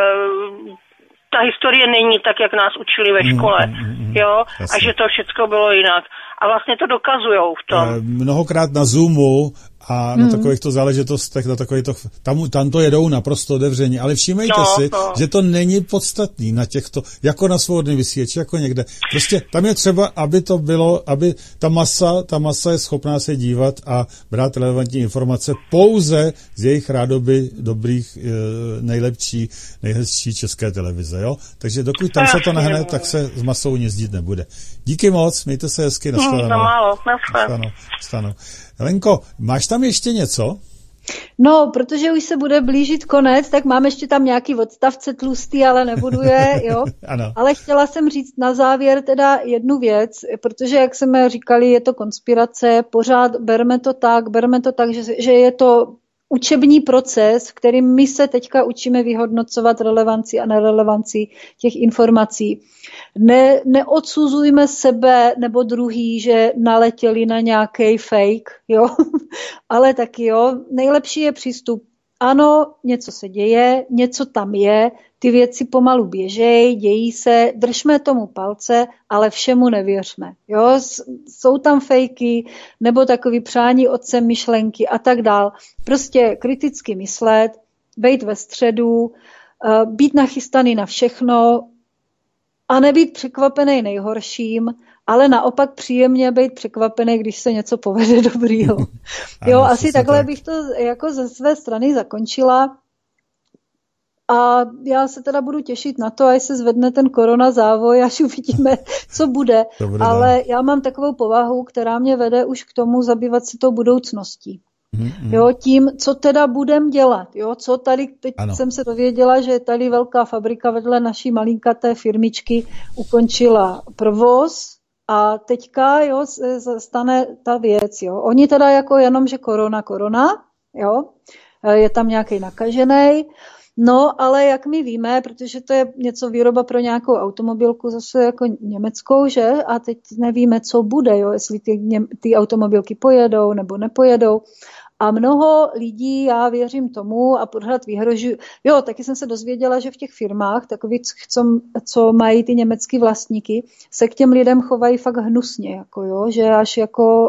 ta historie není tak, jak nás učili ve škole, jo, jasně. A že to všecko bylo jinak. A vlastně to dokazujou v tom. Mnohokrát na Zoomu a na takovýchto záležitostech, tam to jedou naprosto otevřeně, ale všímejte si, že to není podstatný na těchto, jako na svobodný vysílači, jako někde. Prostě tam je třeba, aby to bylo, aby ta masa je schopná se dívat a brát relevantní informace pouze z jejich rádoby dobrých, nejhezčí české televize, jo? Takže dokud tam se to nahne, tak se s masou nic dít nebude. Díky moc, mějte se hezky, nashledanou. Helenko, máš tam ještě něco? No, protože už se bude blížit konec, tak mám ještě tam nějaký odstavce tlustý, ale nebudu je, jo. Ano. Ale chtěla jsem říct na závěr teda jednu věc, protože, jak jsme říkali, je to konspirace, pořád berme to tak, že je to učební proces, v kterým my se teďka učíme vyhodnocovat relevanci a nerelevanci těch informací. Neodsuzujme sebe nebo druhý, že naletěli na nějaký fake, jo, ale taky jo, nejlepší je přístup. Ano, něco se děje, něco tam je, ty věci pomalu běžej, dějí se, držme tomu palce, ale všemu nevěřme. Jo? Jsou tam fejky nebo takový přání otcem myšlenky a tak dál. Prostě kriticky myslet, být ve středu, být nachystaný na všechno a nebýt překvapený nejhorším, ale naopak příjemně být překvapený, když se něco povede dobrýho. Jo, asi takhle bych to jako ze své strany zakončila. A já se teda budu těšit na to, až se zvedne ten korona závoj, až uvidíme, co bude. Dobrý, ale já mám takovou povahu, která mě vede už k tomu zabývat se tou budoucností. Jo, tím, co teda budem dělat. Jo, co tady, teď jsem se dověděla, že tady velká fabrika vedle naší malinkaté firmičky ukončila provoz a teďka jo, stane ta věc. Jo. Oni teda jako jenom, že korona, jo, je tam nějaký nakažený. No, ale jak my víme, protože to je něco výroba pro nějakou automobilku zase jako německou, že? A teď nevíme, co bude, jo? Jestli ty automobilky pojedou nebo nepojedou. A mnoho lidí, já věřím tomu a pořád vyhrožuju. Jo, taky jsem se dozvěděla, že v těch firmách, takový, co mají ty německý vlastníky, se k těm lidem chovají fakt hnusně, jako jo, že až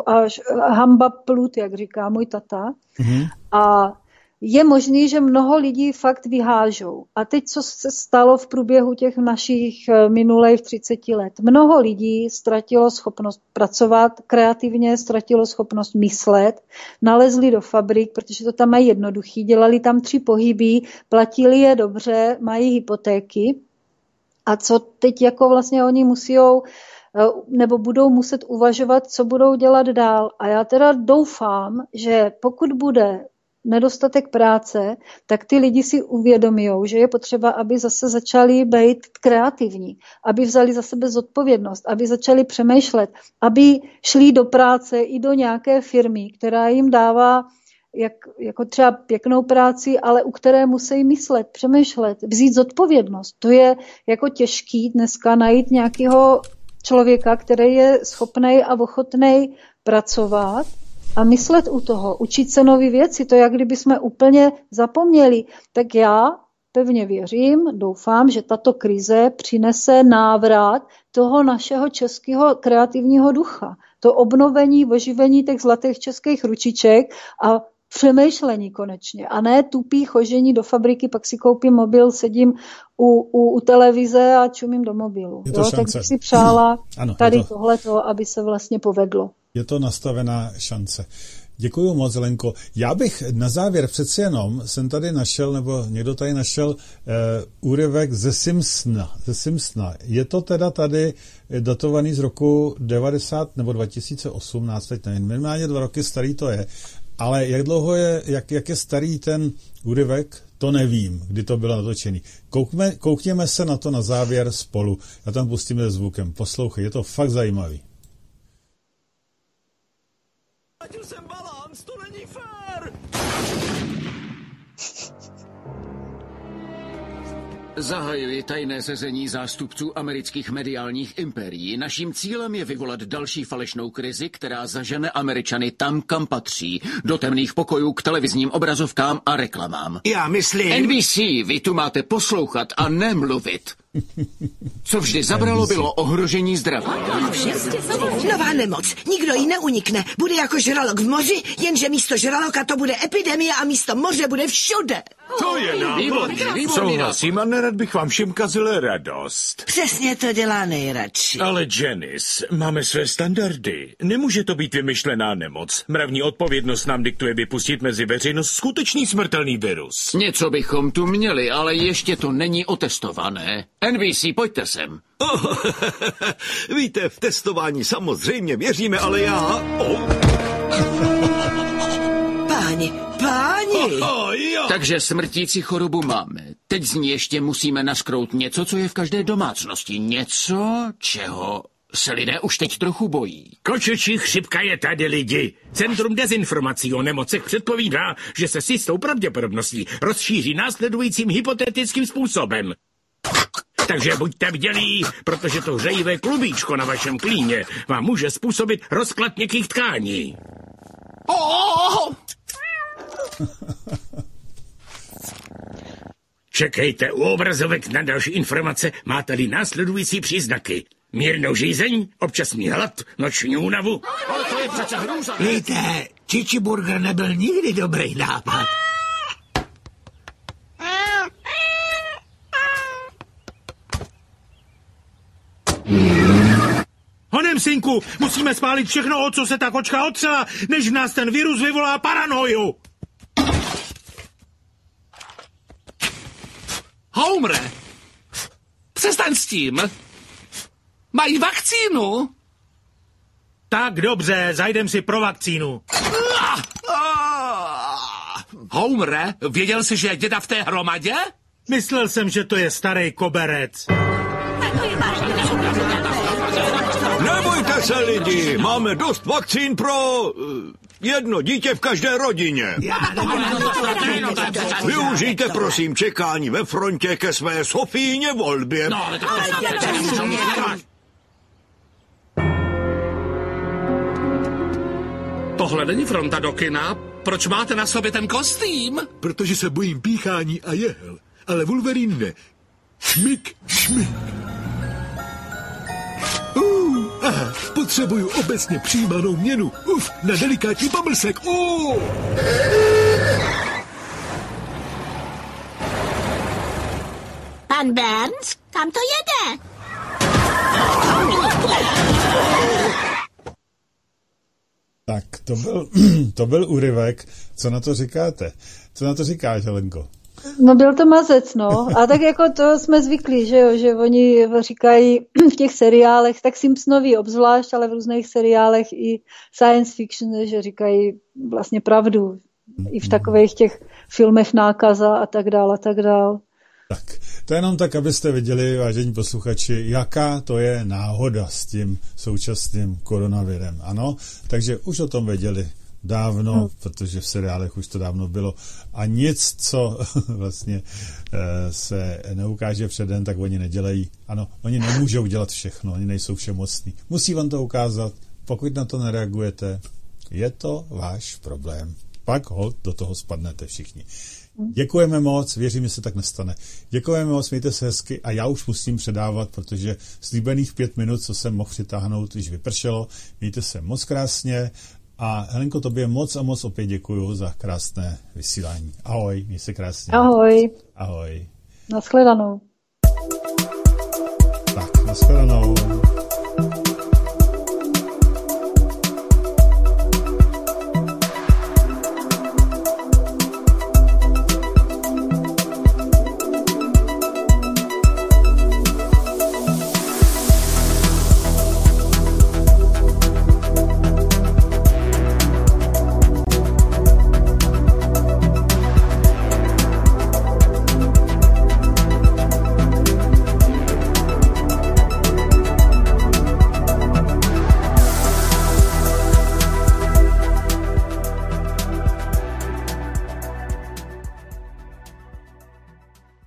hamba plut, jak říká můj tata. Mm-hmm. A je možný, že mnoho lidí fakt vyhážou. A teď, co se stalo v průběhu těch našich minulých 30 let? Mnoho lidí ztratilo schopnost pracovat kreativně, ztratilo schopnost myslet, nalezli do fabrik, protože to tam mají jednoduchý, dělali tam 3 pohyby, platili je dobře, mají hypotéky. A co teď jako vlastně oni musíjou nebo budou muset uvažovat, co budou dělat dál. A já teda doufám, že pokud bude nedostatek práce, tak ty lidi si uvědomijou, že je potřeba, aby zase začali být kreativní, aby vzali za sebe zodpovědnost, aby začali přemýšlet, aby šli do práce i do nějaké firmy, která jim dává jako třeba pěknou práci, ale u které musí myslet, přemýšlet, vzít zodpovědnost. To je jako těžký dneska najít nějakého člověka, který je schopnej a ochotnej pracovat a myslet u toho, učit se nové věci, to jak kdyby jsme úplně zapomněli. Tak já pevně věřím, doufám, že tato krize přinese návrat toho našeho českého kreativního ducha. To obnovení, oživení těch zlatých českých ručiček a přemýšlení konečně. A ne tupý chožení do fabriky, pak si koupím mobil, sedím u televize a čumím do mobilu. Jo? Tak bych si přála tady tohleto, aby se vlastně povedlo. Je to nastavená šance. Děkuju moc, Lenko. Já bych na závěr přeci jenom jsem tady našel, nebo někdo tady našel úryvek ze Simpsona. Je to teda tady datovaný z roku 90 nebo 2018, teď nevím, minimálně 2 roky starý to je. Ale jak dlouho je, jak je starý ten úryvek, to nevím, kdy to bylo natočený. Koukněme se na to na závěr spolu. Já tam pustím se zvukem. Poslouchej, je to fakt zajímavý. Ztratil jsem balans, to není fér! Zahajuji tajné sezení zástupců amerických mediálních impérií. Naším cílem je vyvolat další falešnou krizi, která zažene Američany tam, kam patří. Do temných pokojů k televizním obrazovkám a reklamám. Já myslím... NBC, vy tu máte poslouchat a nemluvit. Co vždy zabralo, bylo ohrožení zdraví. Nová nemoc. Nikdo jí neunikne. Bude jako žralok v moři, jenže místo žraloka to bude epidemie a místo moře bude všude. To je výborný. Souhlasím a nerad bych vám všem kazil radost. Přesně to dělá nejradši. Ale Janice, máme své standardy. Nemůže to být vymyšlená nemoc. Mravní odpovědnost nám diktuje vypustit mezi veřejnost skutečný smrtelný virus. Něco bychom tu měli, ale ještě to není otestované. NBC, pojďte sem. Víte, v testování samozřejmě věříme, ale já... Páni. Takže smrtící chorobu máme. Teď z ní ještě musíme naskrout něco, co je v každé domácnosti. Něco, čeho se lidé už teď trochu bojí. Kočečí chřipka je tady, lidi. Centrum dezinformací o nemocech předpovídá, že se s jistou pravděpodobností rozšíří následujícím hypotetickým způsobem. Takže buďte bdělí, protože to hřejivé klubíčko na vašem klíně vám může způsobit rozklad měkkých tkání. Čekejte u obrazovek na další informace, máte-li následující příznaky. Mírnou žízeň, občasný hlad, noční únavu. Ale to je přece hrůza. Víte, Čiči burger nebyl nikdy dobrý nápad. Honem, synku, musíme spálit všechno, o co se ta kočka otřela, než v nás ten virus vyvolá paranoju. Homere, přestaň s tím. Mají vakcínu. Tak dobře, zajdem si pro vakcínu. Homere, věděl jsi, že je děda v té hromadě? Myslel jsem, že to je starý koberec. Nebojte se, lidi, máme dost vakcín pro... Jedno dítě v každé rodině. Využijte prosím čekání ve frontě ke své Sofíně volbě. Tohle není fronta do kina. Proč máte na sobě ten kostým? Protože se bojím píchání a jehel. Ale Wolverine ne. Šmik, šmik. Aha, potřebuju obecně přijímanou měnu. Na delikátní pamlsek. Pan Burns, kam to jede? Tak, to byl úryvek. Co na to říkáte? Co na to říkáš, Helenko? No byl to mazec, no. A tak jako to jsme zvyklí, že jo, že oni říkají v těch seriálech, tak Simpsonovi obzvlášť, ale v různých seriálech i science fiction, že říkají vlastně pravdu. I v takových těch filmech Nákaza a tak dál a tak dál. Tak, to je jenom tak, abyste viděli, vážení posluchači, jaká to je náhoda s tím současným koronavirem. Ano, takže už o tom věděli dávno, protože v seriálech už to dávno bylo. A nic, co vlastně se neukáže předem, tak oni nedělají. Ano, oni nemůžou dělat všechno, oni nejsou všemocní. Musí vám to ukázat, pokud na to nereagujete, je to váš problém. Pak holt do toho spadnete všichni. Děkujeme moc, věřím, že se tak nestane. Děkujeme moc, mějte se hezky a já už musím předávat, protože slíbených 5 minut, co jsem mohl přitáhnout, již vypršelo. Mějte se moc krásně a Helenko, tobě moc a moc opět děkuju za krásné vysílání. Ahoj, měj se krásně. Ahoj. Ahoj. Nashledanou. Tak, nashledanou.